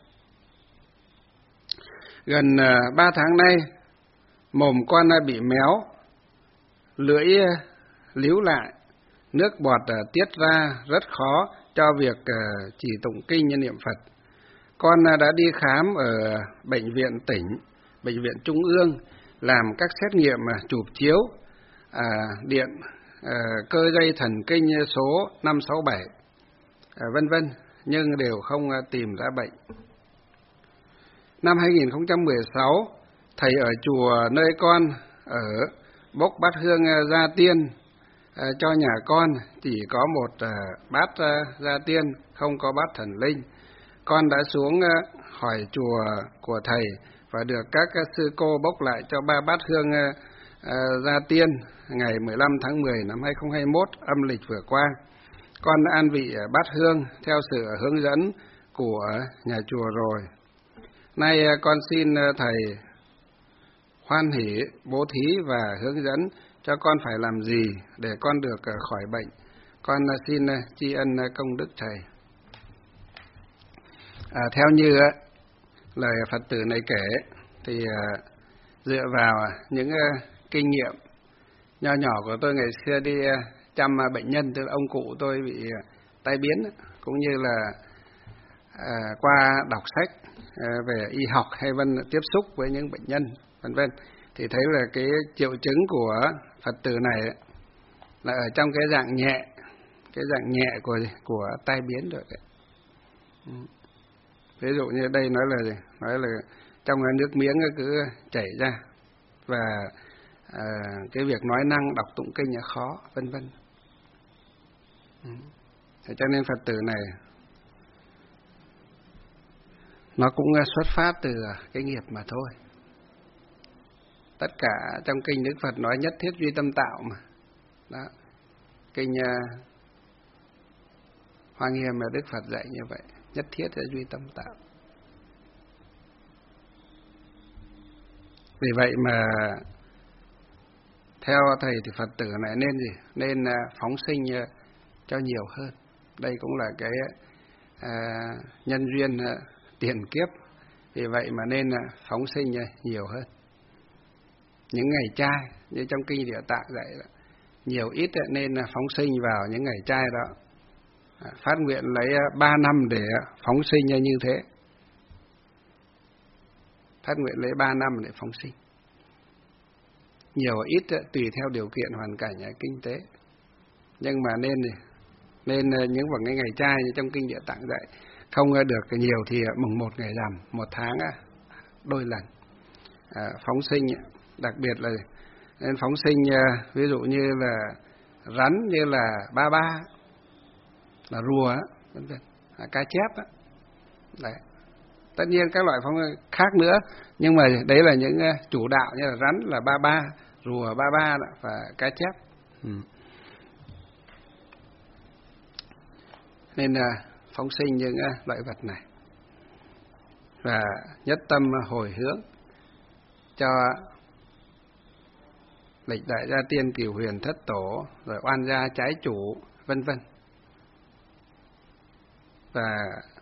Gần ba tháng nay, mồm con bị méo, lưỡi líu lại, nước bọt tiết ra rất khó cho việc chỉ tụng kinh như niệm Phật. Con đã đi khám ở bệnh viện tỉnh, bệnh viện trung ương, làm các xét nghiệm chụp chiếu, à, điện, à, cơ dây thần kinh số năm sáu bảy, à, vân vân, nhưng đều không tìm ra bệnh. Năm hai nghìn không trăm mười sáu, thầy ở chùa nơi con ở bốc bát hương gia tiên à, cho nhà con, chỉ có một à, bát à, gia tiên, không có bát thần linh. Con đã xuống à, hỏi chùa của thầy và được các sư cô bốc lại cho ba bát hương à, à, gia tiên ngày mười lăm tháng mười năm hai nghìn không trăm hai mươi mốt âm lịch vừa qua. Con đã an vị bát hương theo sự hướng dẫn của nhà chùa rồi. Nay con xin thầy hoan hỷ bố thí và hướng dẫn cho con phải làm gì để con được khỏi bệnh. Con xin tri ân công đức thầy. À, theo như lời Phật tử này kể thì dựa vào những kinh nghiệm nho nhỏ của tôi ngày xưa đi chăm bệnh nhân, tức là ông cụ tôi bị tai biến, cũng như là à, qua đọc sách à, về y học hay vân tiếp xúc với những bệnh nhân vân vân, thì thấy là cái triệu chứng của Phật tử này là ở trong cái dạng nhẹ, cái dạng nhẹ của của tai biến rồi đấy. Ví dụ như đây nói là gì? Nói là trong nước miếng cứ chảy ra, và à, cái việc nói năng đọc tụng kinh là khó, vân vân. Thế cho nên Phật tử này nó cũng xuất phát từ cái nghiệp mà thôi. Tất cả trong kinh Đức Phật nói nhất thiết duy tâm tạo mà. Đó. Kinh uh, Hoa Nghiêm mà Đức Phật dạy như vậy, nhất thiết là duy tâm tạo. Vì vậy mà theo thầy thì Phật tử này nên gì? Nên phóng sinh cho nhiều hơn. Đây cũng là cái à, nhân duyên à, tiền kiếp. Vì vậy mà nên à, phóng sinh à, nhiều hơn. Những ngày trai như trong kinh Địa Tạng dạy đó, nhiều ít à, nên à, phóng sinh vào những ngày trai đó. À, phát nguyện lấy à, ba năm để à, phóng sinh như thế. Phát nguyện lấy ba năm để phóng sinh. Nhiều ít tùy theo điều kiện hoàn cảnh kinh tế, nhưng mà nên nên những vào cái ngày trai như trong kinh Địa Tạng dạy, không được nhiều thì mùng một ngày rằm, một tháng đôi lần à, phóng sinh. Đặc biệt là nên phóng sinh ví dụ như là rắn, như là ba ba, là rùa, vân vân, à, cá chép đó. Đấy. Tất nhiên các loại phóng khác nữa, nhưng mà đấy là những chủ đạo như là rắn là ba ba, rùa ba ba và cá chép. Ừ. Nên là phóng sinh những loại vật này và nhất tâm hồi hướng cho lịch đại gia tiên, cửu huyền thất tổ, rồi oan gia trái chủ, vân vân. Và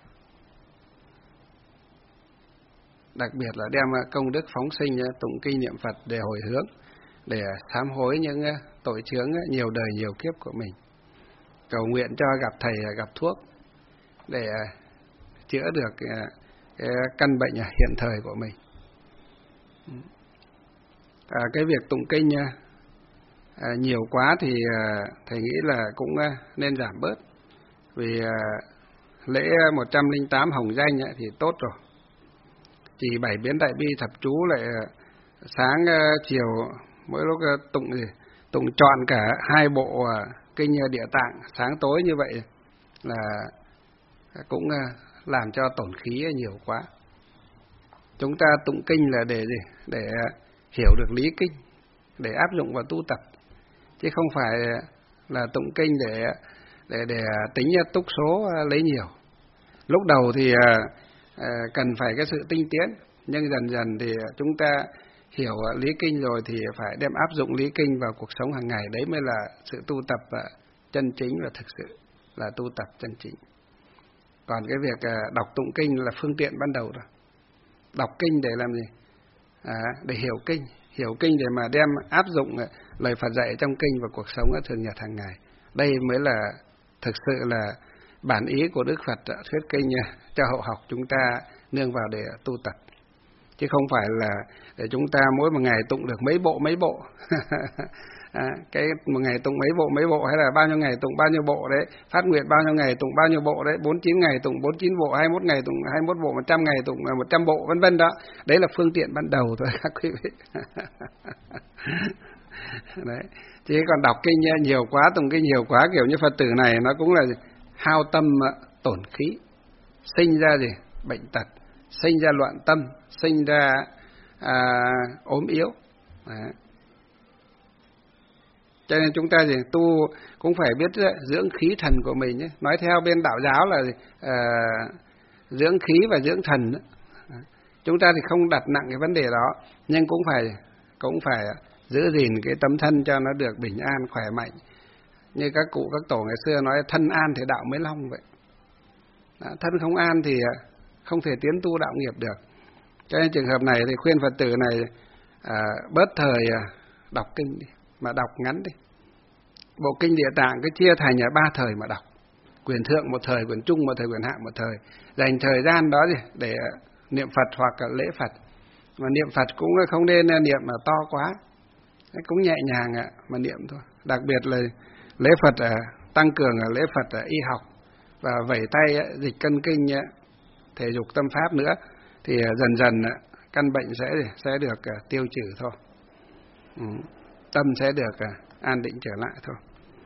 đặc biệt là đem công đức phóng sinh, tụng kinh niệm Phật để hồi hướng, để sám hối những tội chướng nhiều đời nhiều kiếp của mình. Cầu nguyện cho gặp thầy, gặp thuốc để chữa được cái căn bệnh hiện thời của mình. À, cái việc tụng kinh à, nhiều quá thì à, thầy nghĩ là cũng à, nên giảm bớt. Vì à, lễ một trăm lẻ tám hồng danh thì tốt rồi. Chỉ bảy biến đại bi thập chú lại sáng chiều mỗi lúc tụng gì tụng trọn cả hai bộ kinh Địa Tạng sáng tối như vậy là cũng làm cho tổn khí nhiều quá. Chúng ta tụng kinh là để gì? Để hiểu được lý kinh, để áp dụng vào tu tập, chứ không phải là tụng kinh để để để tính túc số lấy nhiều. Lúc đầu thì cần phải cái sự tinh tiến, nhưng dần dần thì chúng ta hiểu lý kinh rồi thì phải đem áp dụng lý kinh vào cuộc sống hàng ngày. Đấy mới là sự tu tập chân chính và thực sự là tu tập chân chính. Còn cái việc đọc tụng kinh là phương tiện ban đầu rồi. Đọc kinh để làm gì? À, để hiểu kinh, hiểu kinh để mà đem áp dụng lời Phật dạy trong kinh vào cuộc sống thường nhật hàng ngày. Đây mới là thực sự là bản ý của Đức Phật thuyết kinh cho hậu học chúng ta nương vào để tu tập, chứ không phải là để chúng ta mỗi một ngày tụng được mấy bộ mấy bộ. À, cái một ngày tụng mấy bộ mấy bộ hay là bao nhiêu ngày tụng bao nhiêu bộ đấy, phát nguyện bao nhiêu ngày tụng bao nhiêu bộ đấy, bốn mươi chín ngày tụng bốn mươi chín bộ, hai mươi mốt ngày tụng hai mươi mốt bộ, một trăm ngày tụng một trăm bộ, vân vân đó. Đấy là phương tiện ban đầu thôi các quý vị. Đấy. Chứ còn đọc kinh nhiều quá, tụng kinh nhiều quá kiểu như Phật tử này nó cũng là hao tâm tổn khí, sinh ra gì? Bệnh tật, sinh ra loạn tâm, sinh ra à, ốm yếu. Đấy. Cho nên chúng ta gì tu cũng phải biết dưỡng khí thần của mình ấy. Nói theo bên đạo giáo là à, dưỡng khí và dưỡng thần. Chúng ta thì không đặt nặng cái vấn đề đó, nhưng cũng phải cũng phải giữ gìn cái tấm thân cho nó được bình an, khỏe mạnh. Như các cụ các tổ ngày xưa nói thân an thì đạo mới long vậy. Đó, thân không an thì không thể tiến tu đạo nghiệp được. Cho nên trường hợp này thì khuyên Phật tử này à, bớt thời à, đọc kinh đi, mà đọc ngắn đi. Bộ kinh Địa Tạng cứ chia thành ba thời mà đọc. Quyền thượng một thời, quyền trung một thời, quyền hạ một thời. Dành thời gian đó để niệm Phật hoặc là lễ Phật. Mà niệm Phật cũng không nên niệm mà to quá, cũng nhẹ nhàng mà niệm thôi. Đặc biệt là lễ Phật tăng cường lễ Phật y học và vẩy tay dịch cân kinh, thể dục tâm pháp nữa thì dần dần căn bệnh sẽ sẽ được tiêu trừ thôi. Ừ. Tâm sẽ được an định trở lại thôi.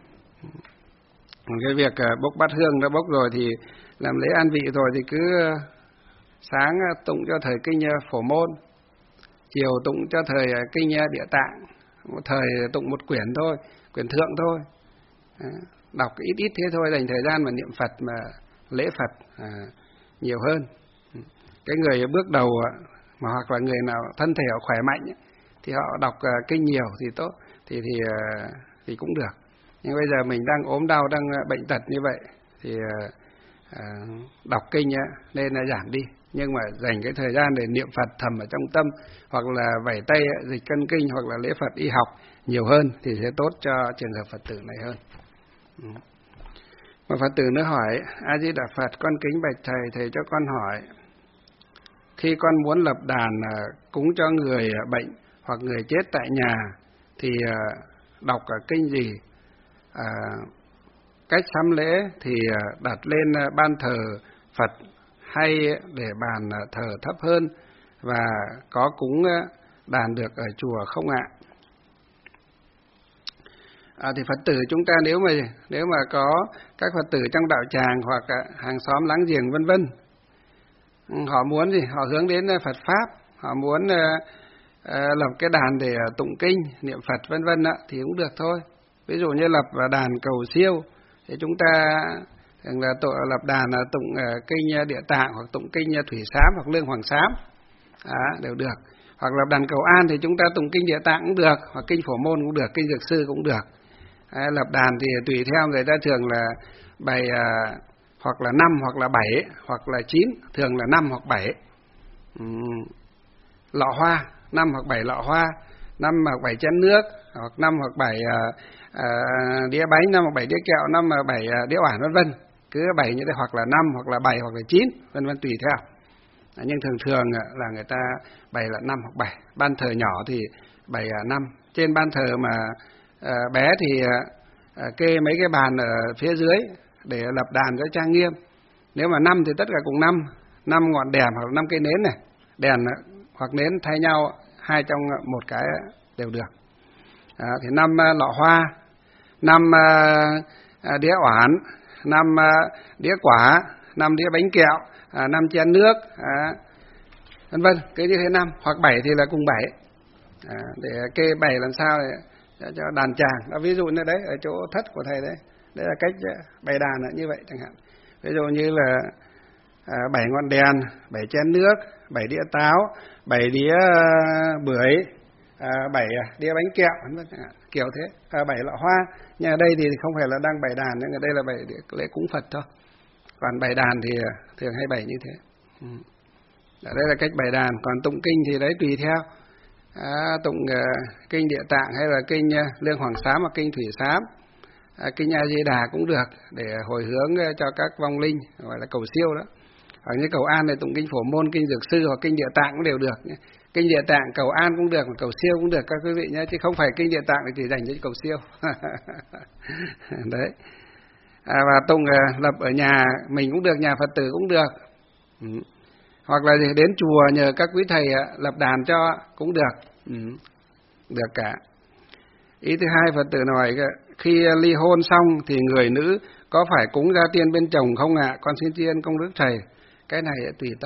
Cái việc bốc bát hương đã bốc rồi thì làm lễ an vị rồi thì cứ sáng tụng cho thời kinh Phổ Môn, chiều tụng cho thời kinh Địa Tạng, một thời tụng một quyển thôi, quyển thượng thôi. Đọc ít ít thế thôi, dành thời gian mà niệm Phật mà lễ Phật à, nhiều hơn. Cái người bước đầu mà hoặc là người nào thân thể họ khỏe mạnh ấy, thì họ đọc uh, kinh nhiều thì tốt, thì thì uh, thì cũng được. Nhưng bây giờ mình đang ốm đau, đang uh, bệnh tật như vậy thì uh, uh, đọc kinh uh, nên là giảm đi, nhưng mà dành cái thời gian để niệm Phật thầm ở trong tâm, hoặc là vẩy tay uh, dịch cân kinh, hoặc là lễ Phật y học nhiều hơn thì sẽ tốt cho trường hợp Phật tử này hơn. Ừ. Một Phật tử nữa hỏi: A Di Đà Phật, con kính bạch thầy, thầy cho con hỏi, khi con muốn lập đàn cúng cho người bệnh hoặc người chết tại nhà thì đọc kinh gì? À, cách sắm lễ thì đặt lên ban thờ Phật hay để bàn thờ thấp hơn, và có cúng đàn được ở chùa không ạ? À, thì Phật tử chúng ta nếu mà nếu mà có các Phật tử trong đạo tràng hoặc hàng xóm láng giềng vân vân, họ muốn gì, họ hướng đến Phật pháp, họ muốn uh, uh, lập cái đàn để uh, tụng kinh niệm Phật vân vân thì cũng được thôi. Ví dụ như lập đàn cầu siêu thì chúng ta thường là tổ, lập đàn là tụng uh, kinh Địa Tạng hoặc tụng kinh Thủy Sám hoặc Lương Hoàng Sám, à, đều được. Hoặc lập đàn cầu an thì chúng ta tụng kinh Địa Tạng cũng được, hoặc kinh Phổ Môn cũng được, kinh Dược Sư cũng được. À, lập đàn thì tùy theo người ta thường là bày uh, hoặc là năm hoặc là bảy hoặc là chín, thường là năm hoặc bảy. Uhm, lọ hoa, năm hoặc bảy lọ hoa, năm hoặc bảy chén nước, hoặc năm hoặc bảy uh, uh, đĩa bánh, năm hoặc bảy đĩa kẹo, năm hoặc bảy uh, đĩa oản vân vân. Cứ bảy như thế, hoặc là năm hoặc là bảy hoặc là chín vân vân tùy theo. À, nhưng thường thường là người ta bày là năm hoặc bảy. Ban thờ nhỏ thì bày là năm. Trên ban thờ mà uh, bé thì uh, kê mấy cái bàn ở phía dưới để lập đàn cho trang nghiêm. Nếu mà năm thì tất cả cùng năm, năm ngọn đèn hoặc năm cây nến này, đèn hoặc nến thay nhau, hai trong một cái đều được. À, thì năm lọ hoa, năm uh, đĩa oản, năm uh, đĩa quả, năm đĩa bánh kẹo, à, năm chén nước, à, vân vân, cứ như thế năm, hoặc bảy thì là cùng bảy, à, để kê bảy làm sao để cho, cho đàn tràng. À, ví dụ như đấy ở chỗ thất của thầy đấy. Đây là cách bày đàn là như vậy chẳng hạn. Ví dụ như là à, bảy ngọn đèn, bảy chén nước, bảy đĩa táo, bảy đĩa uh, bưởi, à, bảy đĩa bánh kẹo, chẳng hạn, kiểu thế, à, bảy lọ hoa. Nhưng ở đây thì không phải là đang bày đàn, nhưng ở đây là bày lễ cúng Phật thôi. Còn bày đàn thì thường hay bày như thế. Ừ. Đây là cách bày đàn. Còn tụng kinh thì đấy tùy theo. À, tụng uh, kinh Địa Tạng hay là kinh uh, Lương Hoàng Sám hoặc kinh Thủy Sám, À, kinh A Di Đà cũng được, để hồi hướng cho các vong linh, gọi là cầu siêu đó. Hoặc như cầu an thì tụng kinh Phổ Môn, kinh Dược Sư hoặc kinh Địa Tạng cũng đều được. Kinh Địa Tạng cầu an cũng được, mà cầu siêu cũng được các quý vị nhé, chứ không phải kinh Địa Tạng thì chỉ dành cho cầu siêu. Đấy. À, và tụng uh, lập ở nhà mình cũng được, nhà Phật tử cũng được. Ừ. Hoặc là đến chùa nhờ các quý thầy uh, lập đàn cho cũng được. Ừ. Được cả. Ý thứ hai, Phật tử hỏi khi ly hôn xong thì người nữ có phải cúng gia tiên bên chồng không ạ? À? Con xin tri ân công đức thầy. Cái này tùy tâm.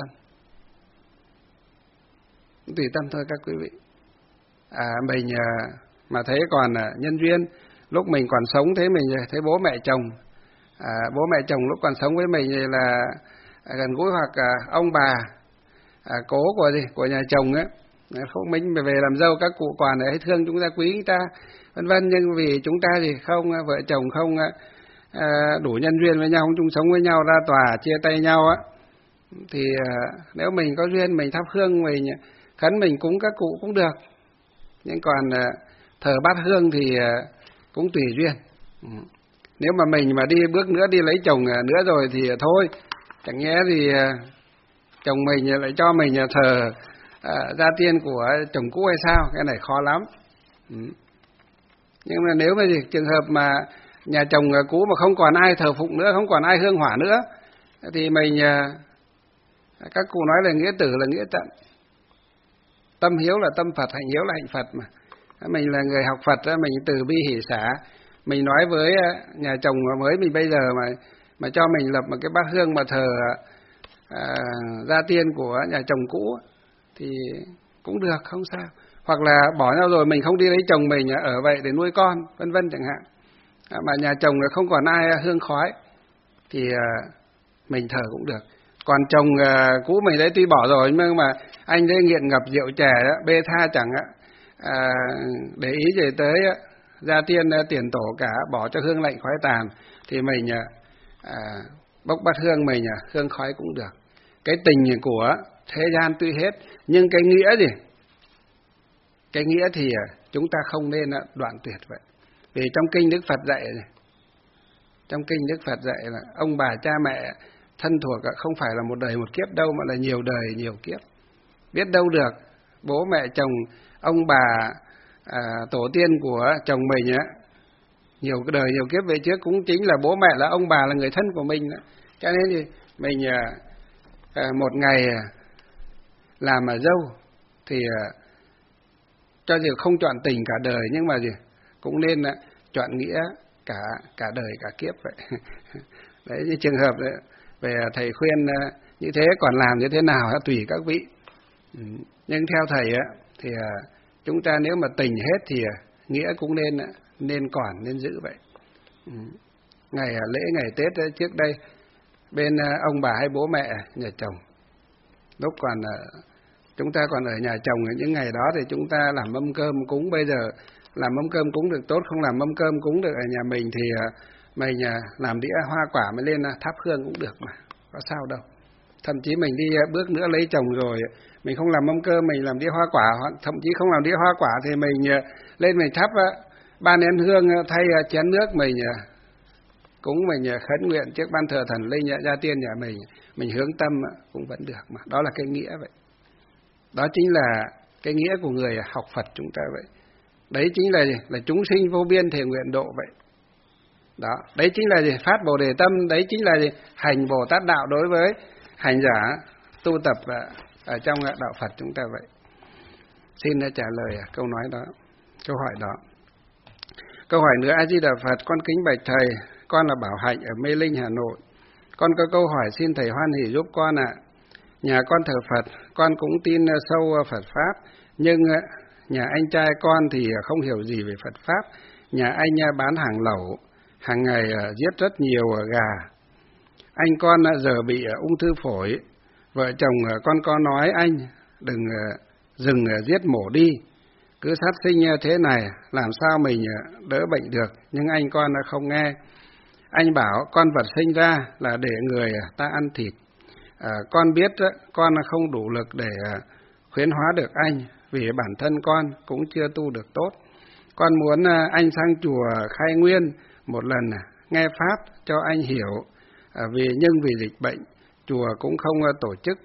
Tùy tâm thôi các quý vị. À, mình mà thấy còn nhân duyên, lúc mình còn sống thấy mình thấy bố mẹ chồng, à, bố mẹ chồng lúc còn sống với mình là gần gũi, hoặc à, ông bà à, cố của gì của nhà chồng ấy, không mình về làm dâu các cụ còn ấy thương chúng ta, quý chúng ta vân vân, nhưng vì chúng ta thì không, vợ chồng không à, đủ nhân duyên với nhau, không chung sống với nhau, ra tòa chia tay nhau á, thì à, nếu mình có duyên mình thắp hương, mình khấn mình cúng các cụ cũng được. Nhưng còn à, thờ bát hương thì à, cũng tùy duyên. Ừ. Nếu mà mình mà đi bước nữa đi lấy chồng nữa rồi thì thôi, chẳng nhẽ thì à, chồng mình lại cho mình thờ à, gia tiên của chồng cũ hay sao? Cái này khó lắm. Ừ. Nhưng mà nếu mà gì, trường hợp mà nhà chồng cũ mà không còn ai thờ phụng nữa, không còn ai hương hỏa nữa, thì mình, các cụ nói là nghĩa tử là nghĩa tận, tâm hiếu là tâm Phật, hạnh hiếu là hạnh Phật mà. Mình là người học Phật, mình từ bi hỷ xả, mình nói với nhà chồng mới mình bây giờ mà mà cho mình lập một cái bát hương mà thờ à, gia tiên của nhà chồng cũ thì cũng được, không sao. Hoặc là bỏ nhau rồi mình không đi lấy chồng, mình ở vậy để nuôi con vân vân chẳng hạn, à, mà nhà chồng không còn ai hương khói thì à, mình thờ cũng được. Còn chồng à, cũ mình đấy tuy bỏ rồi nhưng mà anh đấy nghiện ngập rượu chè đó, bê tha chẳng á, à, để ý về tới á, gia tiên tiền tổ cả, bỏ cho hương lạnh khói tàn, thì mình à, bốc bát hương mình à, hương khói cũng được. Cái tình của thế gian tuy hết, nhưng cái nghĩa gì? Cái nghĩa thì chúng ta không nên đoạn tuyệt vậy. Vì trong kinh Đức Phật dạy, trong kinh Đức Phật dạy là ông bà cha mẹ thân thuộc không phải là một đời một kiếp đâu, mà là nhiều đời nhiều kiếp. Biết đâu được bố mẹ chồng, ông bà, à, tổ tiên của chồng mình á, nhiều cái đời nhiều kiếp về trước cũng chính là bố mẹ, là ông bà, là người thân của mình đó. Cho nên thì mình à, à, một ngày làm mà dâu thì à, cho dù không chọn tình cả đời, nhưng mà gì cũng nên à, chọn nghĩa cả cả đời cả kiếp vậy. Đấy, như trường hợp đấy, về thầy khuyên à, như thế, còn làm như thế nào tùy các vị. Ừ. Nhưng theo thầy á thì à, chúng ta nếu mà tình hết thì à, nghĩa cũng nên nên còn nên giữ vậy. Ừ. Ngày lễ ngày Tết trước đây bên ông bà hay bố mẹ nhà chồng, lúc còn chúng ta còn ở nhà chồng, những ngày đó thì chúng ta làm mâm cơm cúng. Bây giờ làm mâm cơm cúng được tốt, không làm mâm cơm cúng được ở nhà mình thì mình làm đĩa hoa quả mới lên thắp hương cũng được mà, có sao đâu. Thậm chí mình đi bước nữa lấy chồng rồi, mình không làm mâm cơm, mình làm đĩa hoa quả, thậm chí không làm đĩa hoa quả thì mình lên mình thắp ba nén hương thay chén nước mình cúng, mình khấn nguyện trước ban thờ thần linh gia tiên nhà mình, mình hướng tâm cũng vẫn được mà. Đó là cái nghĩa vậy. Đó chính là cái nghĩa của người học Phật chúng ta vậy. Đấy chính là gì? Là chúng sinh vô biên thể nguyện độ vậy. Đó, đấy chính là gì? Phát Bồ Đề tâm, đấy chính là gì? Hành Bồ Tát đạo đối với hành giả tu tập ở trong đạo Phật chúng ta vậy. Xin trả lời câu nói đó, câu hỏi đó. Câu hỏi nữa: A Di Đà Phật, con kính bạch thầy, con là Bảo Hạnh ở Mê Linh, Hà Nội. Con có câu hỏi xin thầy hoan hỷ giúp con ạ. À. Nhà con thờ Phật, con cũng tin sâu Phật Pháp, nhưng nhà anh trai con thì không hiểu gì về Phật Pháp. Nhà anh bán hàng lẩu, hàng ngày giết rất nhiều gà. Anh con giờ bị ung thư phổi, vợ chồng con có nói anh đừng dừng giết mổ đi, cứ sát sinh thế này làm sao mình đỡ bệnh được, nhưng anh con không nghe. Anh bảo con vật sinh ra là để người ta ăn thịt. À, con biết con không đủ lực để khuyến hóa được anh, vì bản thân con cũng chưa tu được tốt. Con muốn anh sang chùa khai nguyên một lần nghe Pháp cho anh hiểu, à, vì nhưng vì dịch bệnh chùa cũng không tổ chức.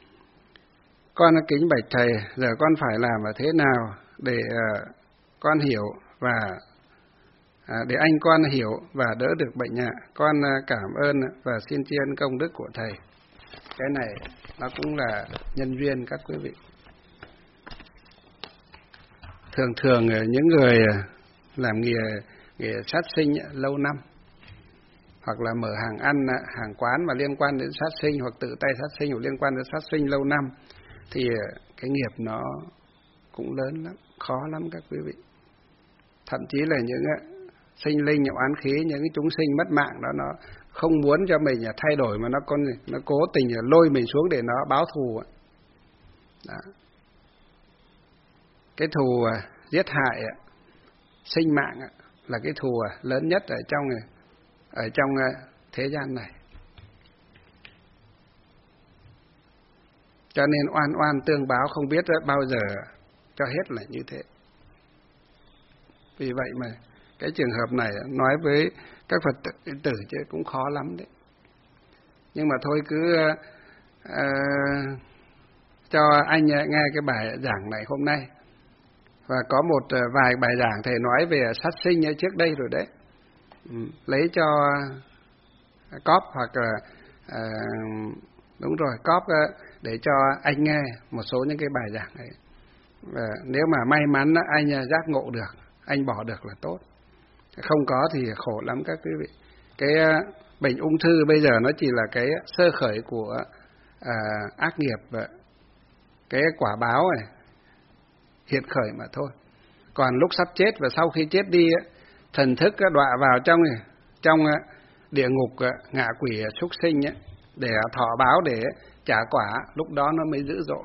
Con kính bạch thầy, giờ con phải làm thế nào để uh, con hiểu và uh, để anh con hiểu và đỡ được bệnh ạ? Con uh, cảm ơn và xin tri ân công đức của thầy. Cái này nó cũng là nhân duyên các quý vị. Thường thường uh, những người uh, làm nghề nghề sát sinh uh, lâu năm, hoặc là mở hàng ăn, uh, hàng quán mà liên quan đến sát sinh, hoặc tự tay sát sinh hoặc liên quan đến sát sinh lâu năm, thì cái nghiệp nó cũng lớn lắm, khó lắm các quý vị. Thậm chí là những sinh linh, những oán khí, những cái chúng sinh mất mạng đó, nó không muốn cho mình thay đổi, mà nó con nó cố tình lôi mình xuống để nó báo thù. Đó. Cái thù giết hại sinh mạng là cái thù lớn nhất ở trong ở trong thế gian này. Cho nên oan oan tương báo, không biết bao giờ cho hết là như thế. Vì vậy mà cái trường hợp này nói với các Phật tử chứ cũng khó lắm đấy. Nhưng mà thôi cứ uh, cho anh nghe cái bài giảng này hôm nay. Và có một vài bài giảng thầy nói về sát sinh trước đây rồi đấy. Ừ, lấy cho cóp hoặc là uh, đúng rồi, cóp uh, để cho anh nghe một số những cái bài giảng này. Và nếu mà may mắn anh giác ngộ được, anh bỏ được là tốt. Không có thì khổ lắm các quý vị. Cái bệnh ung thư bây giờ nó chỉ là cái sơ khởi của à, ác nghiệp và cái quả báo này hiện khởi mà thôi. Còn lúc sắp chết và sau khi chết đi, thần thức đọa vào trong trong địa ngục ngạ quỷ súc sinh để thọ báo, để trả quả, lúc đó nó mới dữ dội.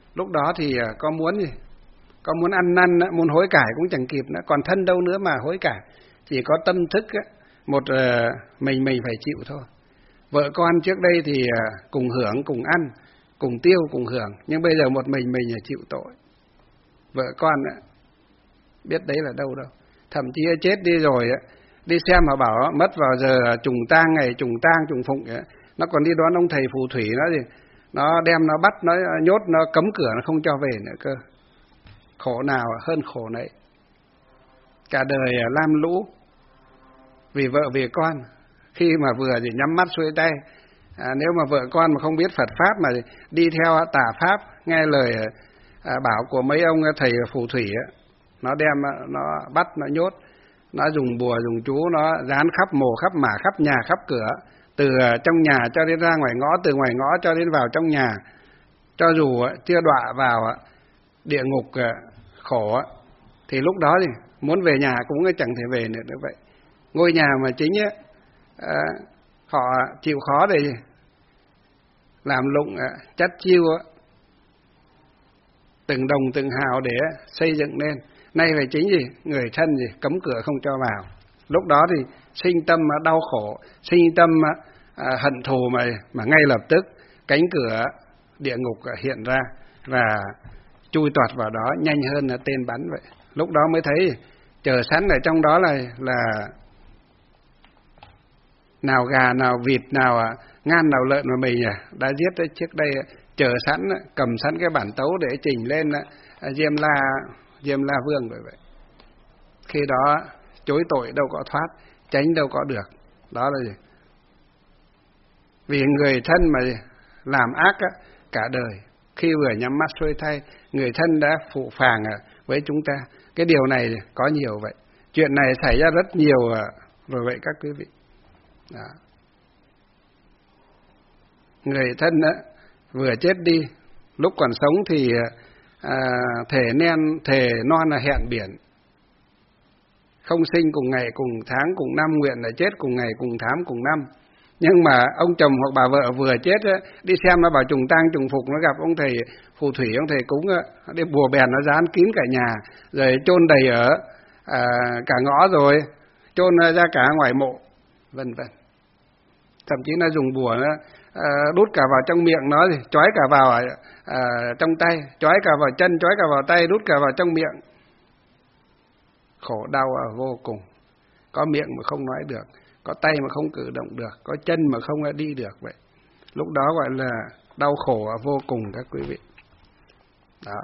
Lúc đó thì có muốn gì? Có muốn ăn năn, muốn hối cải cũng chẳng kịp nữa, còn thân đâu nữa mà hối cải. Chỉ có tâm thức một mình mình phải chịu thôi. Vợ con trước đây thì cùng hưởng, cùng ăn, cùng tiêu, cùng hưởng, nhưng bây giờ một mình mình chịu tội. Vợ con biết đấy là đâu đâu. Thậm chí chết đi rồi, đi xem mà bảo mất vào giờ trùng tang, ngày trùng tang, trùng phụng, nó còn đi đón ông thầy phù thủy nó gì, nó đem nó bắt, nó nhốt, nó cấm cửa, nó không cho về nữa cơ. Khổ nào hơn khổ nấy. Cả đời lam lũ vì vợ vì con, khi mà vừa thì nhắm mắt xuôi tay. À, nếu mà vợ con mà không biết Phật pháp mà đi theo tà pháp, nghe lời à, bảo của mấy ông thầy phù thủy ấy, nó đem nó bắt, nó nhốt, nó dùng bùa dùng chú, nó dán khắp mồ khắp mả, khắp nhà khắp cửa, từ trong nhà cho đến ra ngoài ngõ, từ ngoài ngõ cho đến vào trong nhà. Cho dù chưa đọa vào địa ngục khổ thì lúc đó thì muốn về nhà cũng chẳng thể về nữa như vậy. Ngôi nhà mà chính ấy, à, họ chịu khó để làm lụng chắt chiu từng đồng từng hào để xây dựng nên. Nay phải chính gì? Người thân gì? Cấm cửa không cho vào. Lúc đó thì sinh tâm đau khổ, sinh tâm à, hận thù mà mà ngay lập tức cánh cửa địa ngục hiện ra và chui toạt vào đó nhanh hơn là tên bắn vậy. Lúc đó mới thấy chờ sẵn ở trong đó là là nào gà, nào vịt, nào ngan, nào lợn mà mình đã giết đấy trước đây, chờ sẵn cầm sẵn cái bản tấu để trình lên Diêm La Diêm La Vương vậy vậy. Khi đó chối tội đâu có thoát, tránh đâu có được. Đó là gì? Vì người thân mà làm ác cả đời, khi vừa nhắm mắt xuôi tay, người thân đã phụ phàng với chúng ta. Cái điều này có nhiều vậy. Chuyện này xảy ra rất nhiều rồi vậy các quý vị. Đó. Người thân đó, vừa chết đi, lúc còn sống thì à, thể nen, thể non là hẹn biển, không sinh cùng ngày, cùng tháng, cùng năm, nguyện là chết cùng ngày, cùng tháng, cùng năm. Nhưng mà ông chồng hoặc bà vợ vừa chết đó, đi xem nó bảo trùng tang trùng phục, nó gặp ông thầy phù thủy, ông thầy cúng đó, đi bùa bèn nó dán kín cả nhà, rồi chôn đầy ở à, cả ngõ, rồi chôn ra cả ngoài mộ, vân vân. Thậm chí nó dùng bùa nó à, đút cả vào trong miệng nó, thì trói cả vào à, trong tay, trói cả vào chân, trói cả vào tay, đút cả vào trong miệng. Khổ đau vô cùng. Có miệng mà không nói được, có tay mà không cử động được, có chân mà không đi được vậy. Lúc đó gọi là đau khổ vô cùng các quý vị. Đó.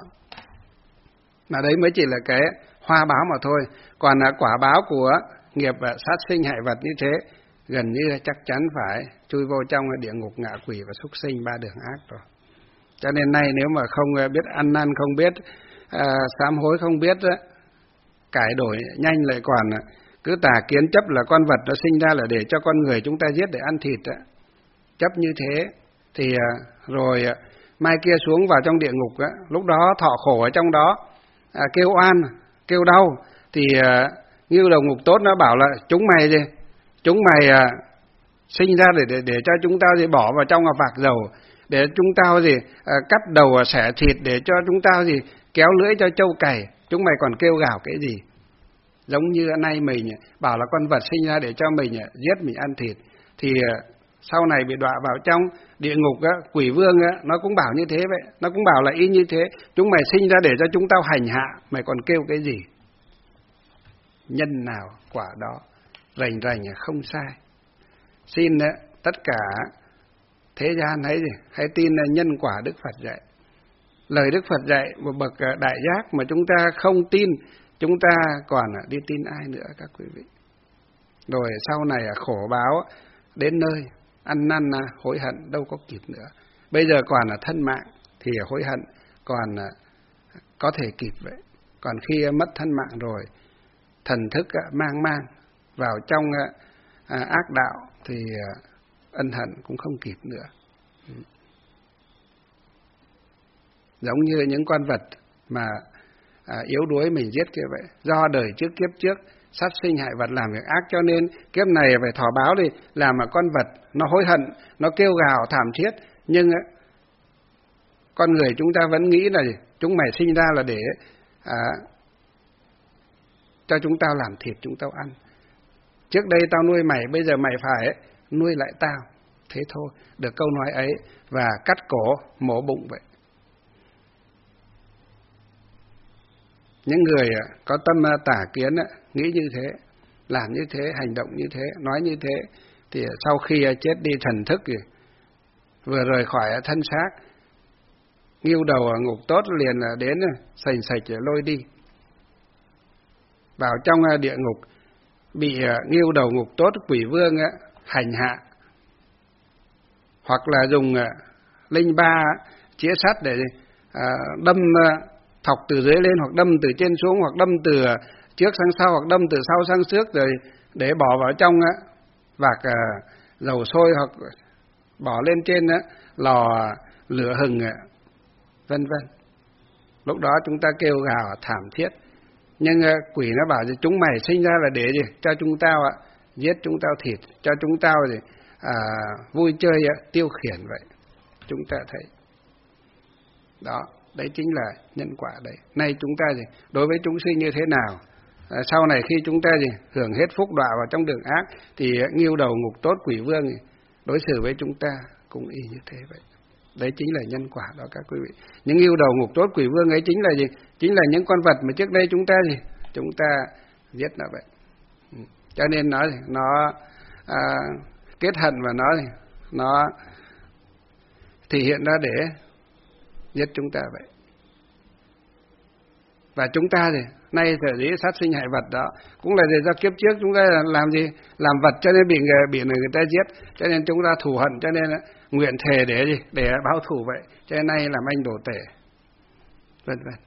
Mà đấy mới chỉ là cái hoa báo mà thôi. Còn quả báo của nghiệp sát sinh hại vật như thế, gần như chắc chắn phải chui vô trong địa ngục, ngạ quỷ và súc sinh, ba đường ác rồi. Cho nên nay nếu mà không biết ăn năn, không biết à, sám hối, không biết á, cải đổi nhanh lại còn cứ tà kiến chấp là con vật nó sinh ra là để cho con người chúng ta giết để ăn thịt á. Chấp như thế thì à, rồi à, mai kia xuống vào trong địa ngục á, lúc đó thọ khổ ở trong đó, à, kêu oan, kêu đau thì à, như đầu ngục tốt nó bảo là chúng mày gì? Chúng mày à, sinh ra để, để để cho chúng ta gì bỏ vào trong vạc dầu, để chúng ta gì à, cắt đầu xẻ thịt, để cho chúng ta gì kéo lưỡi cho trâu cày. Chúng mày còn kêu gào cái gì? Giống như nay mình bảo là con vật sinh ra để cho mình giết, mình ăn thịt, thì sau này bị đọa vào trong địa ngục á, quỷ vương á, nó cũng bảo như thế vậy, nó cũng bảo là y như thế. Chúng mày sinh ra để cho chúng tao hành hạ, mày còn kêu cái gì? Nhân nào quả đó, rành rành không sai. Xin tất cả thế gian hãy gì, hãy tin là nhân quả Đức Phật dạy. Lời Đức Phật dạy một bậc đại giác mà chúng ta không tin, chúng ta còn đi tin ai nữa các quý vị. Rồi sau này khổ báo đến nơi, ăn năn hối hận đâu có kịp nữa. Bây giờ còn là thân mạng thì hối hận còn có thể kịp vậy. Còn khi mất thân mạng rồi, thần thức mang mang vào trong ác đạo thì ân hận cũng không kịp nữa. Giống như những con vật mà à, yếu đuối mình giết kia vậy. Do đời trước kiếp trước sát sinh hại vật làm việc ác, cho nên kiếp này phải thọ báo đi, làm mà con vật nó hối hận, nó kêu gào thảm thiết, nhưng con người chúng ta vẫn nghĩ là chúng mày sinh ra là để à, cho chúng tao làm thịt chúng tao ăn. Trước đây tao nuôi mày, bây giờ mày phải nuôi lại tao. Thế thôi, được câu nói ấy và cắt cổ, mổ bụng vậy. Những người có tâm tà kiến nghĩ như thế, làm như thế, hành động như thế, nói như thế, thì sau khi chết đi thần thức thì vừa rời khỏi thân xác, nghiêu đầu ngục tốt liền đến sành sạch lôi đi. Vào trong địa ngục bị nghiêu đầu ngục tốt quỷ vương hành hạ, hoặc là dùng linh ba chĩa sắt để đâm thọc từ dưới lên, hoặc đâm từ trên xuống, hoặc đâm từ trước sang sau, hoặc đâm từ sau sang trước, rồi để bỏ vào trong vạc dầu sôi, hoặc bỏ lên trên lò lửa hừng, vân vân. Lúc đó chúng ta kêu gào thảm thiết. Nhưng quỷ nó bảo chúng mày sinh ra là để gì? Cho chúng tao ạ, giết chúng tao thịt, cho chúng tao gì? À, vui chơi tiêu khiển vậy. Chúng ta thấy đó, đấy chính là nhân quả đấy. Nay chúng ta gì? Đối với chúng sinh như thế nào? À, sau này khi chúng ta gì? Hưởng hết phúc đọa vào trong đường ác, thì nghiêu đầu ngục tốt quỷ vương gì? Đối xử với chúng ta cũng y như thế vậy. Đấy chính là nhân quả đó các quý vị. Những yêu đầu ngục tốt quỷ vương ấy chính là gì? Chính là những con vật mà trước đây chúng ta gì? Chúng ta giết nó vậy. Cho nên nó nó à, kết hận và nó nó thể hiện ra để giết chúng ta vậy. Và chúng ta thì nay sở dĩ sát sinh hại vật đó cũng là do kiếp trước chúng ta làm gì? Làm vật cho nên bị người bị người ta giết, cho nên chúng ta thù hận, cho nên nguyện thề để gì? Để báo thù vậy. Cho nên nay làm anh đồ tể, vân vân.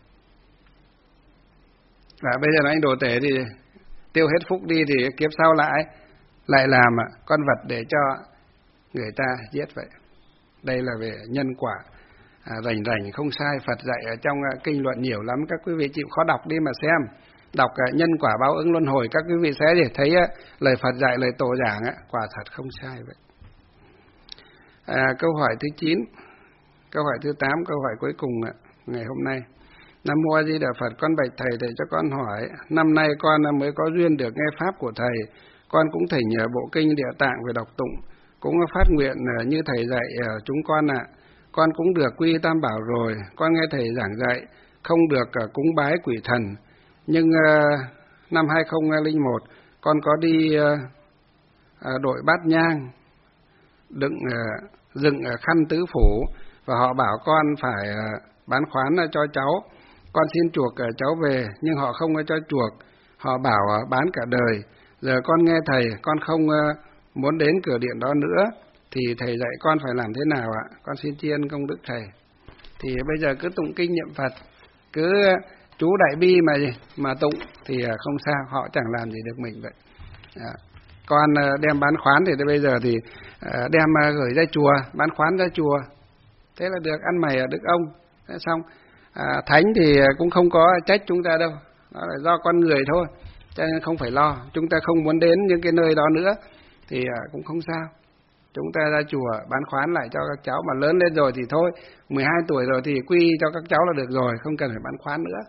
Và bây giờ anh đồ tể thì tiêu hết phúc đi, thì kiếp sau lại lại làm con vật để cho người ta giết vậy. Đây là về nhân quả. À, rành rành không sai, Phật dạy ở trong kinh luận nhiều lắm, các quý vị chịu khó đọc đi mà xem. Đọc nhân quả báo ứng luân hồi, các quý vị sẽ để thấy lời Phật dạy, lời tổ giảng quả thật không sai vậy. À, câu hỏi thứ chín, câu hỏi thứ tám, câu hỏi cuối cùng ngày hôm nay. Nam Mô A Di Đà Phật, con bạch thầy, thầy cho con hỏi, năm nay con mới có duyên được nghe pháp của thầy, con cũng thỉnh nhờ bộ kinh Địa Tạng về đọc tụng, cũng phát nguyện như thầy dạy chúng con ạ. À. Con cũng được quy Tam Bảo rồi, con nghe thầy giảng dạy, không được cúng bái quỷ thần. Nhưng uh, năm hai không không một, con có đi uh, uh, đội bát nhang, đựng, uh, dựng uh, khăn tứ phủ, và họ bảo con phải uh, bán khoán uh, cho cháu. Con xin chuộc uh, cháu về, nhưng họ không uh, cho chuộc, họ bảo uh, bán cả đời. Giờ con nghe thầy, con không uh, muốn đến cửa điện đó nữa, thì thầy dạy con phải làm thế nào ạ? Con xin tri ân công đức thầy. Thì bây giờ cứ tụng kinh niệm Phật, cứ chú đại bi mà mà tụng thì không sao, họ chẳng làm gì được mình vậy. À, con đem bán khoán thì bây giờ thì đem gửi ra chùa, bán khoán ra chùa, thế là được, ăn mày ở đức ông. Thế xong, à, thánh thì cũng không có trách chúng ta đâu, đó là do con người thôi, cho nên không phải lo. Chúng ta không muốn đến những cái nơi đó nữa thì cũng không sao. Chúng ta ra chùa bán khoán lại cho các cháu, mà lớn lên rồi thì thôi, mười hai tuổi rồi thì quy cho các cháu là được rồi, không cần phải bán khoán nữa.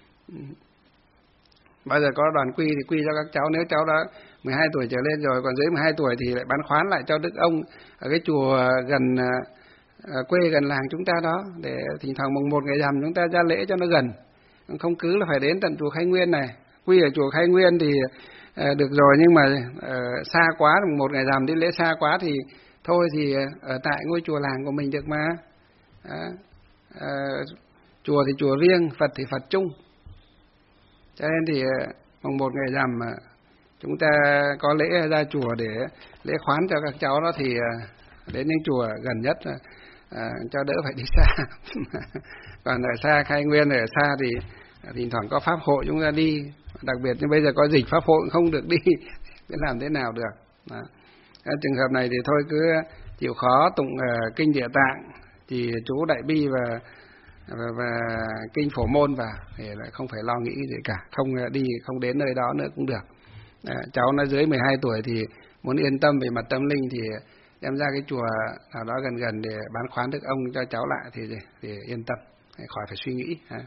Bao giờ có đoàn quy thì quy cho các cháu, nếu cháu đã mười hai tuổi trở lên rồi, còn dưới mười hai tuổi thì lại bán khoán lại cho đức ông ở cái chùa gần quê gần làng chúng ta đó, để thỉnh thoảng mùng một ngày rằm chúng ta ra lễ cho nó gần, không cứ là phải đến tận chùa Khai Nguyên này. Quy ở chùa Khai Nguyên thì À, được rồi, nhưng mà à, xa quá, một ngày rằm đi lễ xa quá thì thôi thì ở tại ngôi chùa làng của mình được mà. À, à, chùa thì chùa riêng, Phật thì Phật chung. Cho nên thì mùng một ngày rằm mà chúng ta có lễ ra chùa để lễ khoán cho các cháu đó, thì đến những chùa gần nhất à, cho đỡ phải đi xa. Còn ở xa Khai Nguyên, ở xa thì thỉnh thoảng có pháp hội chúng ta đi. Đặc biệt như bây giờ có dịch pháp hội cũng không được đi, biết làm thế nào được. Đó. Trường hợp này thì thôi cứ chịu khó tụng uh, kinh Địa Tạng, thì chú đại bi và, và và kinh Phổ Môn vào, thì lại không phải lo nghĩ gì cả, không uh, đi không đến nơi đó nữa cũng được. Uh, cháu nó dưới mười hai tuổi thì muốn yên tâm về mặt tâm linh thì đem ra cái chùa nào đó gần gần để bán khoán được ông cho cháu lại thì thì yên tâm, khỏi phải suy nghĩ. Ha.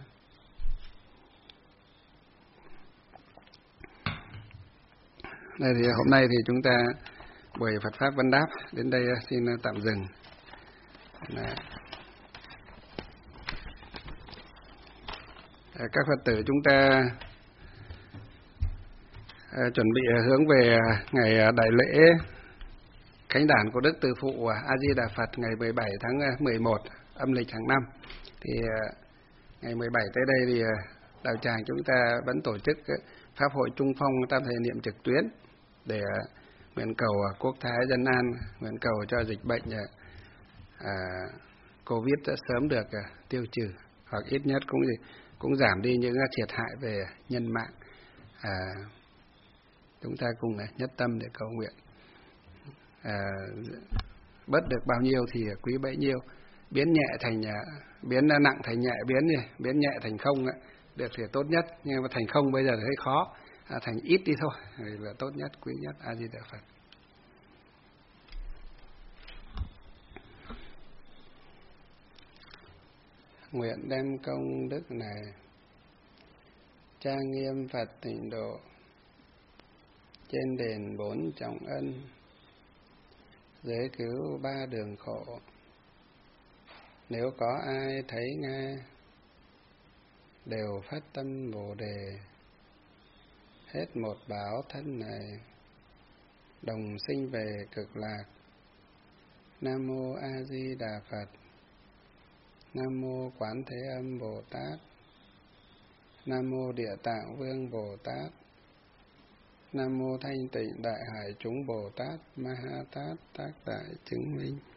Đây thì hôm nay thì chúng ta buổi Phật pháp vấn đáp đến đây xin tạm dừng. Đấy. Các Phật tử chúng ta uh, chuẩn bị hướng về ngày đại lễ khánh đản của Đức Từ Phụ A Di Đà Phật ngày mười bảy tháng mười một âm lịch hàng năm. Thì uh, ngày mười bảy tới đây thì uh, đạo tràng chúng ta vẫn tổ chức pháp hội Trung Phong tam thời niệm trực tuyến để uh, nguyện cầu uh, quốc thái dân an, nguyện cầu cho dịch bệnh uh, uh, Covid đã sớm được uh, tiêu trừ, hoặc ít nhất cũng gì cũng giảm đi những thiệt hại về nhân mạng. À, chúng ta cùng nhất tâm để cầu nguyện, à, bớt được bao nhiêu thì quý bấy nhiêu, biến nhẹ thành biến nặng thành nhẹ, biến biến nhẹ thành không được thì tốt nhất, nhưng mà thành không bây giờ thì hơi khó, à, thành ít đi thôi là tốt nhất, quý nhất. A Di Đà Phật. Nguyện đem công đức này trang nghiêm Phật tịnh độ trên đền bốn trọng ân, giới cứu ba đường khổ. Nếu có ai thấy nghe đều phát tâm Bồ đề, hết một báo thân này đồng sinh về cực lạc. Nam mô A Di Đà Phật. Nam mô Quán Thế Âm Bồ Tát. Nam mô Địa Tạng Vương Bồ Tát. Nam mô Thanh Tịnh Đại Hải Chúng Bồ Tát Ma Ha Tát Tác Đại Chứng Minh.